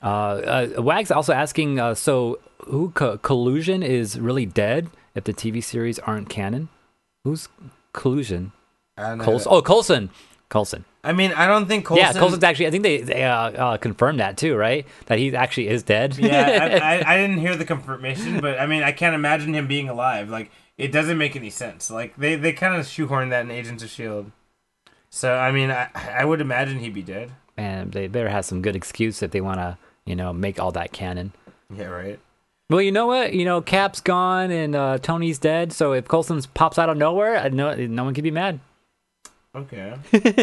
Uh, uh, Wags also asking, uh, so who co- Collusion is really dead if the T V series aren't canon? Who's Collusion? I don't know Coulson? that. Oh, Coulson. Coulson. I mean, I don't think Coulson... Yeah, Coulson's actually. I think they, they uh, uh, confirmed that too, right? That he actually is dead. yeah, I, I, I didn't hear the confirmation, but I mean, I can't imagine him being alive. Like, it doesn't make any sense. Like, they, they kind of shoehorned that in Agents of S H I E L D. So, I mean, I, I would imagine he'd be dead. And they better have some good excuse if they want to, you know, make all that canon. Yeah, right. Well, you know what? You know, Cap's gone and uh, Tony's dead. So if Coulson pops out of nowhere, I no, no one can be mad. Okay.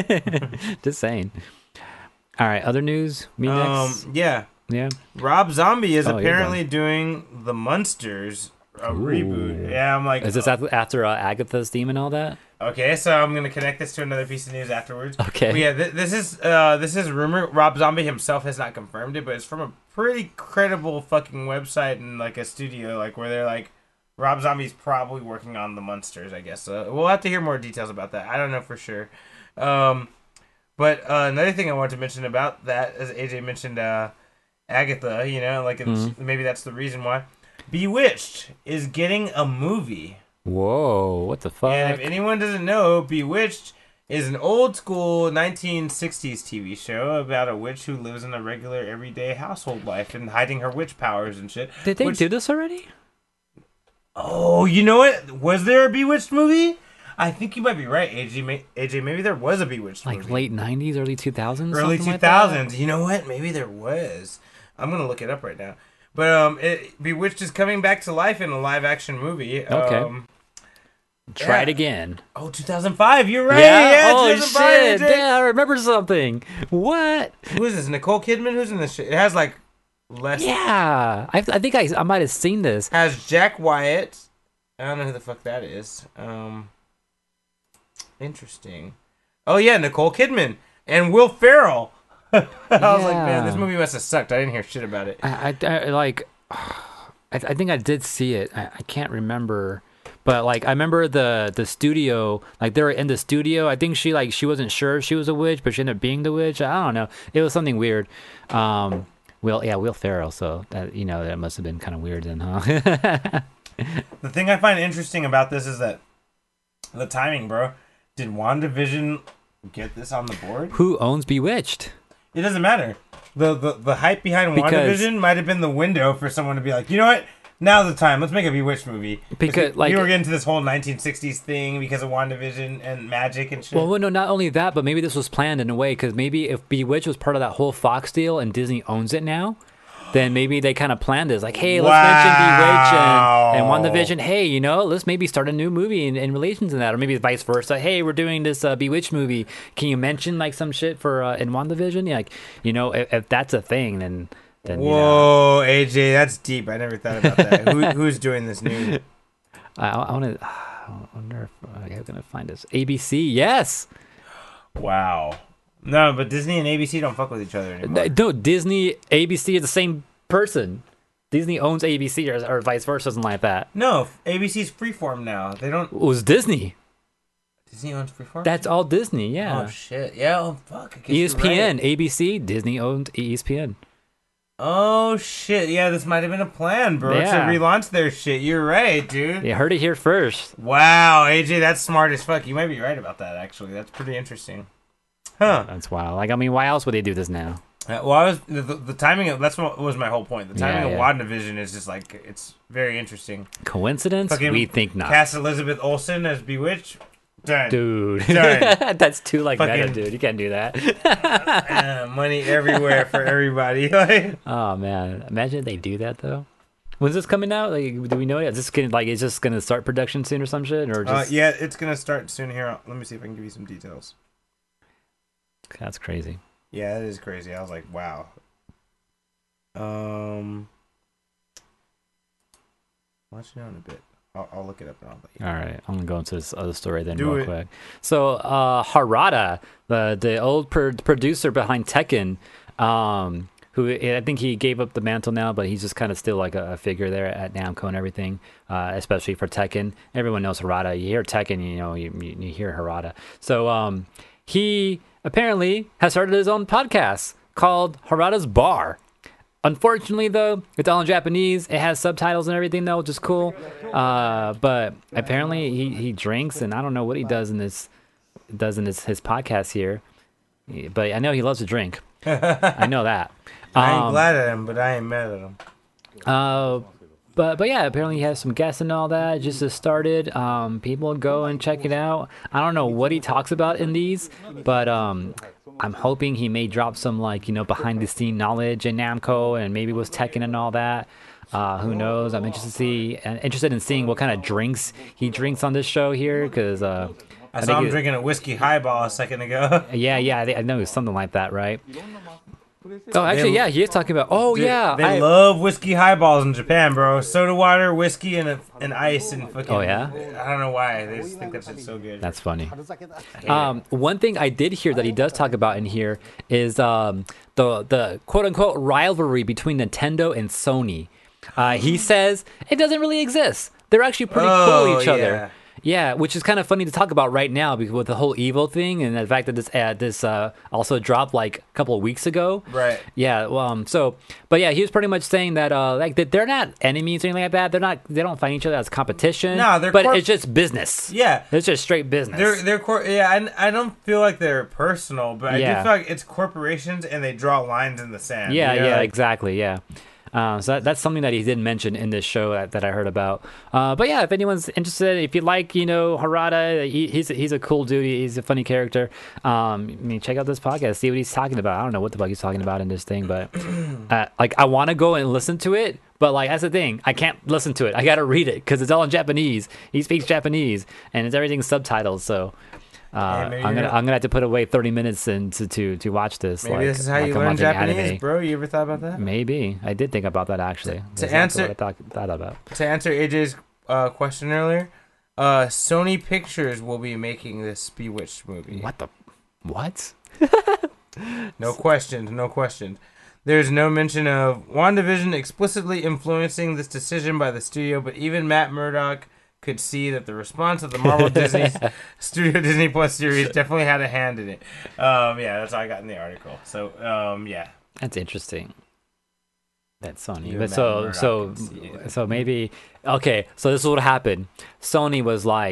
Just saying. All right, other news. Me next. Um, yeah. Yeah. Rob Zombie is Oh, you're apparently doing the Munsters a reboot. Yeah, I'm like, Is this after, after uh, Agatha's theme and all that? okay, so I'm gonna connect this to another piece of news afterwards. Okay. But yeah, th- this is uh, this is rumor. Rob Zombie himself has not confirmed it, but it's from a pretty credible fucking website and like a studio, like where they're like, Rob Zombie's probably working on the Munsters. I guess so. We'll have to hear more details about that. I don't know for sure. Um, but uh, another thing I wanted to mention about that, as A J mentioned, uh, Agatha. You know, like it's, Mm-hmm. maybe that's the reason why. Bewitched is getting a movie. Whoa, what the fuck? And if anyone doesn't know, Bewitched is an old school nineteen sixties T V show about a witch who lives in a regular everyday household life and hiding her witch powers and shit. Did they which- do this already? Oh, you know what? Was there a Bewitched movie? I think you might be right, A J. May- A J, maybe there was a Bewitched Like movie. late nineties, early two thousands? Early something two like that? thousands. You know what? Maybe there was. I'm going to look it up right now. But um, it, Bewitched is coming back to life in a live action movie. Okay. Um, Try it Yeah. again. oh, two thousand five. You're right. Yeah? Yeah, Holy two thousand five, shit. A J. Yeah, I remember something. What? Who is this? Nicole Kidman? Who's in this shit? It has like less. Yeah. I, I think I, I might have seen this. Has Jack Wyatt. I don't know who the fuck that is. Um, interesting. Oh yeah, Nicole Kidman and Will Ferrell. I was like, man, this Yeah. movie must have sucked. I didn't hear shit about it. I, I, I like, I, I think I did see it. I, I can't remember, but like I remember the the studio, like they were in the studio. I think she like she wasn't sure if she was a witch, but she ended up being the witch. I don't know. It was something weird. Um, Will yeah, Will Ferrell. So that you know that must have been kind of weird then, huh? The thing I find interesting about this is that the timing, bro. Did WandaVision get this on the board. Who owns Bewitched? It doesn't matter. The the, the hype behind Because- WandaVision might have been the window for someone to be like, you know what? Now's the time. Let's make a Bewitched movie. Because, we, like- we were getting to this whole nineteen sixties thing because of WandaVision and magic and shit. Well, well, no, not only that, but maybe this was planned in a way because maybe if Bewitched was part of that whole Fox deal and Disney owns it now, then maybe they kind of planned this. Like, hey, let's Wow. mention Bewitched and, and WandaVision. Hey, you know, let's maybe start a new movie in, in relations to that. Or maybe vice versa. Hey, we're doing this uh, Bewitched movie. Can you mention, like, some shit for uh, in WandaVision? Yeah, like, you know, if, if that's a thing, then... then you know, Whoa, A J, that's deep. I never thought about that. Who, who's doing this new? I, I want to... I wonder if I'm going to find this. A B C, yes! Wow. No, but Disney and A B C don't fuck with each other anymore. No, Disney, A B C is the same person. Disney owns A B C or, or vice versa, something like that. No, A B C's Freeform now. They don't. It was Disney. Disney owns Freeform. That's all Disney, yeah. Oh shit! Yeah. Oh fuck. I guess E S P N, you're right. A B C, Disney owned E S P N. Oh shit! Yeah, this might have been a plan, bro, Yeah. to relaunch their shit. You're right, dude. You heard it here first. Wow, A J, that's smart as fuck. You might be right about that. Actually, that's pretty interesting. Huh. That's wild. Like, I mean, why else would they do this now? Uh, well, I was the, the, the timing of that's what was my whole point. The timing Yeah, of WandaVision is just like it's very interesting. Coincidence? Fucking We think not. Cast Elizabeth Olsen as Bewitched. Done. Dude. Done. That's too, like, meta, Fucking- dude. You can't do that. Uh, money everywhere for everybody. Like, Oh, man. Imagine if they do that, though. When's this coming out? Like, do we know yet? Is this gonna, like, is this going to start production soon or some shit? Or uh, just... yeah, it's gonna start soon. Here, let me see if I can give you some details. That's crazy. Yeah, that is crazy. I was like, wow. Um, I'll let you know in a bit. I'll, I'll look it up and I'll let you know. All right, I'm gonna go into this other story then Do real it. quick. So uh, Harada, the the old pro- producer behind Tekken, um, who I think he gave up the mantle now, but he's just kind of still like a, a figure there at Namco and everything, uh, especially for Tekken. Everyone knows Harada. You hear Tekken, you know, you, you, you hear Harada. So um, he apparently has started his own podcast called Harada's Bar. Unfortunately, though, it's all in Japanese. It has subtitles and everything, though, which is cool. Uh, but apparently, he, he drinks, and I don't know what he does in this does in his, his podcast here. But I know he loves to drink. I know that. I ain't Um, glad at him, but I ain't mad at him. uh, but but yeah, apparently he has some guests and all that. Just has started. Um, people go and check it out. I don't know what he talks about in these, but um, I'm hoping he may drop some like you know behind the scene knowledge in Namco and maybe was Tekken and all that. Uh, who knows? I'm interested to see uh, interested in seeing what kind of drinks he drinks on this show here because uh, I, I saw think him it- drinking a whiskey highball a second ago. yeah yeah I, think- I know it's something like that, right? Oh, actually, They- yeah, he is talking about. Oh, Dude, yeah, they I- love whiskey highballs in Japan, bro. Soda water, whiskey, and a, and ice and fucking. Oh, yeah? I don't know why they just think that shit's so good. That's funny. Um, one thing I did hear that he does talk about in here is um, the the quote unquote rivalry between Nintendo and Sony. Uh, he says it doesn't really exist. They're actually pretty cool Oh, with each yeah. other. Yeah, which is kind of funny to talk about right now because with the whole evil thing and the fact that this ad this uh, also dropped like a couple of weeks ago. Right. Yeah. Well, um. So, but yeah, he was pretty much saying that uh, like that they're not enemies or anything like that. They're not. They don't find each other as competition. No, they're But corp- it's just business. Yeah. It's just straight business. They're they're cor- yeah. I, I don't feel like they're personal, but I Yeah. do feel like it's corporations and they draw lines in the sand. Yeah, you know, yeah, like- exactly, yeah. Uh, so that, that's something that he did mention in this show that, that I heard about. Uh, but yeah, if anyone's interested, if you like, you know, Harada, he, he's a, he's a cool dude. He's a funny character. Um, I mean, check out this podcast, see what he's talking about. I don't know what the fuck he's talking about in this thing, but uh, like I want to go and listen to it. But like that's the thing, I can't listen to it. I gotta read it because it's all in Japanese. He speaks Japanese, and it's everything's subtitles. So. Uh, Hey, maybe I'm you're gonna not- I'm gonna have to put away thirty minutes in to to, to watch this. Maybe like, this is how like you I'm learn watching Japanese, anime. bro. You ever thought about that? Maybe I did think about that actually. To That's answer- what I thought, thought about. To answer A J's uh, question earlier, uh, Sony Pictures will be making this Bewitched movie. What the? What? No questions, no questions. There's no mention of WandaVision explicitly influencing this decision by the studio, but even Matt Murdock could see that the response of the Marvel Disney Studio Disney Plus series definitely had a hand in it. Um, yeah, that's all I got in the article. So, um, yeah. That's interesting. That's Sony. You But and so Matt so Murdock can see it. so maybe okay. So this is what happened. Sony was like,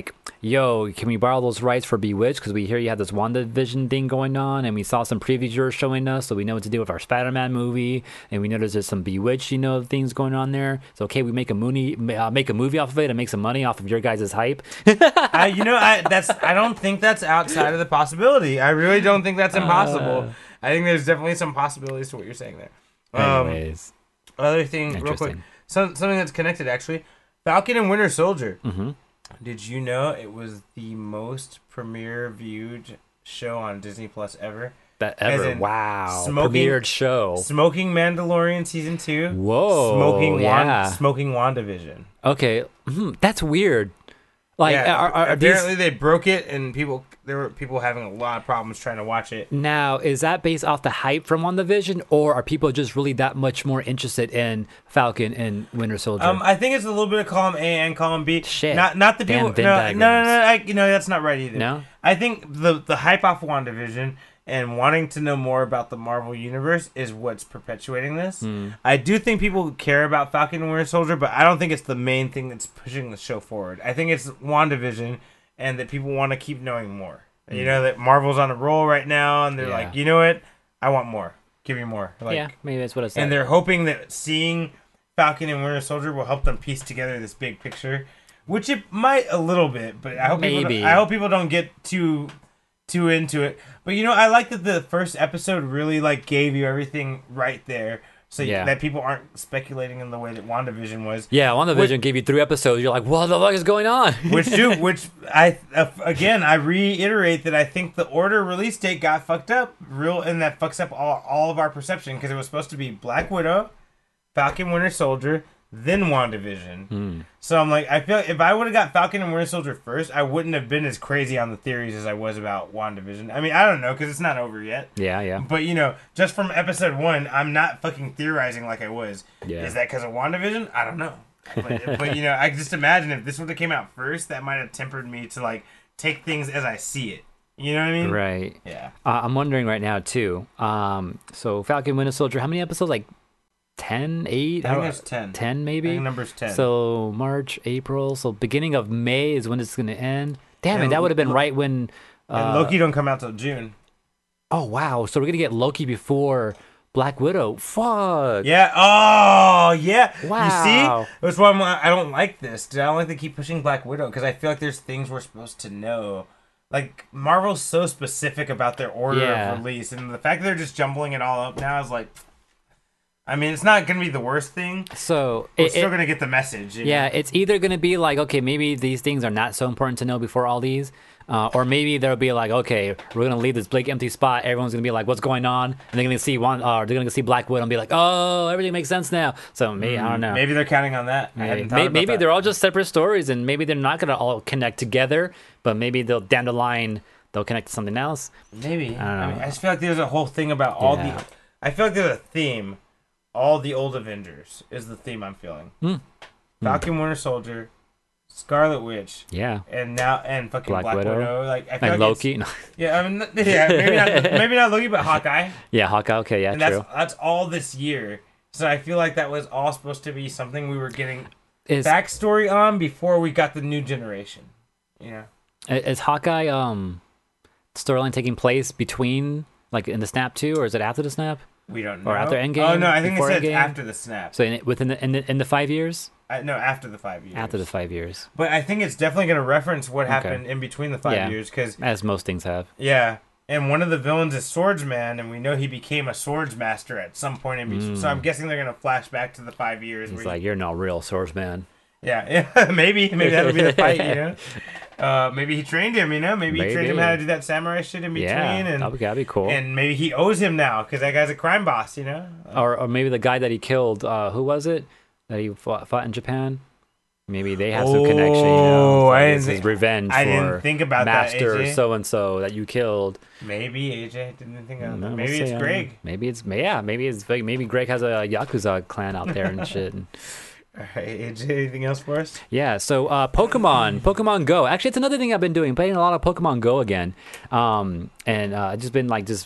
yo, can we borrow those rights for Bewitched? Because we hear you have this WandaVision thing going on, and we saw some previews you were showing us, so we know what to do with our Spider-Man movie, and we know there's just some Bewitched, you know, things going on there. So, okay, we make a movie, uh, make a movie off of it and make some money off of your guys' hype. I, you know, I that's I don't think that's outside of the possibility. I really don't think that's impossible. Uh, I think there's definitely some possibilities to what you're saying there. Um, Anyways, other thing, real quick, Interesting. some, something that's connected actually. Falcon and Winter Soldier. mm-hmm. Did you know it was the most premiere viewed show on Disney Plus ever? that As ever, in wow, smoking- premiered show. Smoking Mandalorian season two. Whoa, Smoking yeah. Wand- Smoking WandaVision. Okay, hmm, that's weird. Like, yeah, are, are, are apparently these... they broke it, and people there were people having a lot of problems trying to watch it. Now, is that based off the hype from WandaVision, or are people just really that much more interested in Falcon and Winter Soldier? Um, I think it's a little bit of column A and column B. Shit. Not not the Damn people. Venn No, no, no, diagrams. no. I, you know that's not right either. No? I think the the hype off WandaVision and wanting to know more about the Marvel universe is what's perpetuating this. Hmm. I do think people care about Falcon and Winter Soldier, but I don't think it's the main thing that's pushing the show forward. I think it's WandaVision, and that people want to keep knowing more. You know that Marvel's on a roll right now, and they're Hmm. Yeah. like, you know what? I want more. Give me more. Like, yeah, maybe that's what it's. and they're hoping that seeing Falcon and Winter Soldier will help them piece together this big picture, which it might a little bit. But I hope people Maybe. don't, I hope people don't get too too into it. But you know, I like that the first episode really like gave you everything right there, so you- Yeah. that people aren't speculating in the way that WandaVision was. Yeah, WandaVision gave you three episodes. You're like, what the fuck is going on? Which do which I uh, again I reiterate that I think the order release date got fucked up real, and that fucks up all, all of our perception, because it was supposed to be Black Widow, Falcon Winter Soldier, then WandaVision. Hmm. So I'm like, I feel like if I would have got Falcon and Winter Soldier first, I wouldn't have been as crazy on the theories as I was about WandaVision. I mean, I don't know, because it's not over yet. Yeah, yeah. But you know, just from episode one, I'm not fucking theorizing like I was. Yeah. Is that because of WandaVision? I don't know. But, but you know, I just imagine if this would have came out first, that might have tempered me to like take things as I see it. You know what I mean? Right. Yeah. Uh, I'm wondering right now too. Um, so Falcon Winter Soldier, how many episodes? Like ten, eight? I think How- there's ten. ten I maybe. think number's ten. So March, April. So beginning of May is when it's going to end. Damn it, And that would have been Lo- right when. Uh, and Loki don't come out till June. Oh wow! So we're gonna get Loki before Black Widow. Fuck. Yeah. Oh, yeah. Wow. You see? That's why I'm, I don't like this. Dude. I don't like they keep pushing Black Widow, because I feel like there's things we're supposed to know. Like, Marvel's so specific about their order Yeah. of release, and the fact that they're just jumbling it all up now is like... I mean, it's not going to be the worst thing. So We're it, still it- going to get the message. you yeah, know? it's either gonna be like, okay, maybe these things are not so important to know before all these, uh, or maybe there'll be like, okay, we're gonna leave this big empty spot. Everyone's gonna be like, what's going on? And they're gonna see one, uh, they're gonna see Black Widow and be like, oh, everything makes sense now. So maybe I don't know. Maybe they're counting on that. I Maybe, hadn't thought May- about maybe that. they're all just separate stories, and maybe they're not gonna all connect together. But maybe they'll down the line they'll connect to something else. Maybe. I, don't mean, know. I just feel like there's a whole thing about all Yeah. the... I feel like there's a theme. All the old Avengers is the theme I'm feeling. Hmm. Falcon, Winter Soldier, Scarlet Witch, Yeah, and now and fucking Black Black, Widow. Widow. Like I feel and like it's- Loki. No. Yeah, I mean, yeah, maybe not, maybe not Loki, but Hawkeye. Yeah, Hawkeye. Okay, yeah, And that's true. that's all this year. So I feel like that was all supposed to be something we were getting Is backstory on before we got the new generation. You know, is Hawkeye um storyline taking place between like in the snap two, or is it after the snap? we don't know. Or after Endgame, Oh no, I think they before said Endgame? after the snap. So in, within the in, the in the five years, I, no, after the five years. after the five years, But I think it's definitely going to reference what happened in between the five Yeah. years, because as most things have. yeah, and one of the villains is Swordsman, and we know he became a swordsmaster at some point in between. So I'm guessing they're going to flash back to the five years. Mm. He's where like, you're no real swordsman. he, yeah, yeah, maybe maybe that'll be the fight. You know, uh, maybe he trained him. You know, maybe, he trained him Maybe. how to do that samurai shit in between, Yeah, and that'd be, that'd be cool. and maybe he owes him now because that guy's a crime boss. You know, or or maybe the guy that he killed, uh, who was it that he fought, fought in Japan? Maybe they have some connection. You know, Oh, Like, I it's didn't his think- revenge I for didn't think about that, A Master J. so and so that you killed. maybe A J didn't think of No, that. we'll Maybe see. it's I don't Greg. know. Maybe it's yeah. Maybe it's maybe Greg has a Yakuza clan out there and shit. And, All right, A J, anything else for us? yeah. So uh, Pokemon, Pokemon Go. Actually, it's another thing I've been doing. Playing a lot of Pokemon Go again. Um, and uh, I've just been like just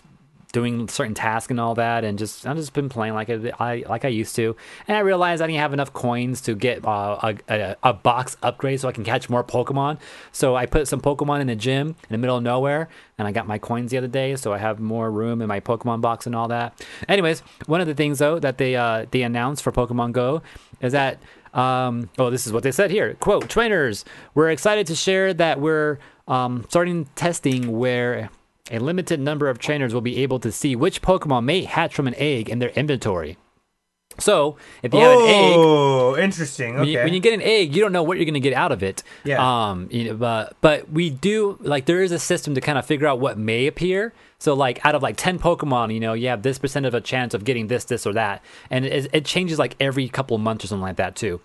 doing certain tasks and all that, and just I've just been playing like I, I like I used to. And I realized I didn't have enough coins to get uh, a, a a box upgrade so I can catch more Pokemon. So I put some Pokemon in the gym in the middle of nowhere, and I got my coins the other day, so I have more room in my Pokemon box and all that. Anyways, one of the things though that they uh, they announced for Pokemon Go is that. Um, oh, this is what they said here. Quote, trainers, we're excited to share that we're um, starting testing where a limited number of trainers will be able to see which Pokemon may hatch from an egg in their inventory. So, if you have an egg, Oh, interesting. when, Okay. you, when you get an egg, you don't know what you're going to get out of it. Yeah. Um. You know, but but we do like there is a system to kind of figure out what may appear. So like out of like ten Pokemon, you know, you have this percent of a chance of getting this, this, or that, and it, it changes like every couple of months or something like that too.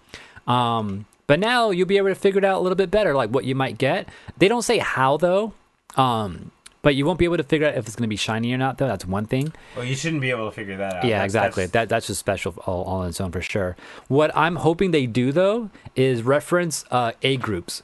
Um. But now you'll be able to figure it out a little bit better, like what you might get. They don't say how though. Um. But you won't be able to figure out if it's going to be shiny or not, though. That's one thing. Well, you shouldn't be able to figure that out. Yeah, That's- exactly. that's- That that's just special all, all on its own for sure. What I'm hoping they do though is reference uh, A groups.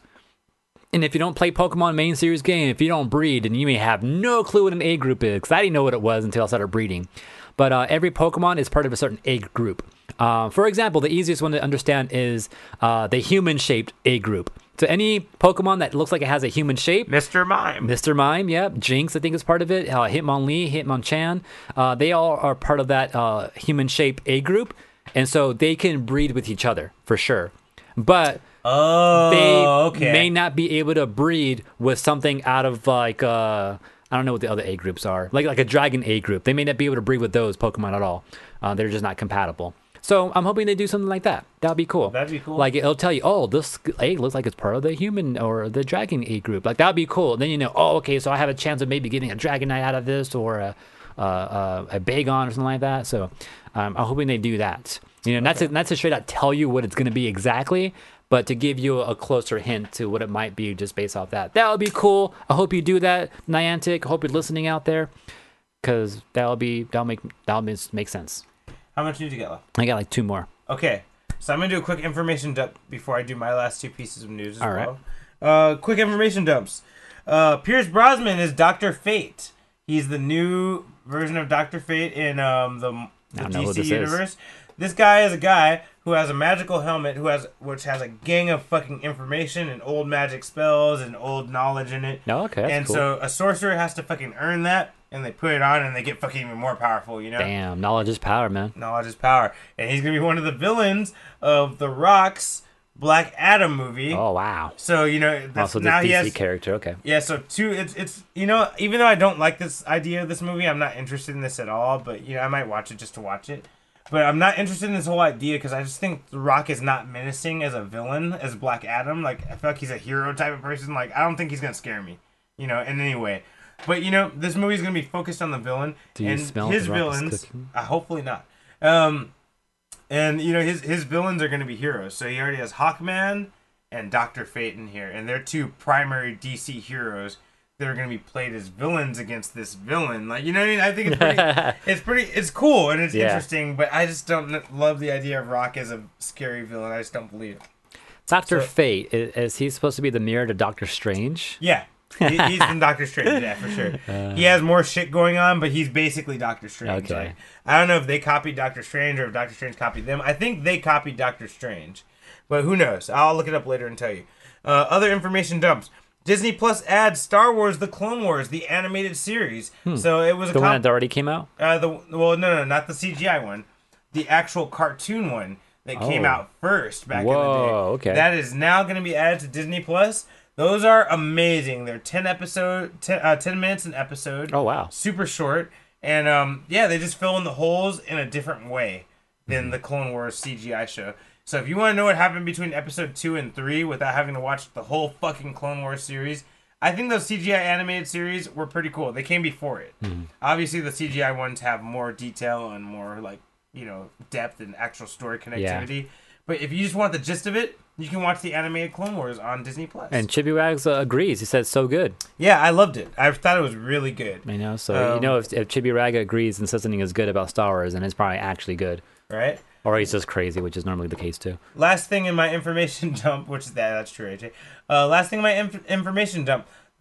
And if you don't play Pokemon main series game, if you don't breed, then you may have no clue what an A group is. Because I didn't know what it was until I started breeding. But uh, every Pokemon is part of a certain A group. Uh, for example, the easiest one to understand is uh, the human-shaped A group. So any Pokemon that looks like it has a human shape, Mister Mime. Mister Mime, yep. Jinx, I think, is part of it. Uh, Hitmonlee, Hitmonchan. Uh, they all are part of that uh, human shape A group. And so they can breed with each other, for sure. But Oh, they okay. may not be able to breed with something out of, like, uh, I don't know what the other A groups are. Like like a Dragon A group. They may not be able to breed with those Pokemon at all. Uh, they're just not compatible. So I'm hoping they do something like that. That'd be cool. That'd be cool. Like it'll tell you, oh, this egg looks like it's part of the human or the dragon egg group. Like that'd be cool. Then you know, oh, okay, so I have a chance of maybe getting a Dragonite out of this or a uh, uh, a Bagon or something like that. So um, I'm hoping they do that. You know, not to not to straight out tell you what it's going to be exactly, but to give you a closer hint to what it might be just based off that. That would be cool. I hope you do that, Niantic. I hope you're listening out there, because that'll be that'll make that'll make, make sense. How much did you get left? I got like two more. Okay, so I'm gonna do a quick information dump before I do my last two pieces of news as All right. well. Uh, quick information dumps. Uh, Pierce Brosnan is Doctor Fate. He's the new version of Doctor Fate in um, the, I the don't know who D C this is. universe. This guy is a guy who has a magical helmet, who has which has a gang of fucking information and old magic spells and old knowledge in it. Oh, okay, that's and cool. so a sorcerer has to fucking earn that, and they put it on, and they get fucking even more powerful. You know. Damn, knowledge is power, man. Knowledge is power. And he's going to be one of the villains of The Rock's Black Adam movie. Oh wow. So, you know, that's, Also, this now D C he has... character. Okay. Yeah, so two, it's, it's, you know, even though I don't like this idea of this movie, I'm not interested in this at all, but, you know, I might watch it just to watch it. But I'm not interested in this whole idea because I just think The Rock is not menacing as a villain, as Black Adam. Like, I feel like he's a hero type of person. Like, I don't think he's going to scare me, you know, in any way. But, you know, this movie's going to be focused on the villain. Do you and smell his The Rock is villains, cooking? uh, hopefully not. Um, and, you know, his, his villains are going to be heroes. So he already has Hawkman and Doctor Fate in here. And they're two primary D C heroes that are going to be played as villains against this villain. Like, you know what I mean? I think it's pretty, it's pretty, it's cool and it's Yeah. interesting, but I just don't n- love the idea of Rock as a scary villain. I just don't believe it. Doctor So- Fate is, is he supposed to be the mirror to Doctor Strange? Yeah. He, he's in Doctor Strange, yeah, for sure. He has more shit going on, but he's basically Doctor Strange. Okay. Like, I don't know if they copied Doctor Strange or if Doctor Strange copied them. I think they copied Doctor Strange, but who knows? I'll look it up later and tell you. Uh, other information dumps. Disney Plus adds Star Wars: The Clone Wars, the animated series. So it was a The one comp- that already came out? uh, the well, no, no, not the C G I one, the actual cartoon one that came Oh. out first back in the Whoa, day. okay. That is now going to be added to Disney Plus. Those are amazing. They're ten episode, ten, uh, ten minutes an episode. Oh, wow. Super short, and um, yeah, they just fill in the holes in a different way than Mm-hmm. the Clone Wars C G I show. So if you want to know what happened between episode two and three without having to watch the whole fucking Clone Wars series, I think those C G I animated series were pretty cool. They came before it. Mm-hmm. Obviously, the C G I ones have more detail and more like you know depth and actual story connectivity. But if you just want the gist of it, you can watch the animated Clone Wars on Disney Plus. And Chibi Wags uh, agrees. He says so good. yeah, I loved it. I thought it was really good. You know, so you Um, know if, if Chibi Raga agrees and says something is good about Star Wars, then it's probably actually good. Right. Or he's just crazy, which is normally the case too. Last thing in my information dump, which is that that's true, A J. Uh, last thing in my inf- information dump.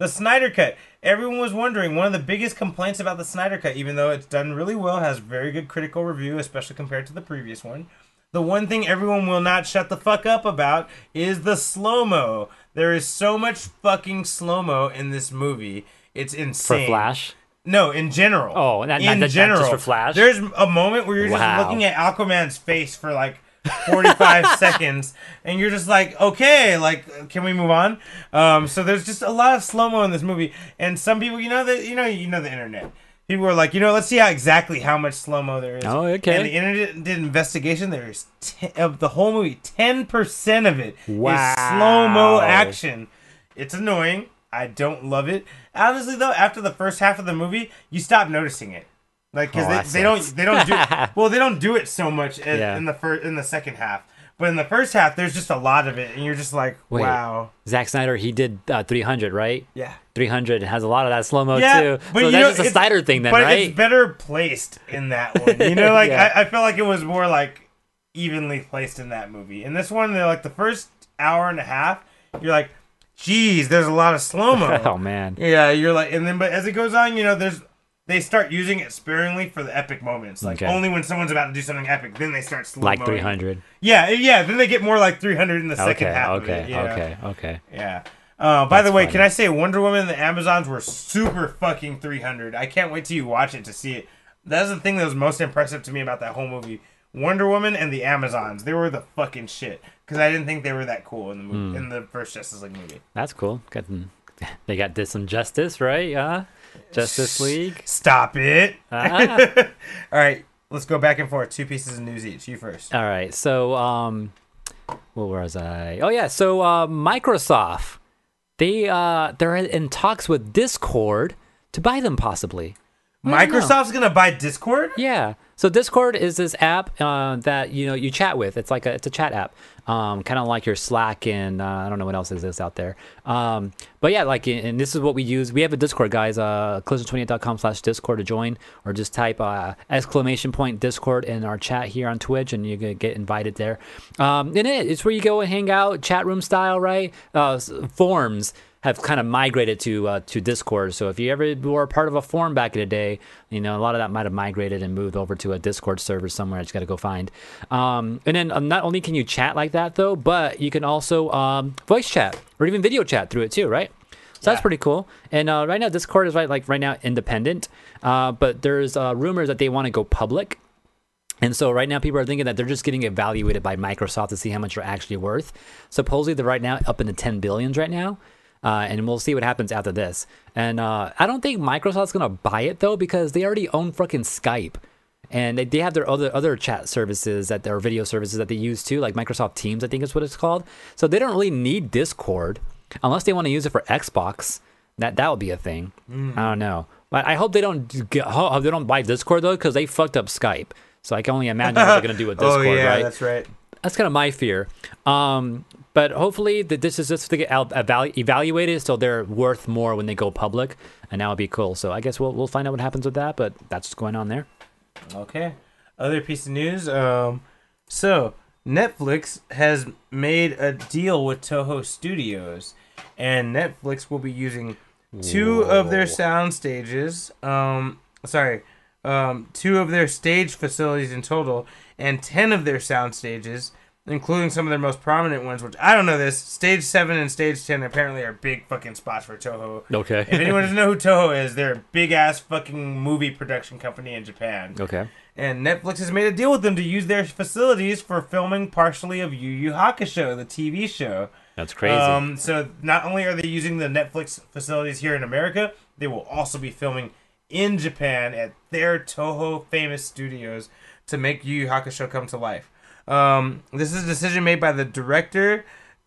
The Snyder Cut. Everyone was wondering, one of the biggest complaints about the Snyder Cut, even though it's done really well, has very good critical review, especially compared to the previous one. The one thing everyone will not shut the fuck up about is the slow-mo. There is so much fucking slow-mo in this movie. It's For insane. Flash? No, in general. Oh, not- in not- not just general. for Flash? There's a moment where you're Wow. just looking at Aquaman's face for like forty-five seconds, and you're just like, okay, like, can we move on? Um, so there's just a lot of slow mo in this movie, and some people, you know, the you know, you know the internet. People were like, you know, let's see how exactly how much slow mo there is. Oh, okay. And the internet did investigation. There's ten, of the whole movie, ten percent of it Wow. is slow mo action. It's annoying. I don't love it. Honestly, though, after the first half of the movie, you stop noticing it, like because Oh, that they, they don't sucks. they don't do well they don't do it so much in, Yeah. in the first in the second half, but in the first half, there's just a lot of it, and you're just like, Wait. wow, Zack Snyder, he did uh, three hundred, right? yeah. three hundred has a lot of that slow mo Yeah, too. but so you that's know, just a it's- Snyder thing then, but right? it's better placed in that one. You know, like Yeah. I, I feel like it was more like evenly placed in that movie. In this one, they're like the first hour and a half, you're like, geez, there's a lot of slow mo. Oh man. Yeah, you're like, and then but as it goes on, you know, there's they start using it sparingly for the epic moments. Like Okay. only when someone's about to do something epic, then they start slow Like three hundred. Yeah, yeah. Then they get more like three hundred in the second Okay, half. okay, of it, yeah. okay, okay. Yeah. Uh, by That's the way, funny. can I say Wonder Woman and the Amazons were super fucking three hundred. I can't wait till you watch it to see it. That's the thing that was most impressive to me about that whole movie. Wonder Woman and the Amazons, they were the fucking shit. Because I didn't think they were that cool in the movie, Hmm. in the first Justice League movie. That's cool. Got them, they got this some justice, right? Uh, Justice League. Stop it. Ah. All right, let's go back and forth. Two pieces of news each. You first. All right. So, um, where was I? Oh yeah. So, uh, Microsoft, they uh, they're in talks with Discord to buy them possibly. I don't know. Microsoft's going to buy Discord? Yeah. So Discord is this app uh, that you know you chat with. It's like a it's a chat app, um, kind of like your Slack and uh, I don't know what else exists out there. Um, but yeah, like and this is what we use. We have a Discord, guys. Uh, collision twenty-eight dot com slash Discord to join, or just type uh, exclamation point Discord in our chat here on Twitch, and you can get invited there. Um, and it, it's where you go and hang out, chat room style, right? Uh, s- forums have kind of migrated to uh, to Discord. So if you ever were a part of a forum back in the day, you know, a lot of that might have migrated and moved over to a Discord server somewhere. I just got to go find. Um, and then um, not only can you chat like that though, but you can also um, voice chat or even video chat through it too, right? So that's Yeah. pretty cool. And uh, right now, Discord is right like right now independent, uh, but there's uh, rumors that they want to go public. And so right now people are thinking that they're just getting evaluated by Microsoft to see how much they're actually worth. Supposedly they're right now up into ten billions right now. Uh, and we'll see what happens after this. And uh, I don't think Microsoft's gonna buy it though because they already own fucking Skype, and they, they have their other other chat services that their video services that they use too, like Microsoft Teams, I think is what it's called. So they don't really need Discord unless they want to use it for Xbox. That that would be a thing. I don't know, but I hope they don't get, hope they don't buy Discord though because they fucked up Skype. So I can only imagine what they're gonna do with Discord, oh, yeah, right? that's right. That's kind of my fear. Um, but hopefully that this is just to get out- evalu- evaluated so they're worth more when they go public, and that would be cool. So I guess we'll we'll find out what happens with that, but that's what's going on there. Okay. Other piece of news. Um, so Netflix has made a deal with Toho Studios, and Netflix will be using two of their Whoa. sound stages. Um, sorry, um, two of their stage facilities in total, and ten of their sound stages, including some of their most prominent ones. Which I don't know this. Stage seven and Stage ten apparently are big fucking spots for Toho. Okay. If anyone doesn't know who Toho is, they're a big ass fucking movie production company in Japan. Okay. And Netflix has made a deal with them to use their facilities for filming partially of Yu Yu Hakusho, the T V show. That's crazy. Um, so not only are they using the Netflix facilities here in America, they will also be filming in Japan at their Toho famous studios to make Yu Yu Hakusho come to life. Um, this is a decision made by the director,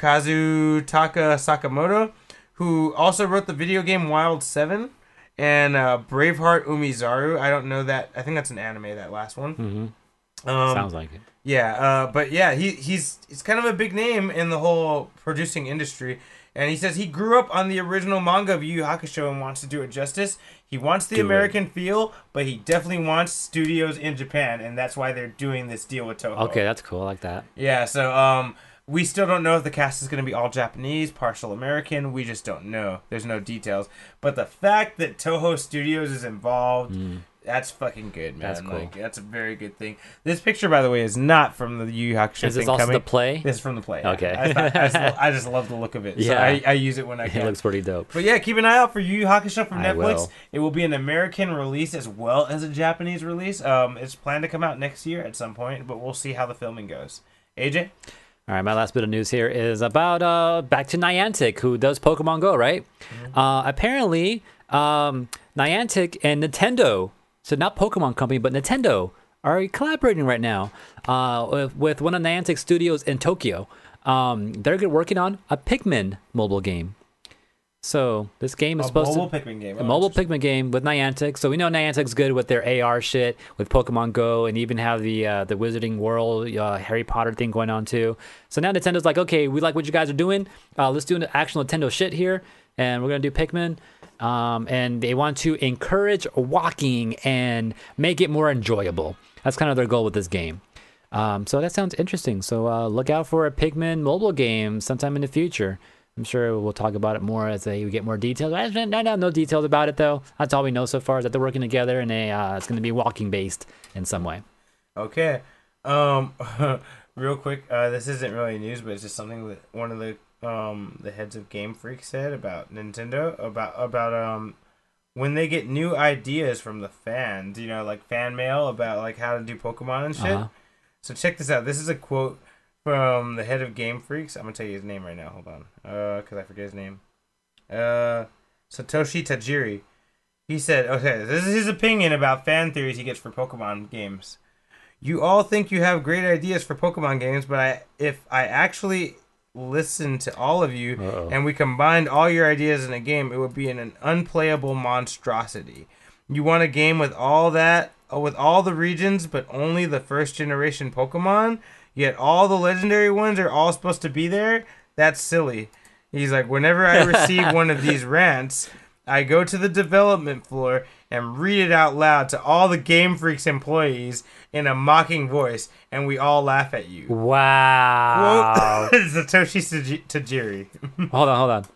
Kazutaka Sakamoto, who also wrote the video game Wild seven and uh, Braveheart Umizaru. I don't know that. I think that's an anime, that last one. Mm-hmm. Um, Sounds like it. yeah, uh, but yeah, he he's he's kind of a big name in the whole producing industry, and he says he grew up on the original manga of Yu Yu Hakusho and wants to do it justice. He wants the Do it. American feel, but he definitely wants studios in Japan, and that's why they're doing this deal with Toho. Okay, that's cool. I like that. Yeah, so um, We still don't know if the cast is going to be all Japanese, partial American. We just don't know. There's no details. But the fact that Toho Studios is involved, mm. that's fucking good, man. That's cool. Like, that's a very good thing. This picture, by the way, is not from the Yu Yu Hakusho Is this thing also coming. the play? This is from the play. Yeah. Okay. I, thought, I, just, I just love the look of it. So Yeah. I, I use it when I can. It looks pretty dope. But yeah, keep an eye out for Yu Yu Hakusho from I Netflix. will. It will be an American release as well as a Japanese release. Um, it's planned to come out next year at some point, but we'll see how the filming goes. A J? All right, my last bit of news here is about uh, back to Niantic, who does Pokemon Go, right? Mm-hmm. Uh, apparently, um, Niantic and Nintendo, so not Pokemon Company, but Nintendo, are collaborating right now uh, with, with one of Niantic studios in Tokyo. Um, they're working on a Pikmin mobile game. So this game is a supposed mobile to Pikmin game. a Oh, mobile Pikmin game with Niantic. So we know Niantic's good with their A R shit with Pokemon Go, and even have the uh, the Wizarding World uh, Harry Potter thing going on too. So now Nintendo's like, okay, we like what you guys are doing. Uh, let's do an actual Nintendo shit here, and we're gonna do Pikmin. Um, and they want to encourage walking and make it more enjoyable. That's kind of their goal with this game. Um, so that sounds interesting. So uh, look out for a Pikmin mobile game sometime in the future. I'm sure we'll talk about it more as they get more details. I don't know no details about it though. That's all we know so far is that they're working together, and they, uh, it's going to be walking based in some way. Okay. Um, real quick, uh, this isn't really news, but it's just something that one of the um the heads of Game Freak said about Nintendo about about um when they get new ideas from the fans, you know, like fan mail about like how to do Pokemon and shit. Uh-huh. So check this out. This is a quote from the head of Game Freaks. I'm gonna tell you his name right now. Hold on, uh, cause I forget his name. Uh, Satoshi Tajiri. He said, "Okay, this is his opinion about fan theories he gets for Pokemon games. You all think you have great ideas for Pokemon games, but I, if I actually listen to all of you Uh-oh. and we combined all your ideas in a game, it would be an, an unplayable monstrosity. You want a game with all that, with all the regions, but only the first generation Pokemon." Yet all the legendary ones are all supposed to be there? That's silly. He's like, whenever I receive one of these rants, I go to the development floor and read it out loud to all the Game Freaks employees in a mocking voice, and we all laugh at you. Wow. Quote, Satoshi Taj- Tajiri. Hold on, hold on.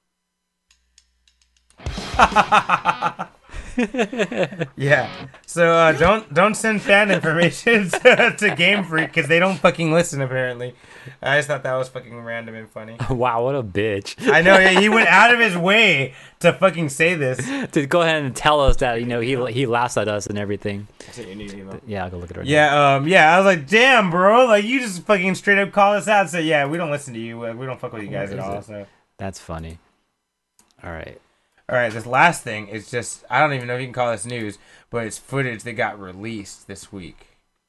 Yeah. So uh, don't don't send fan information to, to Game Freak because they don't fucking listen apparently. I just thought that was fucking random and funny. Wow, what a bitch. I know, yeah, he went out of his way to fucking say this. To go ahead and tell us that, you know, he he laughs at us and everything. Yeah, I'll go look at it right now. Yeah, um, yeah, I was like, damn, bro, like you just fucking straight up call us out and say, yeah, we don't listen to you, we don't fuck with you guys Where at is all. it? So, That's funny. All right. all right, this last thing is just I don't even know if you can call this news, but it's footage that got released this week.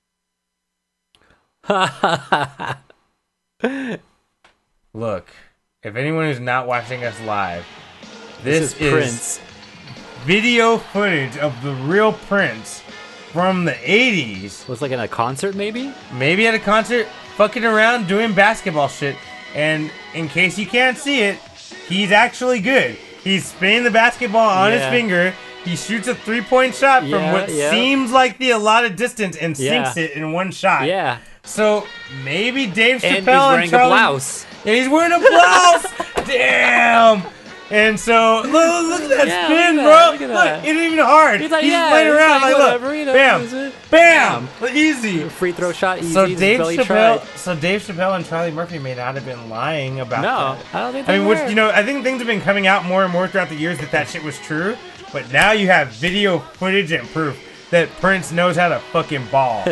Look, if anyone who's not watching us live, this, This is is Prince. video footage of the real Prince from the eighties. Was like in a concert, maybe? Maybe at a concert, fucking around doing basketball shit. And in case you can't see it, he's actually good. He's spinning the basketball on Yeah. his finger. He shoots a three-point shot from Yeah, what yeah. seems like the allotted distance and Yeah. sinks it in one shot. Yeah. So maybe Dave Chappelle And he's wearing Charlie- a blouse. Yeah, he's wearing a blouse. Damn. And so look, look at that Yeah, spin, look at bro. that, look at Look, that. it ain't even hard. He's like, he's yeah, playing he's around. like, Like, whatever, look, you know, bam, is it? bam, easy. Free throw shot, easy. So Dave Billy Chappelle, tried. so Dave Chappelle and Charlie Murphy may not have been lying about No, that. I don't think I they mean, which were. you know, I think things have been coming out more and more throughout the years that that shit was true. But now you have video footage and proof that Prince knows how to fucking ball.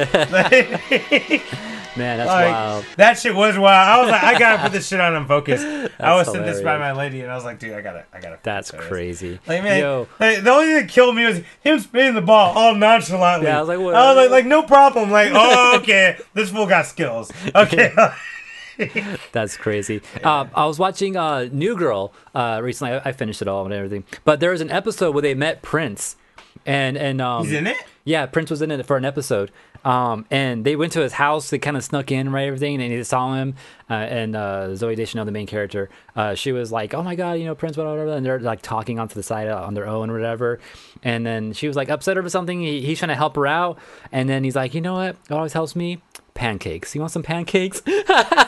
Man, that's Like, wild. that shit was wild. I was like, I gotta put this shit on Unfocus. I was sent this by hilarious. my lady, and I was like, dude, I gotta, I gotta. That's focus. crazy. Like, man, Yo. like, the only thing that killed me was him spinning the ball all nonchalantly. Yeah, I was like, what- I was like, like no problem. Like, oh, okay, this fool got skills. Okay. That's crazy. Uh, I was watching uh, New Girl uh, recently. I, I finished it all and everything. But there was an episode where they met Prince, and and um, He's in it? Yeah, Prince was in it for an episode. Um, and they went to his house. They kind of snuck in, right? Everything, and they saw him. Uh, and uh, Zoe Deschanel, the main character, uh, she was like, "Oh my God, you know Prince, whatever." And they're like talking onto the side uh, on their own, or whatever. And then she was like upset over something. He, he's trying to help her out, and then he's like, "You know what? It always helps me. Pancakes. You want some pancakes?"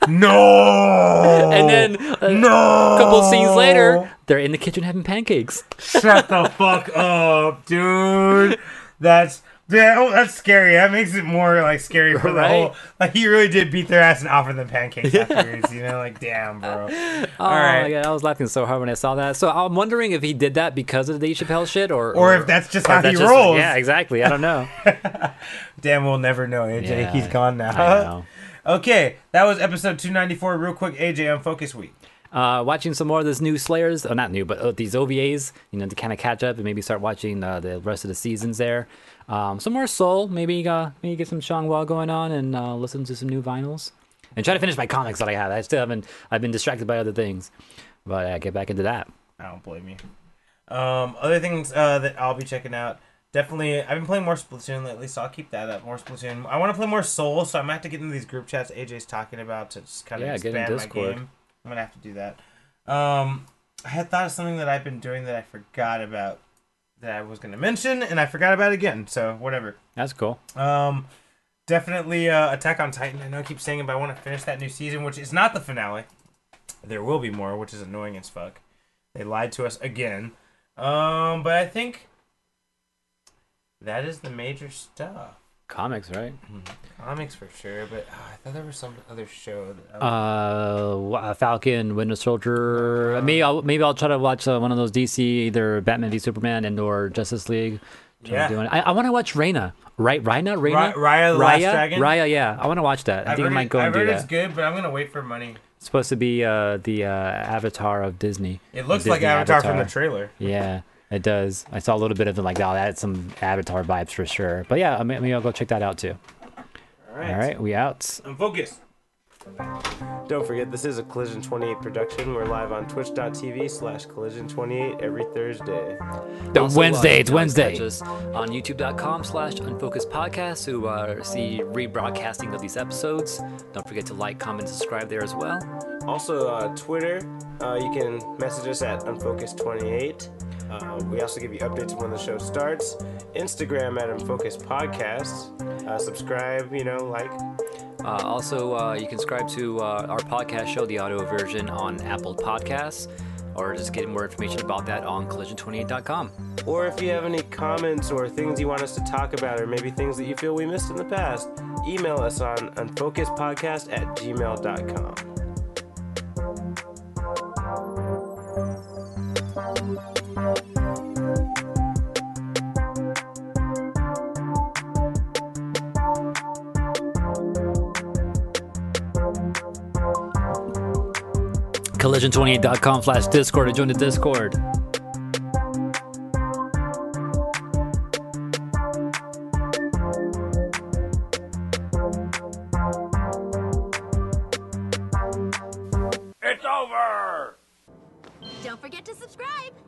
No. And then a no. couple scenes later, they're in the kitchen having pancakes. Shut the fuck up, dude. That's yeah, oh, that's scary. That makes it more like scary for the Right? whole. Like he really did beat their ass and offer them pancakes afterwards. You know, like damn, bro. Oh All right. my god, I was laughing so hard when I saw that. So I'm wondering if he did that because of the Dave Chappelle shit, or Or if that's just or how if that's he just- rolls. Yeah, exactly. I don't know. Damn, we'll never know. A J, Yeah, he's gone now. I know. Okay, that was episode two ninety-four. Real quick, A J on Focus Week. Uh, watching some more of this new Slayers, oh, not new, but uh, these O V As, you know, to kind of catch up and maybe start watching uh, the rest of the seasons there. Um, some more Soul, maybe uh, maybe get some Sean Wall going on and uh, listen to some new vinyls. And try to finish my comics that I have. I still haven't, I've been distracted by other things. But I uh, get back into that. I don't blame you. Um, other things uh, that I'll be checking out. Definitely, I've been playing more Splatoon lately, so I'll keep that up. More Splatoon. I want to play more Soul, so I'm gonna have to get into these group chats A J's talking about to just kind of Yeah, get in expand my Discord. game. I'm gonna have to do that. Um, I had thought of something that I've been doing that I forgot about that I was gonna mention, and I forgot about it again. So whatever. That's cool. Um, definitely uh, Attack on Titan. I know I keep saying it, but I want to finish that new season, which is not the finale. There will be more, which is annoying as fuck. They lied to us again. Um, but I think that is the major stuff. Comics, right? Comics for sure, but uh, I thought there was some other show. That I was... Uh, Wa- Falcon, Winter Soldier. Maybe I'll maybe I'll try to watch uh, one of those D C, either Batman v Superman and or Justice League. Try to Yeah. do it. I, I want to watch Reyna. Right, Reyna, Reyna, Ry- Raya the Last Dragon? Raya, yeah. I want to watch that. I I've think I heard, might it- go I've and do heard that. it's good, but I'm gonna wait for money. It's supposed to be uh, the uh, Avatar of Disney. It looks The like Disney Avatar, from the trailer. Yeah, it does. I saw a little bit of it, like, oh, that had some Avatar vibes for sure. But yeah, I mean, maybe I'll go check that out too. All right. All right, we out. I'm focused. Don't forget, this is a Collision twenty-eight production. We're live on twitch.tv slash collision twenty-eight every Thursday. Also, Wednesday, uh, it's you can always Wednesday. catch us on youtube.com slash unfocused podcast to uh, see rebroadcasting of these episodes. Don't forget to like, comment, and subscribe there as well. Also, uh, Twitter, uh, you can message us at unfocused twenty-eight. Uh, we also give you updates when the show starts. Instagram at unfocused podcasts. Uh, subscribe, you know, like. Uh, also, uh, you can subscribe to uh, our podcast show, the audio version, on Apple Podcasts, or just get more information about that on collision twenty-eight dot com. Or if you have any comments or things you want us to talk about, or maybe things that you feel we missed in the past, email us on unfocusedpodcast at gmail dot com. collision twenty-eight dot com slash Discord to join the Discord. It's over! Don't forget to subscribe.